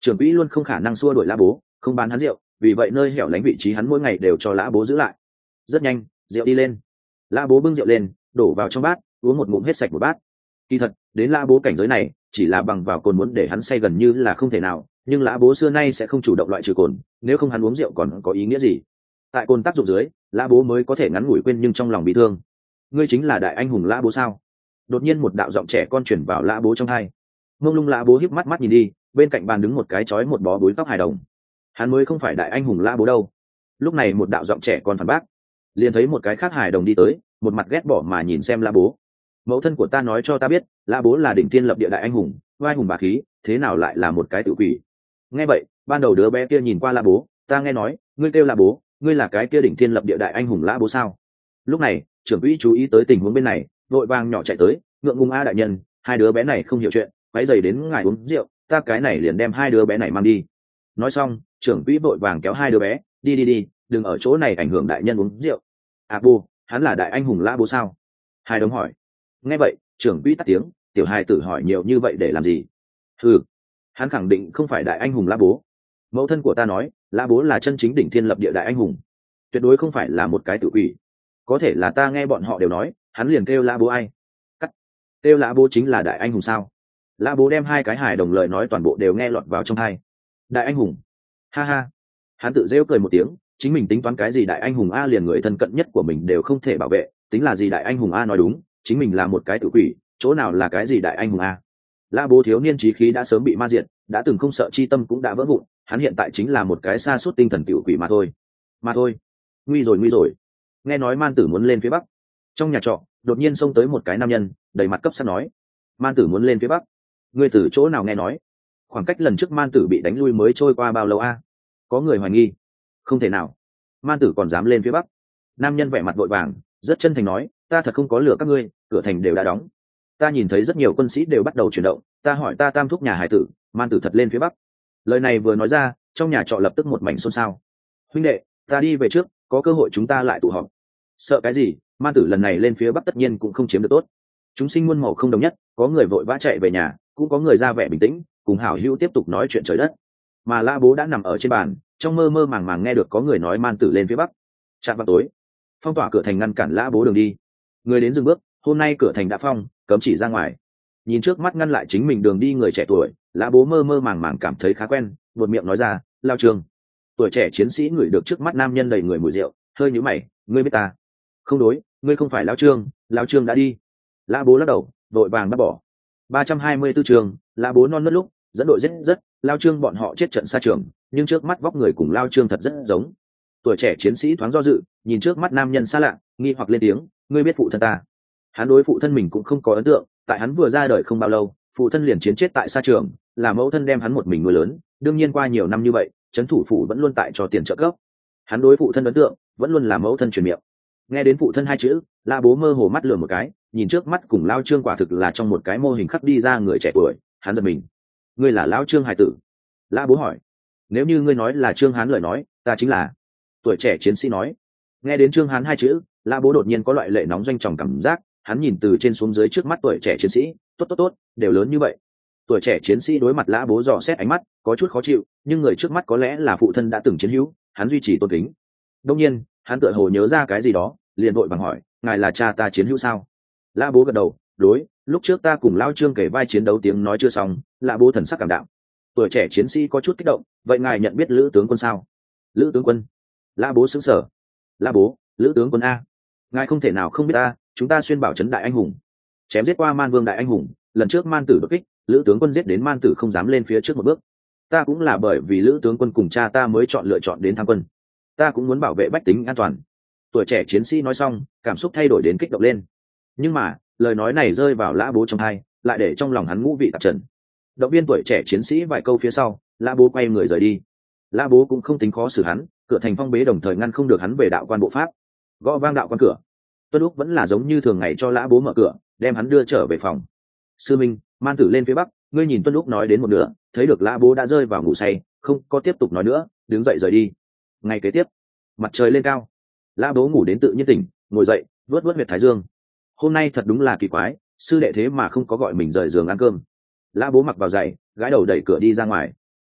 A: trưởng quỹ luôn không khả năng xua đuổi lã bố, không bán hắn rượu, vì vậy nơi hẻo lánh vị trí hắn mỗi ngày đều cho lã bố giữ lại. Rất nhanh rượu đi lên, lã bố bưng rượu lên đổ vào trong bát, uống một ngụm hết sạch một bát. Kỳ thật đến lã bố cảnh giới này chỉ là bằng vào cồn muốn để hắn say gần như là không thể nào, nhưng lã bố xưa nay sẽ không chủ động loại trừ cồn, nếu không hắn uống rượu còn có ý nghĩa gì. Tại cồn tác dụng dưới, lã bố mới có thể ngắn ngủi quên nhưng trong lòng bị thương. Ngươi chính là đại anh hùng lã bố sao? Đột nhiên một đạo giọng trẻ con chuyển vào lã bố trong tai. Mông lung lã bố híp mắt mắt nhìn đi, bên cạnh bàn đứng một cái chói một bó búi tóc hài đồng. Hắn mới không phải đại anh hùng lã bố đâu. Lúc này một đạo giọng trẻ con phản bác, liền thấy một cái khác hài đồng đi tới, một mặt ghét bỏ mà nhìn xem lã bố. Mẫu thân của ta nói cho ta biết lã bố là đỉnh tiên lập địa đại anh hùng, vai hùng bá khí, thế nào lại là một cái tự quỷ? Nghe vậy ban đầu đứa bé kia nhìn qua lã bố, ta nghe nói ngươi kêu lã bố, ngươi là cái kia đỉnh tiên lập địa đại anh hùng lã bố sao? Lúc này trưởng quỹ chú ý tới tình huống bên này, vội vàng nhỏ chạy tới, ngượng ngùng a đại nhân, hai đứa bé này không hiểu chuyện, quấy rầy đến ngài uống rượu, ta cái này liền đem hai đứa bé này mang đi. Nói xong trưởng quỹ vội vàng kéo hai đứa bé đi đi đi, đừng ở chỗ này ảnh hưởng đại nhân uống rượu. À bố, hắn là đại anh hùng lã bố sao? Hai đồng hỏi. Nghe vậy trưởng quỹ tắt tiếng, tiểu hài tử hỏi nhiều như vậy để làm gì? Ừ, hắn khẳng định không phải đại anh hùng lã bố. Mẫu thân của ta nói lã bố là chân chính đỉnh thiên lập địa đại anh hùng, tuyệt đối không phải là một cái tự quỷ. Có thể là ta nghe bọn họ đều nói hắn liền kêu lã bố ai. Cắt, kêu lã bố chính là đại anh hùng sao? Lã bố đem hai cái hài đồng lời nói toàn bộ đều nghe lọt vào trong tai. Đại anh hùng? Ha ha. Hắn tự rêu cười một tiếng, chính mình tính toán cái gì đại anh hùng a, liền người thân cận nhất của mình đều không thể bảo vệ, tính là gì đại anh hùng a? Nói đúng, chính mình là một cái tự quỷ, chỗ nào là cái gì đại anh hùng a? Lã bố thiếu niên trí khí đã sớm bị ma diệt, đã từng không sợ chi tâm cũng đã vỡ vụn, hắn hiện tại chính là một cái sa sút tinh thần tiểu quỷ mà thôi. Mà thôi. Nguy rồi nguy rồi. Nghe nói man tử muốn lên phía bắc. Trong nhà trọ đột nhiên xông tới một cái nam nhân, đầy mặt cấp sắc nói: Man tử muốn lên phía bắc? Ngươi từ chỗ nào nghe nói? Khoảng cách lần trước man tử bị đánh lui mới trôi qua bao lâu a? Có người hoài nghi. Không thể nào, man tử còn dám lên phía bắc? Nam nhân vẻ mặt vội vàng, rất chân thành nói: Ta thật không có lừa các ngươi, cửa thành đều đã đóng. Ta nhìn thấy rất nhiều quân sĩ đều bắt đầu chuyển động, ta hỏi ta tam thúc nhà hải tử, man tử thật lên phía bắc. Lời này vừa nói ra, trong nhà trọ lập tức một mảnh xôn xao. Huynh đệ, ta đi về trước, có cơ hội chúng ta lại tụ họp. Sợ cái gì, man tử lần này lên phía bắc tất nhiên cũng không chiếm được tốt. Chúng sinh muôn màu không đồng nhất, có người vội vã chạy về nhà, cũng có người ra vẻ bình tĩnh, cùng hảo hữu tiếp tục nói chuyện trời đất. Mà lã bố đã nằm ở trên bàn, trong mơ mơ màng màng nghe được có người nói man tử lên phía bắc. Chạm vào tối, phong tỏa cửa thành ngăn cản lã bố đường đi. Người đến dừng bước, hôm nay cửa thành đã phong, cấm chỉ ra ngoài. Nhìn trước mắt ngăn lại chính mình đường đi người trẻ tuổi, lã bố mơ mơ màng màng cảm thấy khá quen, buột miệng nói ra: Lao Trương. Tuổi trẻ chiến sĩ ngửi được trước mắt nam nhân đầy người mùi rượu, hơi nhíu mày: Ngươi biết ta? Không đối, ngươi không phải Lao Trương, Lao Trương đã đi. Lã bố lắc đầu, vội vàng bắt bỏ. ba trăm hai mươi tư trường, lã bố non nớt lúc dẫn đội rất rất Lao Trương bọn họ chết trận xa trường, nhưng trước mắt vóc người cùng Lao Trương thật rất giống. Tuổi trẻ chiến sĩ thoáng do dự, nhìn trước mắt nam nhân xa lạ, nghi hoặc lên tiếng: Ngươi biết phụ thân ta? Hắn đối phụ thân mình cũng không có ấn tượng, tại hắn vừa ra đời không bao lâu, phụ thân liền chiến chết tại xa trường, là mẫu thân đem hắn một mình nuôi lớn, đương nhiên qua nhiều năm như vậy, trấn thủ phủ vẫn luôn tại cho tiền trợ cấp. Hắn đối phụ thân ấn tượng vẫn luôn là mẫu thân truyền miệng. Nghe đến phụ thân hai chữ, lã bố mơ hồ mắt lườm một cái, nhìn trước mắt cùng Lao Trương quả thực là trong một cái mô hình khắc đi ra người trẻ tuổi, hắn giật mình. Ngươi là Lão Trương hải tử? Lã bố hỏi. Nếu như ngươi nói là Trương Hán lời nói, ta chính là. Tuổi trẻ chiến sĩ nói. Nghe đến Trương Hán hai chữ, lã bố đột nhiên có loại lệ nóng doanh tròng cảm giác, hắn nhìn từ trên xuống dưới trước mắt tuổi trẻ chiến sĩ, tốt tốt tốt, đều lớn như vậy. Tuổi trẻ chiến sĩ đối mặt lã bố dò xét ánh mắt, có chút khó chịu, nhưng người trước mắt có lẽ là phụ thân đã từng chiến hữu, hắn duy trì tôn kính. Đông nhiên, hắn tựa hồ nhớ ra cái gì đó, liền vội vàng hỏi: Ngài là cha ta chiến hữu sao? Lã bố gật đầu, đối, lúc trước ta cùng Lao Trương kể vai chiến đấu tiếng nói chưa xong, lã bố thần sắc cảm đạm. Tuổi trẻ chiến sĩ có chút kích động, vậy ngài nhận biết Lữ tướng quân sao? Lữ tướng quân? Lã bố sững sờ. Lã bố, Lữ tướng quân a? Ngài không thể nào không biết ta, chúng ta xuyên bảo trấn đại anh hùng, chém giết qua man vương đại anh hùng, lần trước man tử đột kích, Lữ tướng quân giết đến man tử không dám lên phía trước một bước. Ta cũng là bởi vì Lữ tướng quân cùng cha ta mới chọn lựa chọn đến tham quân. Ta cũng muốn bảo vệ bách tính an toàn. Tuổi trẻ chiến sĩ nói xong, cảm xúc thay đổi đến kích động lên. Nhưng mà lời nói này rơi vào lã bố trong tai, lại để trong lòng hắn ngũ vị tạp trần. Động viên tuổi trẻ chiến sĩ vài câu phía sau, lã bố quay người rời đi. Lã bố cũng không tính khó xử hắn, cửa thành phong bế đồng thời ngăn không được hắn về đạo quan bộ pháp. Gõ vang đạo quan cửa, Tuân Úc vẫn là giống như thường ngày cho lã bố mở cửa, đem hắn đưa trở về phòng. Sư minh, man tử lên phía bắc. Ngươi nhìn Tuân Úc nói đến một nửa, thấy được lã bố đã rơi vào ngủ say, không có tiếp tục nói nữa, đứng dậy rời đi. Ngày kế tiếp, mặt trời lên cao, lã bố ngủ đến tự nhiên tỉnh, ngồi dậy vớt vớt huyệt thái dương. Hôm nay thật đúng là kỳ quái, sư đệ thế mà không có gọi mình rời giường ăn cơm. Lã bố mặc vào giày, gái đầu đẩy cửa đi ra ngoài.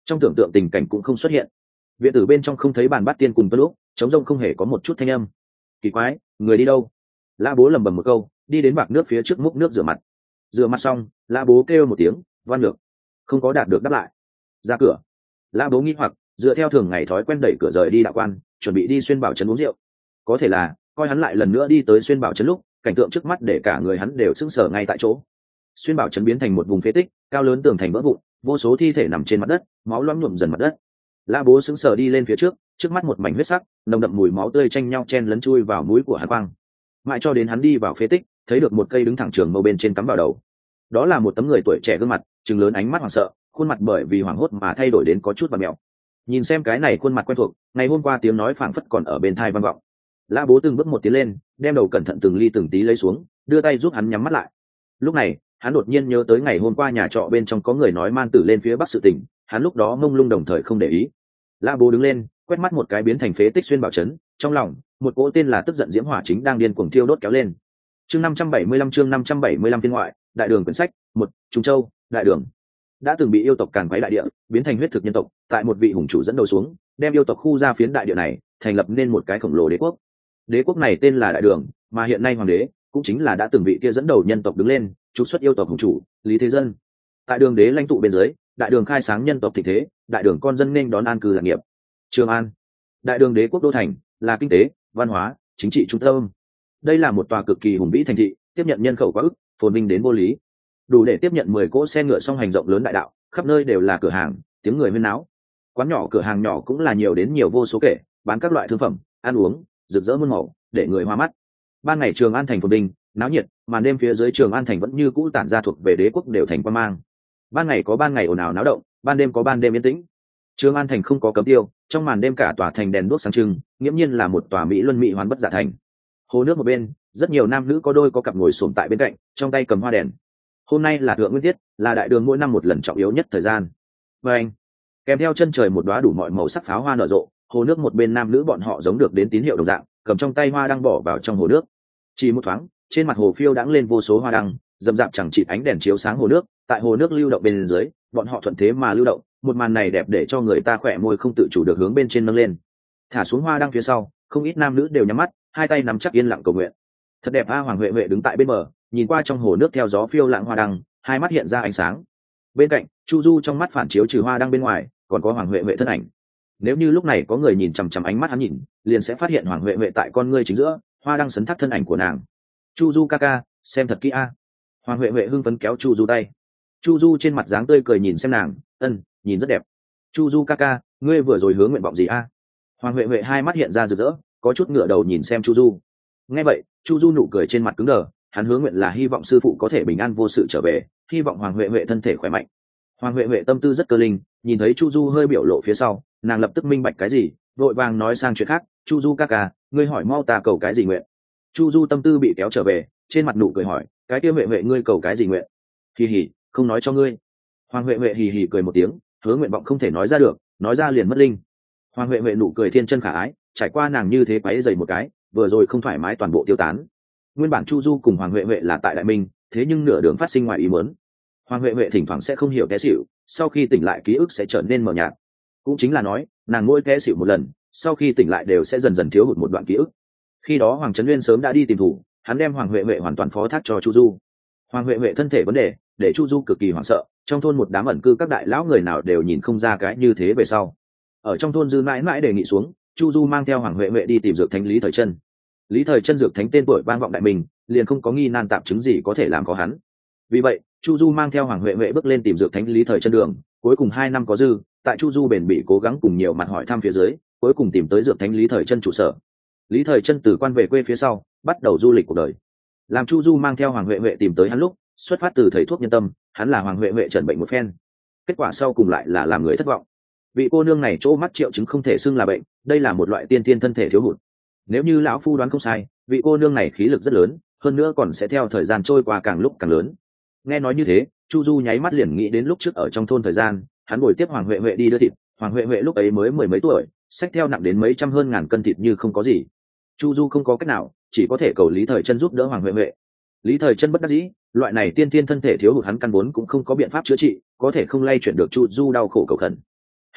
A: trong tưởng tượng tình cảnh cũng không xuất hiện. Viện tử bên trong không thấy bàn bát tiên cùng tuân lúc, trống rông không hề có một chút thanh âm. Kỳ quái, người đi đâu? Lã Bố lầm bầm một câu, đi đến bạc nước phía trước múc nước rửa mặt. Rửa mặt xong, Lã Bố kêu một tiếng, van được, không có đạt được đáp lại. Ra cửa. Lã Bố nghi hoặc, dựa theo thường ngày thói quen đẩy cửa rời đi đạo quan, chuẩn bị đi xuyên bảo trấn uống rượu. Có thể là, coi hắn lại lần nữa đi tới xuyên bảo trấn lúc, cảnh tượng trước mắt để cả người hắn đều sững sờ ngay tại chỗ. Xuyên bảo trấn biến thành một vùng phế tích, cao lớn tường thành vỡ vụn, vô số thi thể nằm trên mặt đất, máu loãng nhuộm dần mặt đất. Lã Bố sững sờ đi lên phía trước, trước mắt một mảnh huyết sắc, nồng đậm mùi máu tươi tranh nhau chen lấn chui vào mũi của hắn quang. Mãi cho đến hắn đi vào phế tích, thấy được một cây đứng thẳng trường mâu bên trên cắm vào đầu. Đó là một tấm người tuổi trẻ gương mặt, trừng lớn ánh mắt hoảng sợ, khuôn mặt bởi vì hoảng hốt mà thay đổi đến có chút vặn mèo. Nhìn xem cái này khuôn mặt quen thuộc, ngày hôm qua tiếng nói phảng phất còn ở bên tai vang vọng. Lã Bố từng bước một tiến lên, đem đầu cẩn thận từng ly từng tí lấy xuống, đưa tay giúp hắn nhắm mắt lại. Lúc này, hắn đột nhiên nhớ tới ngày hôm qua nhà trọ bên trong có người nói man tử lên phía bắc sự tình, hắn lúc đó mông lung đồng thời không để ý. Lã Bố đứng lên, quét mắt một cái biến thành phế tích xuyên bảo trấn, trong lòng một cỗ tên là tức giận diễm hỏa chính đang điên cuồng thiêu đốt kéo lên. Chương năm trăm bảy mươi lăm chương năm trăm bảy mươi lăm phiên ngoại, đại đường quyển sách, một, Trung Châu, đại đường. Đã từng bị yêu tộc càn quấy đại địa, biến thành huyết thực nhân tộc, tại một vị hùng chủ dẫn đầu xuống, đem yêu tộc khu ra phiến đại địa này, thành lập nên một cái khổng lồ đế quốc. Đế quốc này tên là Đại Đường, mà hiện nay hoàng đế cũng chính là đã từng vị kia dẫn đầu nhân tộc đứng lên, trục xuất yêu tộc hùng chủ, Lý Thế Dân. Tại Đường đế lãnh tụ bên dưới, Đại Đường khai sáng nhân tộc thịnh thế, Đại Đường con dân nên đón an cư lạc nghiệp. Trường An, Đại Đường đế quốc đô thành, là kinh tế, văn hóa, chính trị trung tâm. Đây là một tòa cực kỳ hùng vĩ thành thị, tiếp nhận nhân khẩu quá ức, phồn vinh đến vô lý, đủ để tiếp nhận mười cỗ xe ngựa song hành rộng lớn đại đạo, khắp nơi đều là cửa hàng, tiếng người huyên náo. Quán nhỏ cửa hàng nhỏ cũng là nhiều đến nhiều vô số kể, bán các loại thương phẩm, ăn uống, rực rỡ muôn màu, để người hoa mắt. Ban ngày Trường An thành phồn vinh, náo nhiệt, màn đêm phía dưới Trường An thành vẫn như cũ tản ra thuộc về đế quốc đều thành quan mang. Ban ngày có ban ngày ồn ào náo động, ban đêm có ban đêm yên tĩnh. Trường An thành không có cấm tiêu, trong màn đêm cả tòa thành đèn đuốc sáng trưng, nghiễm nhiên là một tòa mỹ luân mỹ hoán bất giả thành. Hồ nước một bên, rất nhiều nam nữ có đôi có cặp ngồi xổm tại bên cạnh, trong tay cầm hoa đèn. Hôm nay là thượng nguyên tiết, là đại đường mỗi năm một lần trọng yếu nhất thời gian. Và anh, kèm theo chân trời một đóa đủ mọi màu sắc pháo hoa nở rộ, hồ nước một bên nam nữ bọn họ giống được đến tín hiệu đồng dạng, cầm trong tay hoa đăng bỏ vào trong hồ nước. Chỉ một thoáng, trên mặt hồ phiêu đãng lên vô số hoa đăng, rậm rạp chẳng chịt ánh đèn chiếu sáng hồ nước, tại hồ nước lưu động bên dưới, bọn họ thuận thế mà lưu động, một màn này đẹp để cho người ta khỏe môi không tự chủ được hướng bên trên nâng lên. Thả xuống hoa đăng phía sau, không ít nam nữ đều nhắm mắt, hai tay nắm chắc yên lặng cầu nguyện. Thật đẹp a. Hoàng Huệ Huệ đứng tại bên bờ, nhìn qua trong hồ nước theo gió phiêu lãng hoa đăng, hai mắt hiện ra ánh sáng. Bên cạnh, Chu Du trong mắt phản chiếu trừ hoa đăng bên ngoài, còn có Hoàng Huệ Huệ thân ảnh. Nếu như lúc này có người nhìn chằm chằm ánh mắt hắn nhìn, liền sẽ phát hiện Hoàng Huệ Huệ tại con ngươi chính giữa, hoa đăng sấn thác thân ảnh của nàng. Chu Du ca ca, xem thật kỹ a. Hoàng Huệ Huệ hưng phấn kéo Chu Du tay. Chu Du trên mặt dáng tươi cười nhìn xem nàng, ân, nhìn rất đẹp. Chu Du ca ca, ngươi vừa rồi hướng nguyện vọng gì a? Hoàng Huệ Huệ hai mắt hiện ra rực rỡ, có chút ngửa đầu nhìn xem Chu Du. Nghe vậy, Chu Du nụ cười trên mặt cứng đờ, hắn hướng nguyện là hy vọng sư phụ có thể bình an vô sự trở về, hy vọng Hoàng Huệ Huệ thân thể khỏe mạnh. Hoàng Huệ Huệ tâm tư rất cơ linh, nhìn thấy Chu Du hơi biểu lộ phía sau, nàng lập tức minh bạch cái gì, vội vàng nói sang chuyện khác. Chu Du ca ca, ngươi hỏi mau ta cầu cái gì nguyện? Chu Du tâm tư bị kéo trở về, trên mặt nụ cười hỏi, cái kia Huệ Huệ ngươi cầu cái gì nguyện? Hì hì, không nói cho ngươi. Hoàng Huệ Huệ hì hì cười một tiếng, hứa nguyện vọng không thể nói ra được, nói ra liền mất linh. Hoàng Huệ Huệ nụ cười thiên chân khả ái, trải qua nàng như thế quấy dày một cái, vừa rồi không thoải mái toàn bộ tiêu tán. Nguyên bản Chu Du cùng Hoàng Huệ Huệ là tại Đại Minh, thế nhưng nửa đường phát sinh ngoài ý muốn. Hoàng Huệ Huệ thỉnh thoảng sẽ không hiểu té xỉu, sau khi tỉnh lại ký ức sẽ trở nên mờ nhạt. Cũng chính là nói, nàng mỗi té xỉu một lần, sau khi tỉnh lại đều sẽ dần dần thiếu hụt một đoạn ký ức. Khi đó Hoàng Trấn Nguyên sớm đã đi tìm thủ, hắn đem Hoàng Huệ Huệ hoàn toàn phó thác cho Chu Du. Hoàng Huệ Huệ thân thể vấn đề, để Chu Du cực kỳ hoảng sợ, trong thôn một đám ẩn cư các đại lão người nào đều nhìn không ra cái như thế về sau. Ở trong thôn dư mãi mãi đề nghị xuống, Chu Du mang theo Hoàng Huệ Huệ đi tìm dược thánh Lý Thời Chân. Lý Thời Chân dược thánh tên tuổi vang vọng Đại Minh, liền không có nghi nan tạm chứng gì có thể làm có hắn. Vì vậy, Chu Du mang theo Hoàng Huệ Huệ bước lên tìm dược thánh Lý Thời Chân đường, cuối cùng hai năm có dư, tại Chu Du bền bỉ cố gắng cùng nhiều mặt hỏi thăm phía dưới, cuối cùng tìm tới dược thánh Lý Thời Chân trụ sở. Lý Thời Chân từ quan về quê phía sau, bắt đầu du lịch cuộc đời. Làm Chu Du mang theo Hoàng Huệ Huệ tìm tới hắn lúc, xuất phát từ thầy thuốc nhân tâm, hắn là Hoàng Huệ Huệ trần bệnh một phen. Kết quả sau cùng lại là làm người thất vọng. Vị cô nương này chỗ mắt triệu chứng không thể xưng là bệnh, đây là một loại tiên tiên thân thể thiếu hụt. Nếu như lão phu đoán không sai, vị cô nương này khí lực rất lớn, hơn nữa còn sẽ theo thời gian trôi qua càng lúc càng lớn. Nghe nói như thế, Chu Du nháy mắt liền nghĩ đến lúc trước ở trong thôn thời gian, hắn ngồi tiếp Hoàng Huệ Huệ đi đưa thịt. Hoàng Huệ Huệ lúc ấy mới mười mấy tuổi, xách theo nặng đến mấy trăm hơn ngàn cân thịt như không có gì. Chu Du không có cách nào, chỉ có thể cầu Lý Thời Chân giúp đỡ Hoàng Huệ Huệ. Lý Thời Chân bất đắc dĩ, loại này tiên tiên thân thể thiếu hụt hắn căn vốn cũng không có biện pháp chữa trị, có thể không lay chuyển được Chu Du đau khổ cầu khẩn.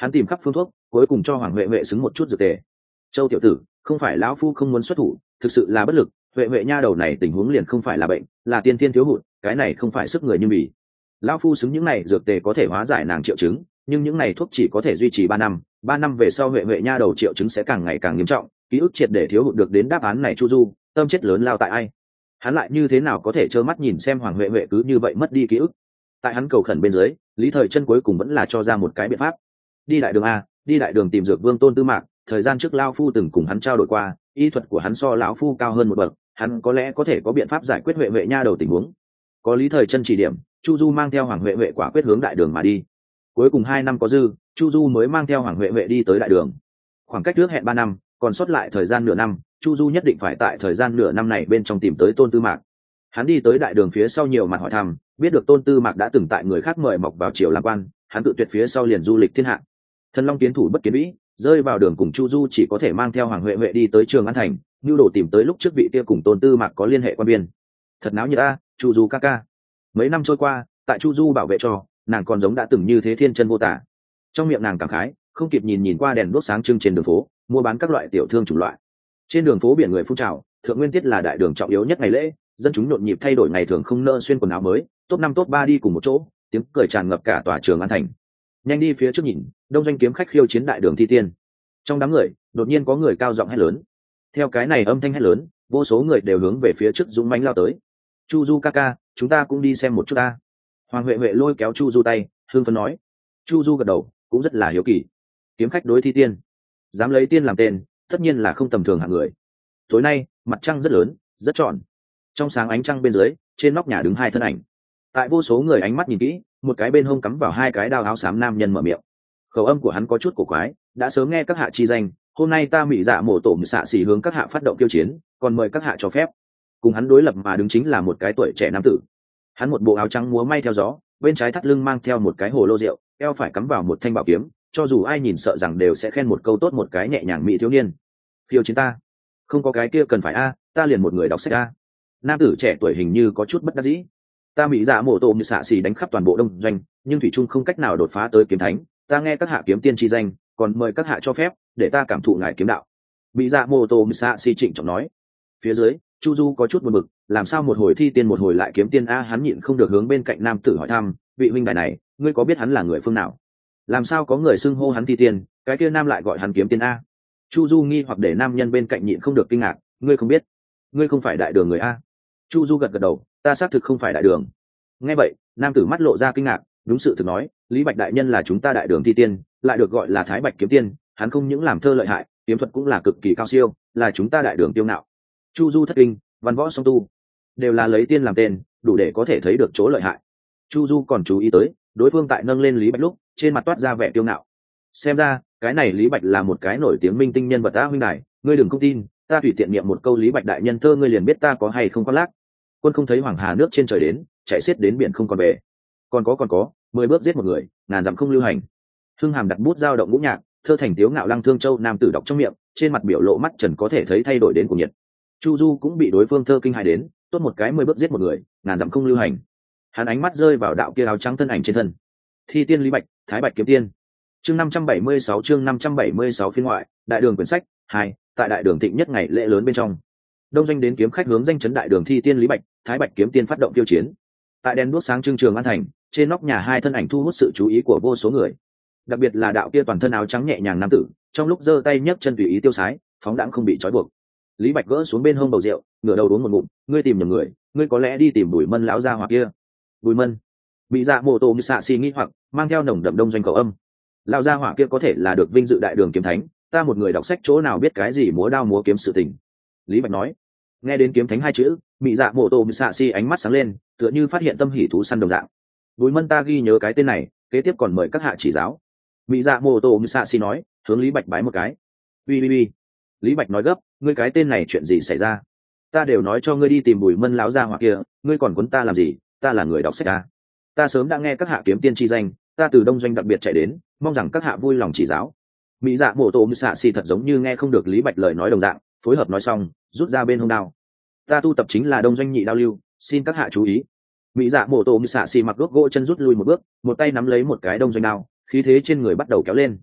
A: hắn tìm khắp phương thuốc, cuối cùng cho hoàng huệ huệ xứng một chút dược tề. Châu tiểu tử, không phải lão phu không muốn xuất thủ, thực sự là bất lực. Huệ huệ nha đầu này tình huống liền không phải là bệnh, là tiên tiên thiếu hụt, cái này không phải sức người như bỉ. Lão phu xứng những này dược tề có thể hóa giải nàng triệu chứng, nhưng những này thuốc chỉ có thể duy trì ba năm, ba năm về sau huệ huệ nha đầu triệu chứng sẽ càng ngày càng nghiêm trọng, ký ức triệt để thiếu hụt được đến đáp án này. Chu Du tâm chết lớn lao tại ai? Hắn lại như thế nào có thể trơ mắt nhìn xem hoàng huệ huệ cứ như vậy mất đi ký ức? Tại hắn cầu khẩn bên dưới, Lý Thời Chân cuối cùng vẫn là cho ra một cái biện pháp. Đi đại đường a, đi đại đường tìm dược vương Tôn Tư Mạc, thời gian trước lão phu từng cùng hắn trao đổi qua, y thuật của hắn so lão phu cao hơn một bậc, hắn có lẽ có thể có biện pháp giải quyết huệ huệ nha đầu tình huống. Có Lý Thời Chân chỉ điểm, Chu Du mang theo hoàng huệ huệ quả quyết hướng đại đường mà đi. Cuối cùng hai năm có dư, Chu Du mới mang theo hoàng huệ huệ đi tới đại đường. Khoảng cách trước hẹn ba năm, còn sót lại thời gian nửa năm, Chu Du nhất định phải tại thời gian nửa năm này bên trong tìm tới Tôn Tư Mạc. Hắn đi tới đại đường phía sau nhiều mặt hỏi thăm, biết được Tôn Tư Mạc đã từng tại người khác mời mọc vào triều làm quan, hắn tự tuyệt phía sau liền du lịch thiên hạ. Thần Long kiến thủ bất kiến vĩ, rơi vào đường cùng Chu Du chỉ có thể mang theo hoàng huệ huệ đi tới Trường An thành, nhu đồ tìm tới lúc trước vị kia cùng Tôn Tư Mạc có liên hệ quan biên. Thật náo nhiệt a, Chu Du ca ca. Mấy năm trôi qua, tại Chu Du bảo vệ cho, nàng còn giống đã từng như thế thiên chân vô tả. Trong miệng nàng cảm khái, không kịp nhìn nhìn qua đèn đuốc sáng trưng trên đường phố, mua bán các loại tiểu thương chủng loại. Trên đường phố biển người phun trào, thượng nguyên tiết là đại đường trọng yếu nhất ngày lễ, dân chúng nhộn nhịp thay đổi ngày thường không nỡ xuyên quần áo mới, top năm top ba đi cùng một chỗ, tiếng cười tràn ngập cả tòa Trường An thành. Nhanh đi phía trước nhìn, đông doanh kiếm khách khiêu chiến đại đường thi tiên. Trong đám người, đột nhiên có người cao giọng hét lớn. Theo cái này âm thanh hét lớn, vô số người đều hướng về phía trước dũng mãnh lao tới. Chu Du ca ca, chúng ta cũng đi xem một chút ta. Hoàng huệ huệ lôi kéo Chu Du tay, hương phấn nói. Chu Du gật đầu, cũng rất là hiếu kỳ. Kiếm khách đối thi tiên, dám lấy tiên làm tên, tất nhiên là không tầm thường hạng người. Tối nay mặt trăng rất lớn, rất tròn. Trong sáng ánh trăng bên dưới, trên nóc nhà đứng hai thân ảnh. Tại vô số người ánh mắt nhìn kỹ, một cái bên hông cắm vào hai cái đao áo xám nam nhân mở miệng. Khẩu âm của hắn có chút cổ quái, đã sớm nghe các hạ chi danh, hôm nay ta Mị Dạ Mổ Tổ xạ xỉ hướng các hạ phát động tiêu chiến, còn mời các hạ cho phép. Cùng hắn đối lập mà đứng chính là một cái tuổi trẻ nam tử. Hắn một bộ áo trắng múa may theo gió, bên trái thắt lưng mang theo một cái hồ lô rượu, eo phải cắm vào một thanh bảo kiếm, cho dù ai nhìn sợ rằng đều sẽ khen một câu tốt, một cái nhẹ nhàng mỹ thiếu niên. Phiêu chiến ta, không có cái kia cần phải a, ta liền một người đọc sách a. Nam tử trẻ tuổi hình như có chút bất đắc dĩ. Ta Mị Dạ Mổ Tổ xạ xỉ đánh khắp toàn bộ đông doanh, nhưng thủy trung không cách nào đột phá tới kiếm thánh. Ta nghe các hạ kiếm tiên chi danh, còn mời các hạ cho phép để ta cảm thụ ngài kiếm đạo. Mị Dạ Mổ Tổ xạ xỉ trịnh trọng nói. Phía dưới, Chu Du có chút buồn bực, làm sao một hồi thi tiên một hồi lại kiếm tiên a? Hắn nhịn không được hướng bên cạnh nam tử hỏi thăm, vị huynh đài này, ngươi có biết hắn là người phương nào? Làm sao có người xưng hô hắn thi tiên, cái kia nam lại gọi hắn kiếm tiên a? Chu Du nghi hoặc để nam nhân bên cạnh nhịn không được kinh ngạc, ngươi không biết, ngươi không phải đại đường người a? Chu Du gật gật đầu, ta xác thực không phải đại đường. Nghe vậy, nam tử mắt lộ ra kinh ngạc, đúng sự thực nói, Lý Bạch đại nhân là chúng ta đại đường thi tiên, lại được gọi là Thái Bạch kiếm tiên, hắn không những làm thơ lợi hại, kiếm thuật cũng là cực kỳ cao siêu, là chúng ta đại đường tiêu ngạo. Chu Du thất kinh, văn võ song tu đều là lấy tiên làm tên, đủ để có thể thấy được chỗ lợi hại. Chu Du còn chú ý tới, đối phương tại nâng lên Lý Bạch lúc, trên mặt toát ra vẻ kiêu ngạo. Xem ra, cái này Lý Bạch là một cái nổi tiếng minh tinh nhân vật ta huynh đài, ngươi đừng không tin, ta tùy tiện niệm một câu Lý Bạch đại nhân thơ ngươi liền biết ta có hay không có lác. Quân không thấy hoàng hà nước trên trời đến, chạy xiết đến biển không còn về. Còn có còn có, mười bước giết một người, ngàn dặm không lưu hành. Hưng Hàm đặt bút dao động ngũ nhạc, thơ thành tiếu ngạo Lăng Thương Châu nam tử đọc trong miệng, trên mặt biểu lộ mắt trần có thể thấy thay đổi đến cuồng nhiệt. Chu Du cũng bị đối phương thơ kinh hãi đến, tốt một cái mười bước giết một người, ngàn dặm không lưu hành. Hắn ánh mắt rơi vào đạo kia áo trắng thân ảnh trên thân. Thi tiên Lý Bạch, Thái Bạch kiếm tiên. Chương năm trăm bảy mươi sáu chương năm trăm bảy mươi sáu phiên ngoại, đại đường quyển sách hai, tại đại đường thịnh nhất ngày lễ lớn bên trong. Đông doanh đến kiếm khách hướng danh chấn đại đường thi tiên Lý Bạch, Thái Bạch kiếm tiên phát động tiêu chiến. Tại đèn đuốc sáng trưng Trường An thành, trên nóc nhà hai thân ảnh thu hút sự chú ý của vô số người. Đặc biệt là đạo kia toàn thân áo trắng nhẹ nhàng nam tử, trong lúc giơ tay nhấc chân tùy ý tiêu sái, phóng đãng không bị trói buộc. Lý Bạch gỡ xuống bên hông bầu rượu, ngửa đầu uống một ngụm, ngươi tìm nhầm người, ngươi có lẽ đi tìm Bùi Mân lão gia hỏa kia. Bùi Mân? Bị Dạ Mổ Tổ xạ xì nghi hoặc, mang theo nồng đậm đông doanh khẩu âm. Lão gia hỏa kia có thể là được vinh dự đại đường kiếm thánh, ta một người đọc sách chỗ nào biết cái gì múa đao múa kiếm sự tình. Lý Bạch nói. Nghe đến kiếm thánh hai chữ, Bị Dạ Mổ Tổ xạ xì ánh mắt sáng lên, tựa như phát hiện tâm hỉ thú săn đồng dạng. Bùi Mân ta ghi nhớ cái tên này, kế tiếp còn mời các hạ chỉ giáo. Bị Dạ Mổ Tổ xạ xì nói, hướng Lý Bạch bái một cái. Uy uy uy. Lý Bạch nói gấp, ngươi cái tên này chuyện gì xảy ra? Ta đều nói cho ngươi đi tìm Bùi Mân lão gia hỏa kia, ngươi còn quấn ta làm gì? Ta là người đọc sách ta. Ta sớm đã nghe các hạ kiếm tiên chi danh, ta từ đông doanh đặc biệt chạy đến, mong rằng các hạ vui lòng chỉ giáo. Mỹ Dạ Mổ Tổ xạ xì thật giống như nghe không được Lý Bạch lời nói đồng dạng, phối hợp nói xong, rút ra bên hông đao. Ta tu tập chính là đông doanh nhị đao lưu, xin các hạ chú ý. Mỹ Dạ Mổ Tổ xạ xì mặc gốc gỗ chân rút lui một bước, một tay nắm lấy một cái đông doanh đao, khí thế trên người bắt đầu kéo lên,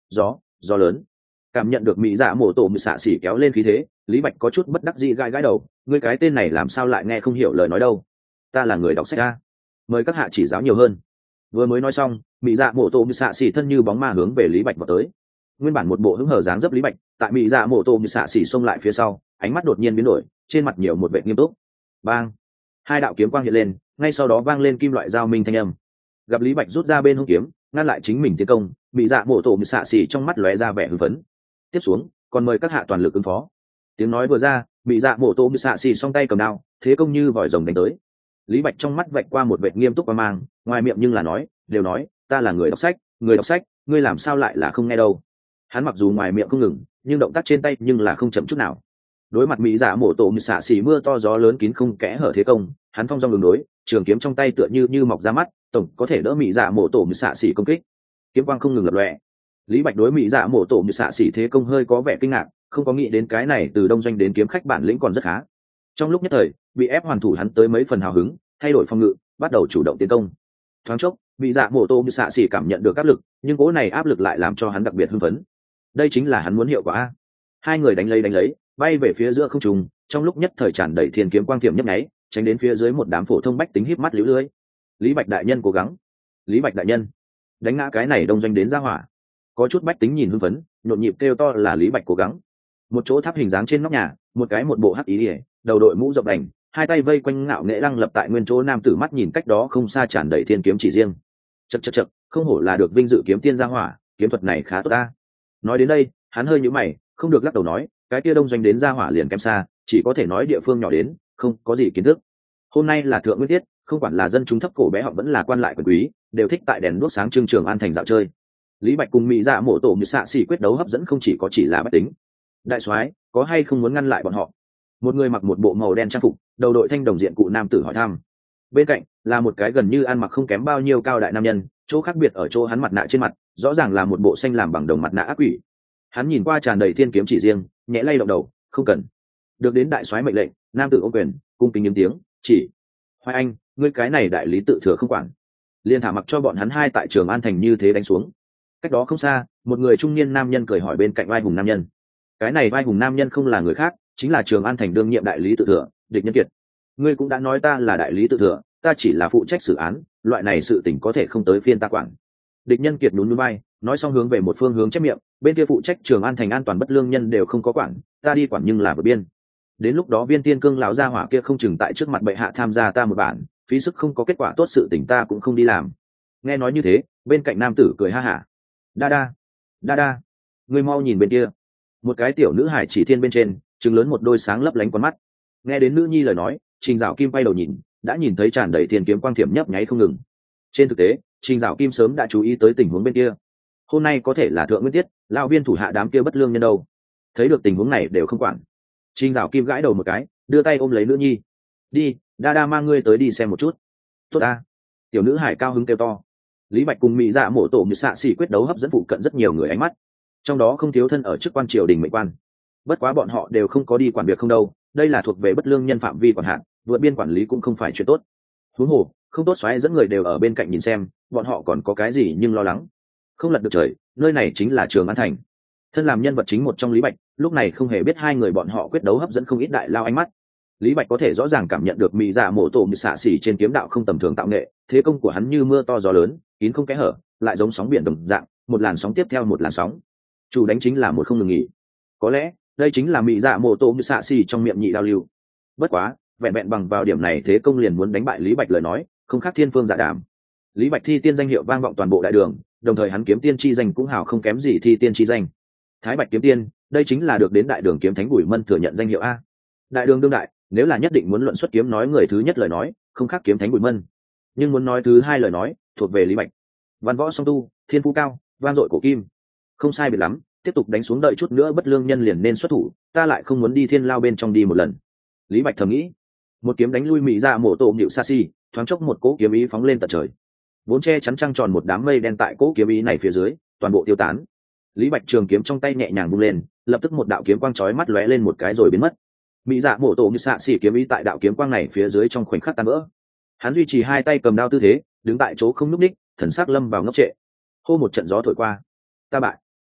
A: gió gió lớn. Cảm nhận được mỹ dạ mổ tổ mười xạ xỉ kéo lên khí thế, Lý Bạch có chút bất đắc dĩ gãi gãi đầu, ngươi cái tên này làm sao lại nghe không hiểu lời nói đâu. Ta là người đọc sách a, mời các hạ chỉ giáo nhiều hơn. Vừa mới nói xong, mỹ dạ mổ tổ mười xạ xỉ thân như bóng ma hướng về Lý Bạch vào tới. Nguyên bản một bộ hứng hở dáng dấp Lý Bạch, tại mỹ dạ mổ tổ mười xạ xỉ xông lại phía sau, ánh mắt đột nhiên biến đổi, trên mặt nhiều một vẻ nghiêm túc. Bang! Hai đạo kiếm quang hiện lên, ngay sau đó vang lên kim loại dao minh thanh âm. Gặp Lý Bạch rút ra bên hông kiếm, ngăn lại chính mình tiến công, mỹ dạ mổ tổ mười xạ xỉ trong mắt lóe ra vẻ hưng phấn. Tiếp xuống, còn mời các hạ toàn lực ứng phó. Tiếng nói vừa ra, mỹ dạ mổ tổ mười xạ xỉ song tay cầm đao, thế công như vòi rồng đánh tới. Lý Bạch trong mắt vạch qua một vẻ nghiêm túc và mang, ngoài miệng nhưng là nói, đều nói, ta là người đọc sách, người đọc sách, ngươi làm sao lại là không nghe đâu. Hắn mặc dù ngoài miệng không ngừng, nhưng động tác trên tay nhưng là không chậm chút nào. Đối mặt mỹ dạ mổ tổ mười xạ xỉ mưa to gió lớn kín không kẽ hở thế công, hắn phong dong đường đối, trường kiếm trong tay tựa như như mọc ra mắt, tổng có thể đỡ mỹ dạ mổ tổ mười xạ xỉ công kích. Kiếm quang không ngừng lập lòe. Lý Bạch đối mỹ dạ mổ tổ mười xạ xỉ thế công hơi có vẻ kinh ngạc, không có nghĩ đến cái này từ đông doanh đến kiếm khách bản lĩnh còn rất khá. Trong lúc nhất thời, bị ép hoàn thủ hắn tới mấy phần hào hứng, thay đổi phong ngự, bắt đầu chủ động tiến công. Thoáng chốc, mỹ dạ mổ tổ mười xạ xỉ cảm nhận được áp lực, nhưng cố này áp lực lại làm cho hắn đặc biệt hưng phấn. Đây chính là hắn muốn hiệu quả a. Hai người đánh lấy đánh lấy, bay về phía giữa không trung, trong lúc nhất thời tràn đầy thiên kiếm quang tiệm nhấp nháy, tránh đến phía dưới một đám phổ thông bách tính híp mắt liễu lưới. Lý Bạch đại nhân cố gắng. Lý Bạch đại nhân, đánh ngã cái này đông doanh đến ra hỏa. Có chút bách tính nhìn hưng phấn, nhộn nhịp kêu to là Lý Bạch cố gắng. Một chỗ tháp hình dáng trên nóc nhà, một cái một bộ hắc ý ỉa, đầu đội mũ rộng đành, hai tay vây quanh ngạo nghễ lăng lập tại nguyên chỗ nam tử mắt nhìn cách đó không xa tràn đầy thiên kiếm chỉ riêng. Chậc chậc chậc, không hổ là được vinh dự kiếm tiên gia hỏa, kiếm thuật này khá tốt ta. Nói đến đây, hắn hơi nhíu mày, không được lắc đầu nói, cái kia đông doanh đến gia hỏa liền kém xa, chỉ có thể nói địa phương nhỏ đến, không có gì kiến thức. Hôm nay là thượng nguyên tiết, không quản là dân chúng thấp cổ bé họ vẫn là quan lại quyền quý, đều thích tại đèn đuốc sáng trưng Trường An thành dạo chơi. Lý Bạch cùng mỹ dạ mổ tổ như xạ xỉ quyết đấu hấp dẫn không chỉ có chỉ là bách tính. Đại soái, có hay không muốn ngăn lại bọn họ? Một người mặc một bộ màu đen trang phục, đầu đội thanh đồng diện cụ nam tử hỏi thăm. Bên cạnh là một cái gần như ăn mặc không kém bao nhiêu cao đại nam nhân, chỗ khác biệt ở chỗ hắn mặt nạ trên mặt, rõ ràng là một bộ xanh làm bằng đồng mặt nạ ác quỷ. Hắn nhìn qua tràn đầy thiên kiếm chỉ riêng, nhẹ lay động đầu, không cần. Được đến đại soái mệnh lệnh, nam tử ôm quyền, cung kính những tiếng, chỉ. Hoài Anh, ngươi cái này đại lý tự thừa không quản, liền thả mặc cho bọn hắn hai tại Trường An thành như thế đánh xuống. Cách đó không xa, một người trung niên nam nhân cười hỏi bên cạnh vai hùng nam nhân. Cái này vai hùng nam nhân không là người khác, chính là Trường An thành đương nhiệm đại lý tự thừa, Địch Nhân Kiệt. Ngươi cũng đã nói ta là đại lý tự thừa, ta chỉ là phụ trách xử án, loại này sự tình có thể không tới phiên ta quản. Địch Nhân Kiệt nhún nhún vai, nói xong hướng về một phương hướng chép miệng, bên kia phụ trách Trường An thành an toàn bất lương nhân đều không có quản, ta đi quản nhưng là vượt biên. Đến lúc đó Viên Tiên Cương lão gia hỏa kia không chừng tại trước mặt bệ hạ tham gia ta một bản, phí sức không có kết quả tốt sự tình ta cũng không đi làm. Nghe nói như thế, bên cạnh nam tử cười ha hả. Đa đa, đa đa, ngươi mau nhìn bên kia. Một cái tiểu nữ hải chỉ thiên bên trên, trừng lớn một đôi sáng lấp lánh con mắt. Nghe đến nữ nhi lời nói, Trình Dạo Kim quay đầu nhìn, đã nhìn thấy tràn đầy thiên kiếm quang thiểm nhấp nháy không ngừng. Trên thực tế, Trình Dạo Kim sớm đã chú ý tới tình huống bên kia. Hôm nay có thể là thượng nguyên tiết, lão viên thủ hạ đám kia bất lương nhân đâu. Thấy được tình huống này đều không quản. Trình Dạo Kim gãi đầu một cái, đưa tay ôm lấy nữ nhi. Đi, đa đa mang ngươi tới đi xem một chút. Tốt ta. Tiểu nữ hải cao hứng kêu to. Lý Bạch cùng mỹ dạ mổ tổ như xạ xỉ quyết đấu hấp dẫn phụ cận rất nhiều người ánh mắt, trong đó không thiếu thân ở chức quan triều đình mệnh quan. Bất quá bọn họ đều không có đi quản việc không đâu, đây là thuộc về bất lương nhân phạm vi quản hạn, vượt biên quản lý cũng không phải chuyện tốt. Huống hồ không tốt xoáy dẫn người đều ở bên cạnh nhìn xem, bọn họ còn có cái gì nhưng lo lắng. Không lật được trời, nơi này chính là Trường An thành. Thân làm nhân vật chính một trong Lý Bạch, lúc này không hề biết hai người bọn họ quyết đấu hấp dẫn không ít đại lao ánh mắt. Lý Bạch có thể rõ ràng cảm nhận được mỹ dạ mổ tổ như xạ xỉ trên kiếm đạo không tầm thường tạo nghệ, thế công của hắn như mưa to gió lớn, kín không kẽ hở, lại giống sóng biển đồng dạng, một làn sóng tiếp theo một làn sóng. Chủ đánh chính là một không ngừng nghỉ. Có lẽ đây chính là mỹ dạ mổ tổ như xạ xỉ trong miệng nhị đao lưu. Bất quá, vẹn vẹn bằng vào điểm này thế công liền muốn đánh bại Lý Bạch lời nói, không khác thiên phương dạ đàm. Lý Bạch thi tiên danh hiệu vang vọng toàn bộ đại đường, đồng thời hắn kiếm tiên chi danh cũng hào không kém gì thi tiên chi danh. Thái Bạch kiếm tiên, đây chính là được đến đại đường kiếm thánh Bùi Mân thừa nhận danh hiệu a. Đại đường đương đại, nếu là nhất định muốn luận xuất kiếm nói người thứ nhất lời nói, không khác kiếm thánh Bùi Mân. Nhưng muốn nói thứ hai lời nói, thuộc về Lý Bạch. Văn võ song tu, thiên phú cao, vang dội cổ kim. Không sai biệt lắm, tiếp tục đánh xuống đợi chút nữa bất lương nhân liền nên xuất thủ, ta lại không muốn đi thiên lao bên trong đi một lần. Lý Bạch thầm nghĩ. Một kiếm đánh lui mỹ ra mổ tổ nhịu xa xi, thoáng chốc một cỗ kiếm ý phóng lên tận trời. Vốn che chắn trăng tròn một đám mây đen tại cỗ kiếm ý này phía dưới, toàn bộ tiêu tán. Lý Bạch trường kiếm trong tay nhẹ nhàng vung lên, lập tức một đạo kiếm quang chói mắt lóe lên một cái rồi biến mất. Mỹ dạ mổ tổ như xạ xỉ kiếm ý tại đạo kiếm quang này phía dưới trong khoảnh khắc tan vỡ. Hắn duy trì hai tay cầm đao tư thế, đứng tại chỗ không nhúc ních, thần sắc lâm vào ngốc trệ. Hô một trận gió thổi qua, ta bại.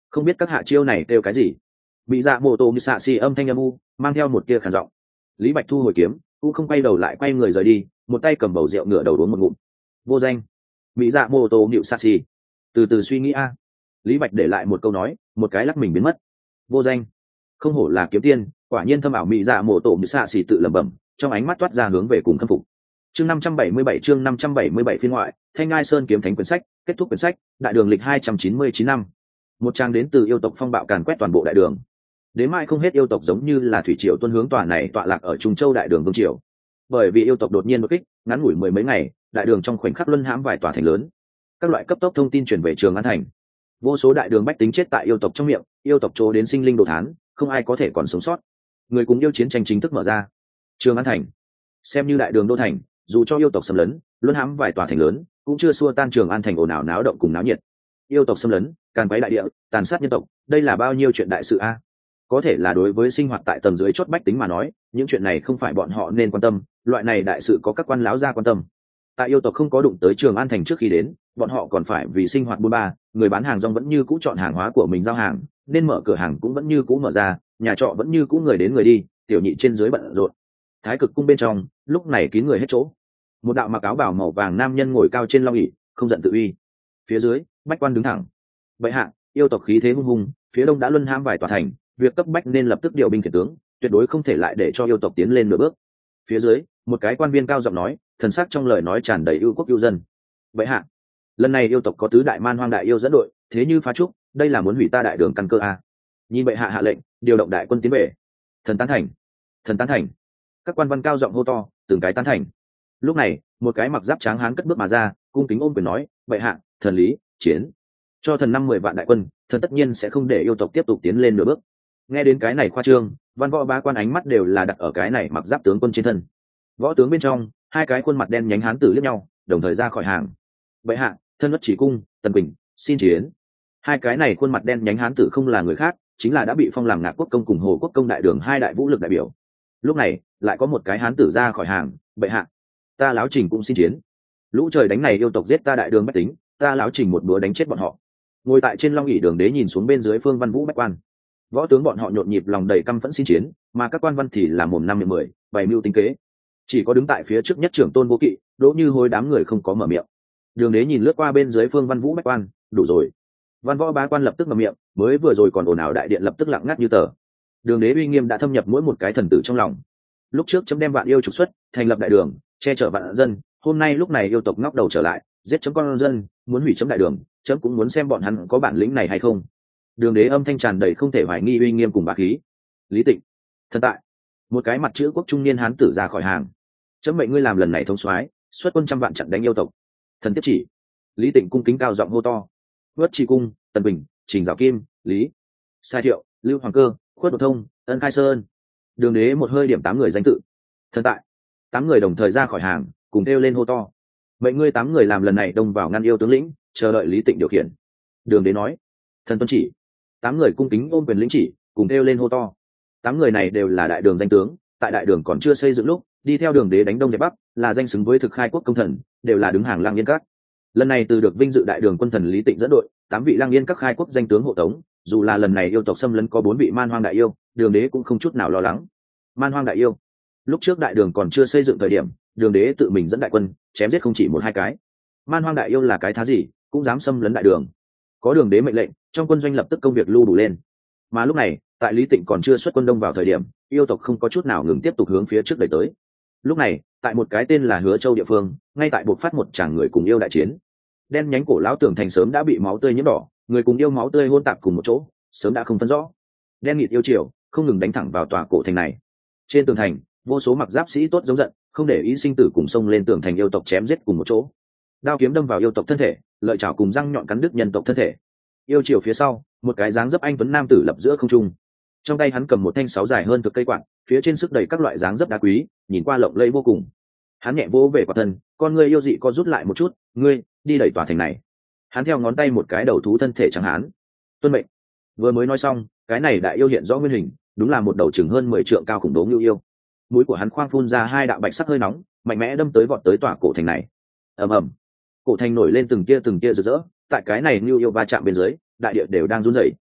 A: không biết các hạ chiêu này kêu cái gì. Bị dạ mô tô như xạ xì âm thanh âm u mang theo một tia khản giọng. Lý Bạch thu hồi kiếm cũng không quay đầu lại, quay người rời đi, một tay cầm bầu rượu ngửa đầu uống một ngụm. Vô danh. Bị dạ mô tô nhịu xạ xì. Từ từ suy nghĩ a. Lý Bạch để lại một câu nói, một cái lắc mình biến mất. Vô danh. Không hổ là kiếm tiên, quả nhiên thâm ảo. Mỹ dạ mô tô như xạ xì tự lẩm bẩm, trong ánh mắt toát ra hướng về cùng khâm phục. Chương năm trăm bảy mươi bảy, chương năm trăm bảy mươi bảy phiên ngoại, Thanh Ngai Sơn kiếm thánh quyển sách, kết thúc quyển sách, đại đường lịch hai trăm chín mươi chín năm. Một trang đến từ yêu tộc phong bạo càn quét toàn bộ đại đường. Đến mai không hết yêu tộc giống như là thủy triều tuôn hướng tòa này tọa lạc ở Trung Châu đại đường vương triều. Bởi vì yêu tộc đột nhiên đột kích, ngắn ngủi mười mấy ngày, đại đường trong khoảnh khắc luân hãm vài tòa thành lớn. Các loại cấp tốc thông tin truyền về Trường An thành. Vô số đại đường bách tính chết tại yêu tộc trong miệng, yêu tộc trố đến sinh linh đồ thán, không ai có thể còn sống sót. Người cùng yêu chiến tranh chính thức mở ra. Trường An thành, xem như đại đường đô thành, dù cho yêu tộc xâm lấn, luân hãm vài tòa thành lớn, cũng chưa xua tan Trường An thành ồn ào náo động cùng náo nhiệt. Yêu tộc xâm lấn, càn quấy đại địa, tàn sát nhân tộc, đây là bao nhiêu chuyện đại sự a. Có thể là đối với sinh hoạt tại tầng dưới chót bách tính mà nói, những chuyện này không phải bọn họ nên quan tâm, loại này đại sự có các quan láo gia quan tâm. Tại yêu tộc không có đụng tới Trường An thành trước khi đến, bọn họ còn phải vì sinh hoạt buôn ba, người bán hàng rong vẫn như cũ chọn hàng hóa của mình giao hàng, nên mở cửa hàng cũng vẫn như cũ mở ra, nhà trọ vẫn như cũ người đến người đi, tiểu nhị trên dưới bận rộn. Thái Cực cung bên trong, lúc này kín người hết chỗ. Một đạo mặc áo bào màu vàng nam nhân ngồi cao trên long ỷ, không giận tự uy. Phía dưới, bách quan đứng thẳng. Bệ hạ, yêu tộc khí thế hung hùng, phía đông đã luân hãm vài tòa thành, việc cấp bách nên lập tức điều binh khiển tướng, tuyệt đối không thể lại để cho yêu tộc tiến lên nửa bước. Phía dưới, một cái quan viên cao giọng nói, thần sắc trong lời nói tràn đầy ưu quốc ưu dân. Bệ hạ, lần này yêu tộc có tứ đại man hoang đại yêu dẫn đội, thế như phá trúc, đây là muốn hủy ta đại đường căn cơ a. Nhìn bệ hạ hạ lệnh, điều động đại quân tiến về. Thần tán thành, thần tán thành. Các quan văn cao giọng hô to, từng cái tán thành. Lúc này, một cái mặc giáp tráng hán cất bước mà ra, cung kính ôm quyền nói, bệ hạ, thần lý, chiến. Cho thần năm mười vạn đại quân, thần tất nhiên sẽ không để yêu tộc tiếp tục tiến lên nửa bước. Nghe đến cái này khoa trương, văn võ ba quan ánh mắt đều là đặt ở cái này mặc giáp tướng quân trên thân. Võ tướng bên trong, hai cái khuôn mặt đen nhánh hán tử liếc nhau, đồng thời ra khỏi hàng. Bệ hạ, thân bất chỉ cung, Tần Bình, xin chiến. Hai cái này khuôn mặt đen nhánh hán tử không là người khác, chính là đã bị phong làm Ngạc quốc công cùng Hồ quốc công đại đường hai đại vũ lực đại biểu. Lúc này, lại có một cái hán tử ra khỏi hàng, bệ hạ, ta Láo Trình cũng xin chiến. Lũ trời đánh này yêu tộc giết ta đại đường bách tính, ta Láo Trình một búa đánh chết bọn họ. Ngồi tại trên long ỷ đường đế nhìn xuống bên dưới phương văn vũ bách quan. Võ tướng bọn họ nhộn nhịp lòng đầy căm phẫn xin chiến, mà các quan văn thì là mồm năm miệng mười, bày mưu tính kế. Chỉ có đứng tại phía trước nhất trưởng Tôn Vô Kỵ, Đỗ Như Hối đám người không có mở miệng. Đường đế nhìn lướt qua bên dưới phương văn vũ bách quan, đủ rồi. Văn võ bá quan lập tức mở miệng, mới vừa rồi còn ồn ào đại điện lập tức lặng ngắt như tờ. Đường đế uy nghiêm đã thâm nhập mỗi một cái thần tử trong lòng. Lúc trước chấm đem vạn yêu trục xuất, thành lập đại đường, che chở vạn dân, hôm nay lúc này yêu tộc ngóc đầu trở lại, giết chấm con dân, muốn hủy chấm đại đường, chấm cũng muốn xem bọn hắn có bản lĩnh này hay không. Đường đế âm thanh tràn đầy không thể hoài nghi uy nghiêm cùng bá khí. Lý Tịnh, thần tại. Một cái mặt chữ quốc trung niên hán tử ra khỏi hàng. Chấm mệnh ngươi làm lần này thống soái, xuất quân trăm vạn chặn đánh yêu tộc. Thần tiếp chỉ. Lý Tịnh cung kính cao giọng hô to. Vất Tri cung, Tần Bình, Trình Giảo Kim, Lý Sai Thiệu, Lưu Hoàng Cơ, Khuất Đột Thông, Ân Khai Sơn. Đường đế một hơi điểm tám người danh tự. Thần tại. Tám người đồng thời ra khỏi hàng, cùng kêu lên hô to. Mệnh ngươi tám người làm lần này đông vào ngăn yêu tướng lĩnh, chờ đợi Lý Tịnh điều khiển. Đường đế nói. Thần tuân chỉ. Tám người cung kính ôm quyền lĩnh chỉ, cùng kêu lên hô to. Tám người này đều là đại đường danh tướng, tại đại đường còn chưa xây dựng lúc, đi theo đường đế đánh đông dẹp bắc, là danh xứng với thực khai quốc công thần, đều là đứng hàng lang yên các. Lần này từ được vinh dự đại đường quân thần Lý Tịnh dẫn đội, tám vị lang yên các khai quốc danh tướng hộ tống, dù là lần này yêu tộc xâm lấn có bốn vị man hoang đại yêu, đường đế cũng không chút nào lo lắng. Man hoang đại yêu, lúc trước đại đường còn chưa xây dựng thời điểm, đường đế tự mình dẫn đại quân chém giết không chỉ một hai cái. Man hoang đại yêu là cái thá gì, cũng dám xâm lấn đại đường. Có đường đế mệnh lệnh, trong quân doanh lập tức công việc lưu đủ lên. Mà lúc này, tại Lý Tịnh còn chưa xuất quân đông vào thời điểm, yêu tộc không có chút nào ngừng tiếp tục hướng phía trước đẩy tới. Lúc này, tại một cái tên là Hứa Châu địa phương, ngay tại buộc phát một tràng người cùng yêu đại chiến. Đen nhánh cổ lão tường thành sớm đã bị máu tươi nhiễm đỏ, người cùng yêu máu tươi hôn tạp cùng một chỗ, sớm đã không phân rõ. Đen nghịt yêu triều không ngừng đánh thẳng vào tòa cổ thành này. Trên tường thành, vô số mặc giáp sĩ tốt giống giận, không để ý sinh tử cùng xông lên tường thành yêu tộc chém giết cùng một chỗ. Đao kiếm đâm vào yêu tộc thân thể, lợi chảo cùng răng nhọn cắn đứt nhân tộc thân thể. Yêu triều phía sau, một cái dáng dấp anh tuấn nam tử lập giữa không trung. Trong tay hắn cầm một thanh sáo dài hơn thực cây quạt, phía trên sức đầy các loại dáng dấp đá quý, nhìn qua lộng lẫy vô cùng. Hắn nhẹ vỗ về quả thân, con người yêu dị co rút lại một chút, ngươi đi đẩy tòa thành này. Hắn theo ngón tay một cái đầu thú thân thể trắng hán. Tuân mệnh. Vừa mới nói xong, cái này đại yêu hiện rõ nguyên hình, đúng là một đầu chừng hơn mười trượng cao khủng bố ngưu yêu. Mũi của hắn khoang phun ra hai đạo bạch sắc hơi nóng, mạnh mẽ đâm tới vọt tới tòa cổ thành này. Ầm ầm. Cổ thành nổi lên từng tia từng tia rực rỡ, tại cái này ngưu yêu va chạm bên dưới, đại địa đều đang run rẩy.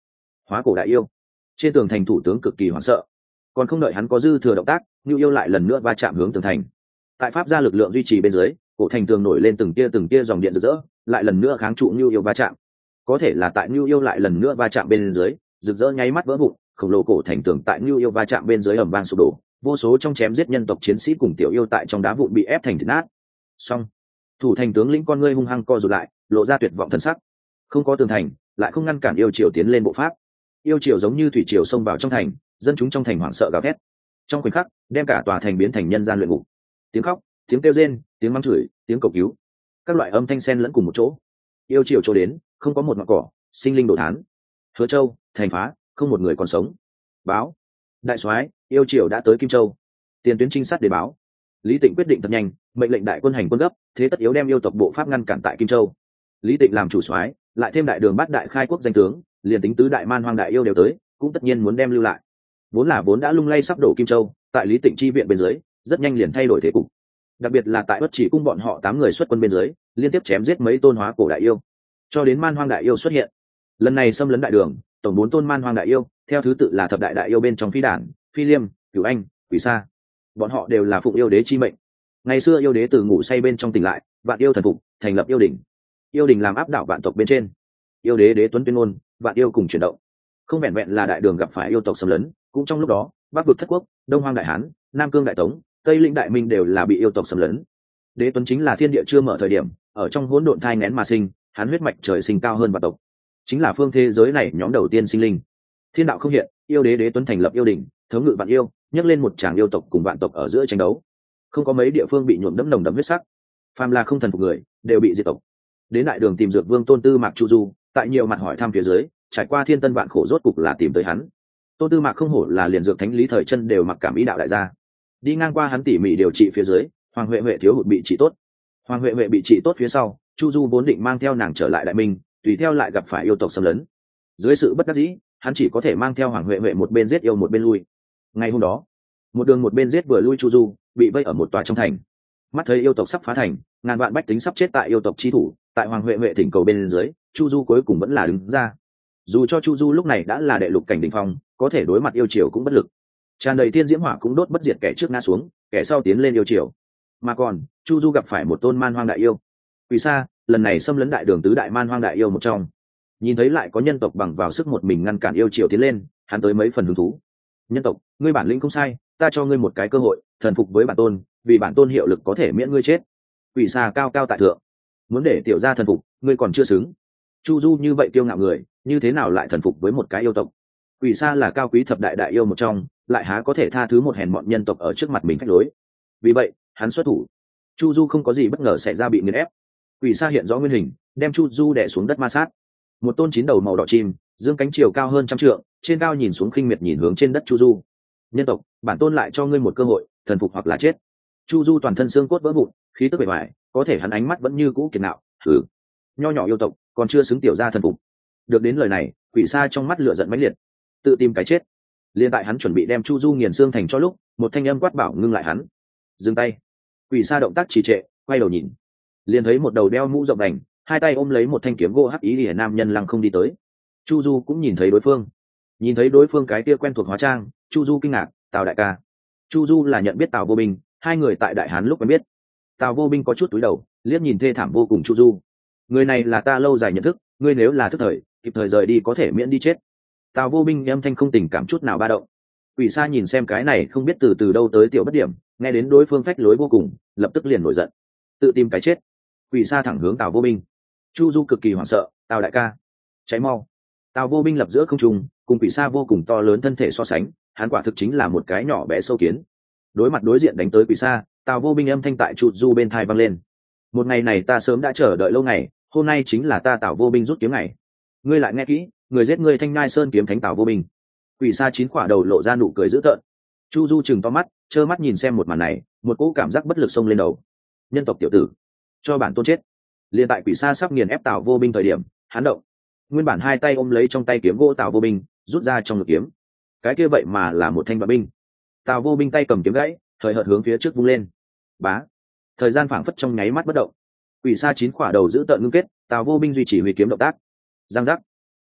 A: hóa cổ đại yêu. Trên tường thành thủ tướng cực kỳ hoảng sợ, còn không đợi hắn có dư thừa động tác, Nưu Yêu lại lần nữa va chạm hướng tường thành. Tại pháp gia lực lượng duy trì bên dưới, cổ thành tường nổi lên từng tia từng tia dòng điện rực rỡ, lại lần nữa kháng trụ Nưu Yêu va chạm. Có thể là tại Nưu Yêu lại lần nữa va chạm bên dưới, rực rỡ nháy mắt vỡ vụn, khổng lồ cổ thành tường tại Nưu Yêu va chạm bên dưới ầm vang sụp đổ, vô số trong chém giết nhân tộc chiến sĩ cùng tiểu yêu tại trong đá vụn bị ép thành thịt nát. Xong, thủ thành tướng lĩnh con ngươi hung hăng co rụt lại, lộ ra tuyệt vọng thần sắc. Không có tường thành, lại không ngăn cản yêu triều tiến lên bộ pháp. Yêu triều giống như thủy triều xông vào trong thành, dân chúng trong thành hoảng sợ gào thét. Trong khoảnh khắc, đem cả tòa thành biến thành nhân gian luyện ngục. Tiếng khóc, tiếng kêu rên, tiếng mắng chửi, tiếng cầu cứu, các loại âm thanh xen lẫn cùng một chỗ. Yêu triều chỗ đến, không có một ngọn cỏ, sinh linh đổ thán. Hứa Châu, thành phá, không một người còn sống. Báo, đại soái, yêu triều đã tới Kim Châu. Tiền tuyến trinh sát để báo. Lý Tịnh quyết định thật nhanh, mệnh lệnh đại quân hành quân gấp, thế tất yếu đem yêu tộc bộ pháp ngăn cản tại Kim Châu. Lý Tịnh làm chủ soái, lại thêm đại đường bát đại khai quốc danh tướng, liền tính tứ đại man hoang đại yêu đều tới, cũng tất nhiên muốn đem lưu lại. Vốn là vốn đã lung lay sắp đổ Kim Châu, tại Lý Tịnh chi viện bên dưới, rất nhanh liền thay đổi thế cục. Đặc biệt là tại Bất Chỉ cung bọn họ tám người xuất quân bên dưới, liên tiếp chém giết mấy tôn hóa cổ đại yêu, cho đến man hoang đại yêu xuất hiện. Lần này xâm lấn đại đường, tổng bốn tôn man hoang đại yêu, theo thứ tự là thập đại đại yêu bên trong Phi Đản, Phi Liêm, Cửu Anh, Quỷ Sa. Bọn họ đều là phụng yêu đế chi mệnh. Ngày xưa yêu đế từ ngủ say bên trong tỉnh lại, vạn yêu thần phục, thành lập yêu đỉnh. Yêu đỉnh làm áp đảo vạn tộc bên trên. Yêu đế đế tuấn tuyên ngôn, vạn yêu cùng chuyển động. Không vẹn vẹn là đại đường gặp phải yêu tộc xâm lấn, cũng trong lúc đó, Bắc vực thất quốc, Đông hoang đại hán, Nam cương đại tống, Tây lĩnh đại minh đều là bị yêu tộc xâm lấn. Đế tuấn chính là thiên địa chưa mở thời điểm, ở trong hỗn độn thai nghén mà sinh, hắn huyết mạch trời sinh cao hơn vạn tộc, chính là phương thế giới này nhóm đầu tiên sinh linh. Thiên đạo không hiện, yêu đế đế tuấn thành lập yêu đỉnh, thống ngự vạn yêu, nhấc lên một tràng yêu tộc cùng vạn tộc ở giữa tranh đấu. Không có mấy địa phương bị nhuộm đẫm nồng đậm huyết sắc, phàm là không thần phục người đều bị diệt tộc. Đến đại đường tìm dược vương Tôn Tư Mạc Chu Du, tại nhiều mặt hỏi thăm phía dưới, trải qua thiên tân vạn khổ rốt cục là tìm tới hắn. Tôn Tư Mạc không hổ là liền dược thánh lý thời chân đều mặc cảm ý đạo đại gia. Đi ngang qua hắn tỉ mỉ điều trị phía dưới, Hoàng Huệ Huệ thiếu hụt bị trị tốt. Hoàng Huệ Huệ bị trị tốt phía sau, Chu Du vốn định mang theo nàng trở lại đại minh, tùy theo lại gặp phải yêu tộc xâm lấn. Dưới sự bất đắc dĩ, hắn chỉ có thể mang theo Hoàng Huệ Huệ một bên giết yêu một bên lui. Ngày hôm đó, một đường một bên giết vừa lui Chu Du, bị vây ở một tòa trong thành. Mắt thấy yêu tộc sắp phá thành, ngàn vạn bách tính sắp chết tại yêu tộc chi thủ, tại Hoàng Huệ Huệ thỉnh cầu bên dưới, Chu Du cuối cùng vẫn là đứng ra. Dù cho Chu Du lúc này đã là đệ lục cảnh đỉnh phong, có thể đối mặt yêu triều cũng bất lực. Tràn đầy thiên diễm hỏa cũng đốt bất diệt kẻ trước ngã xuống, kẻ sau tiến lên yêu triều. Mà còn, Chu Du gặp phải một tôn man hoang đại yêu. Quỷ Sa, lần này xâm lấn đại đường tứ đại man hoang đại yêu một trong. Nhìn thấy lại có nhân tộc bằng vào sức một mình ngăn cản yêu triều tiến lên, hắn tới mấy phần hứng thú. Nhân tộc, ngươi bản lĩnh không sai, ta cho ngươi một cái cơ hội, thần phục với bản tôn, vì bản tôn hiệu lực có thể miễn ngươi chết. Quỷ Sa cao cao tại thượng, muốn để tiểu gia thần phục, ngươi còn chưa xứng. Chu Du như vậy kiêu ngạo người, như thế nào lại thần phục với một cái yêu tộc? Quỷ Sa là cao quý thập đại đại yêu một trong, lại há có thể tha thứ một hèn mọn nhân tộc ở trước mặt mình phách lối. Vì vậy, hắn xuất thủ. Chu Du không có gì bất ngờ xảy ra bị nghiền ép. Quỷ Sa hiện rõ nguyên hình, đem Chu Du đè xuống đất ma sát. Một tôn chín đầu màu đỏ chim, dương cánh chiều cao hơn trăm trượng, trên cao nhìn xuống khinh miệt nhìn hướng trên đất Chu Du. Nhân tộc, bản tôn lại cho ngươi một cơ hội, thần phục hoặc là chết. Chu Du toàn thân xương cốt vỡ vụn, khí tức bề ngoài, có thể hắn ánh mắt vẫn như cũ kiệt ngạo. Thử, nho nhỏ yêu tộc, còn chưa xứng tiểu gia thần phục. Được đến lời này, Quỷ Sa trong mắt lửa giận mãnh liệt, tự tìm cái chết. Liên tại hắn chuẩn bị đem Chu Du nghiền xương thành cho lúc, một thanh âm quát bảo ngưng lại hắn. Dừng tay. Quỷ Sa động tác trì trệ, quay đầu nhìn, liền thấy một đầu đeo mũ rộng đành, hai tay ôm lấy một thanh kiếm gỗ hắc ý lìa nam nhân lăng không đi tới. Chu Du cũng nhìn thấy đối phương, nhìn thấy đối phương cái kia quen thuộc hóa trang, Chu Du kinh ngạc, Tào đại ca. Chu Du là nhận biết Tào Vô Binh, hai người tại Đại Hán lúc quen biết. Tào Vô Binh có chút túi đầu, liếc nhìn thê thảm vô cùng Chu Du. Người này là ta lâu dài nhận thức, ngươi nếu là thức thời, kịp thời rời đi có thể miễn đi chết. Tào Vô Binh âm thanh không tình cảm chút nào ba động. Quỷ Sa nhìn xem cái này không biết từ từ đâu tới tiểu bất điểm, nghe đến đối phương phách lối vô cùng, lập tức liền nổi giận, tự tìm cái chết. Quỷ Sa thẳng hướng Tào Vô Binh. Chu Du cực kỳ hoảng sợ, Tào đại ca, cháy mau. Tào Vô Binh lập giữa không trung, cùng Quỷ Sa vô cùng to lớn thân thể so sánh, hắn quả thực chính là một cái nhỏ bé sâu kiến. Đối mặt đối diện đánh tới Quỷ Sa, Tào Vô Binh âm thanh tại Chu Du bên tai vang lên. Một ngày này ta sớm đã chờ đợi lâu ngày, hôm nay chính là ta Tào Vô Binh rút kiếm ngày. Ngươi lại nghe kỹ, người giết ngươi Thanh Nhai Sơn kiếm thánh Tào Vô Binh. Quỷ Sa chín quả đầu lộ ra nụ cười dữ tợn. Chu Du chừng to mắt, trơ mắt nhìn xem một màn này, một cỗ cảm giác bất lực xông lên đầu. Nhân tộc tiểu tử, cho bản tôn chết. Liên tại Quỷ Sa sắp nghiền ép Tào Vô Binh thời điểm, hắn động. Nguyên bản hai tay ôm lấy trong tay kiếm gỗ Tào Vô Binh, rút ra trong ngực kiếm. Cái kia vậy mà là một thanh bá binh. Tào Vô Binh tay cầm kiếm gãy, thời hợt hướng phía trước vung lên. Bá. Thời gian phảng phất trong nháy mắt bất động. Quỷ Sa chín quả đầu giữ tợn ngưng kết, Tào Vô Binh duy trì huy kiếm động tác. Giang giác.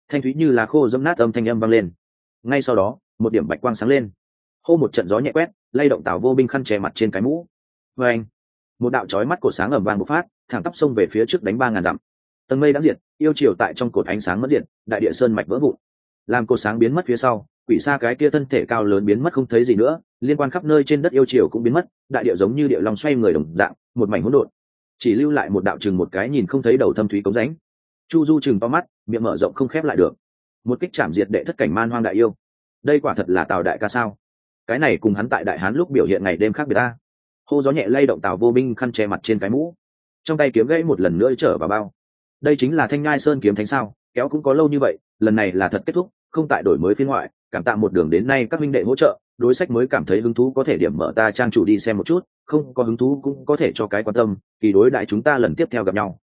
A: thanh thúy như là khô dẫm nát âm thanh âm vang lên. Ngay sau đó một điểm bạch quang sáng lên, hô một trận gió nhẹ quét lay động Tào Vô Binh khăn che mặt trên cái mũ. Vê anh, một đạo chói mắt cổ sáng ầm vang bộc phát, thẳng tắp xông về phía trước đánh ba ngàn dặm. Tầng mây đã diệt, yêu chiều tại trong cột ánh sáng mất diệt, đại địa sơn mạch vỡ vụn. Làm cột sáng biến mất phía sau, quỷ xa cái kia thân thể cao lớn biến mất không thấy gì nữa, liên quan khắp nơi trên đất yêu chiều cũng biến mất, đại địa giống như địa long xoay người đồng dạng, một mảnh hỗn độn, chỉ lưu lại một đạo chừng một cái nhìn không thấy đầu thâm thúy cống rãnh. Chu Du chừng to mắt, miệng mở rộng không khép lại được. Một kích chạm diệt đệ thất cảnh man hoang đại yêu, đây quả thật là Tào đại ca sao? Cái này cùng hắn tại Đại Hán lúc biểu hiện ngày đêm khác biệt ta. Hô gió nhẹ lay động Tào Vô Binh khăn che mặt trên cái mũ, trong tay kiếm gãy một lần nữa trở vào bao. Đây chính là Thanh Nhai Sơn kiếm thánh sao? Kéo cũng có lâu như vậy, lần này là thật kết thúc, không tại đổi mới phiên ngoại. Cảm tạ một đường đến nay các minh đệ hỗ trợ, đối sách mới cảm thấy hứng thú có thể điểm mở ta trang chủ đi xem một chút, không có hứng thú cũng có thể cho cái quan tâm, kỳ đối đại chúng ta lần tiếp theo gặp nhau.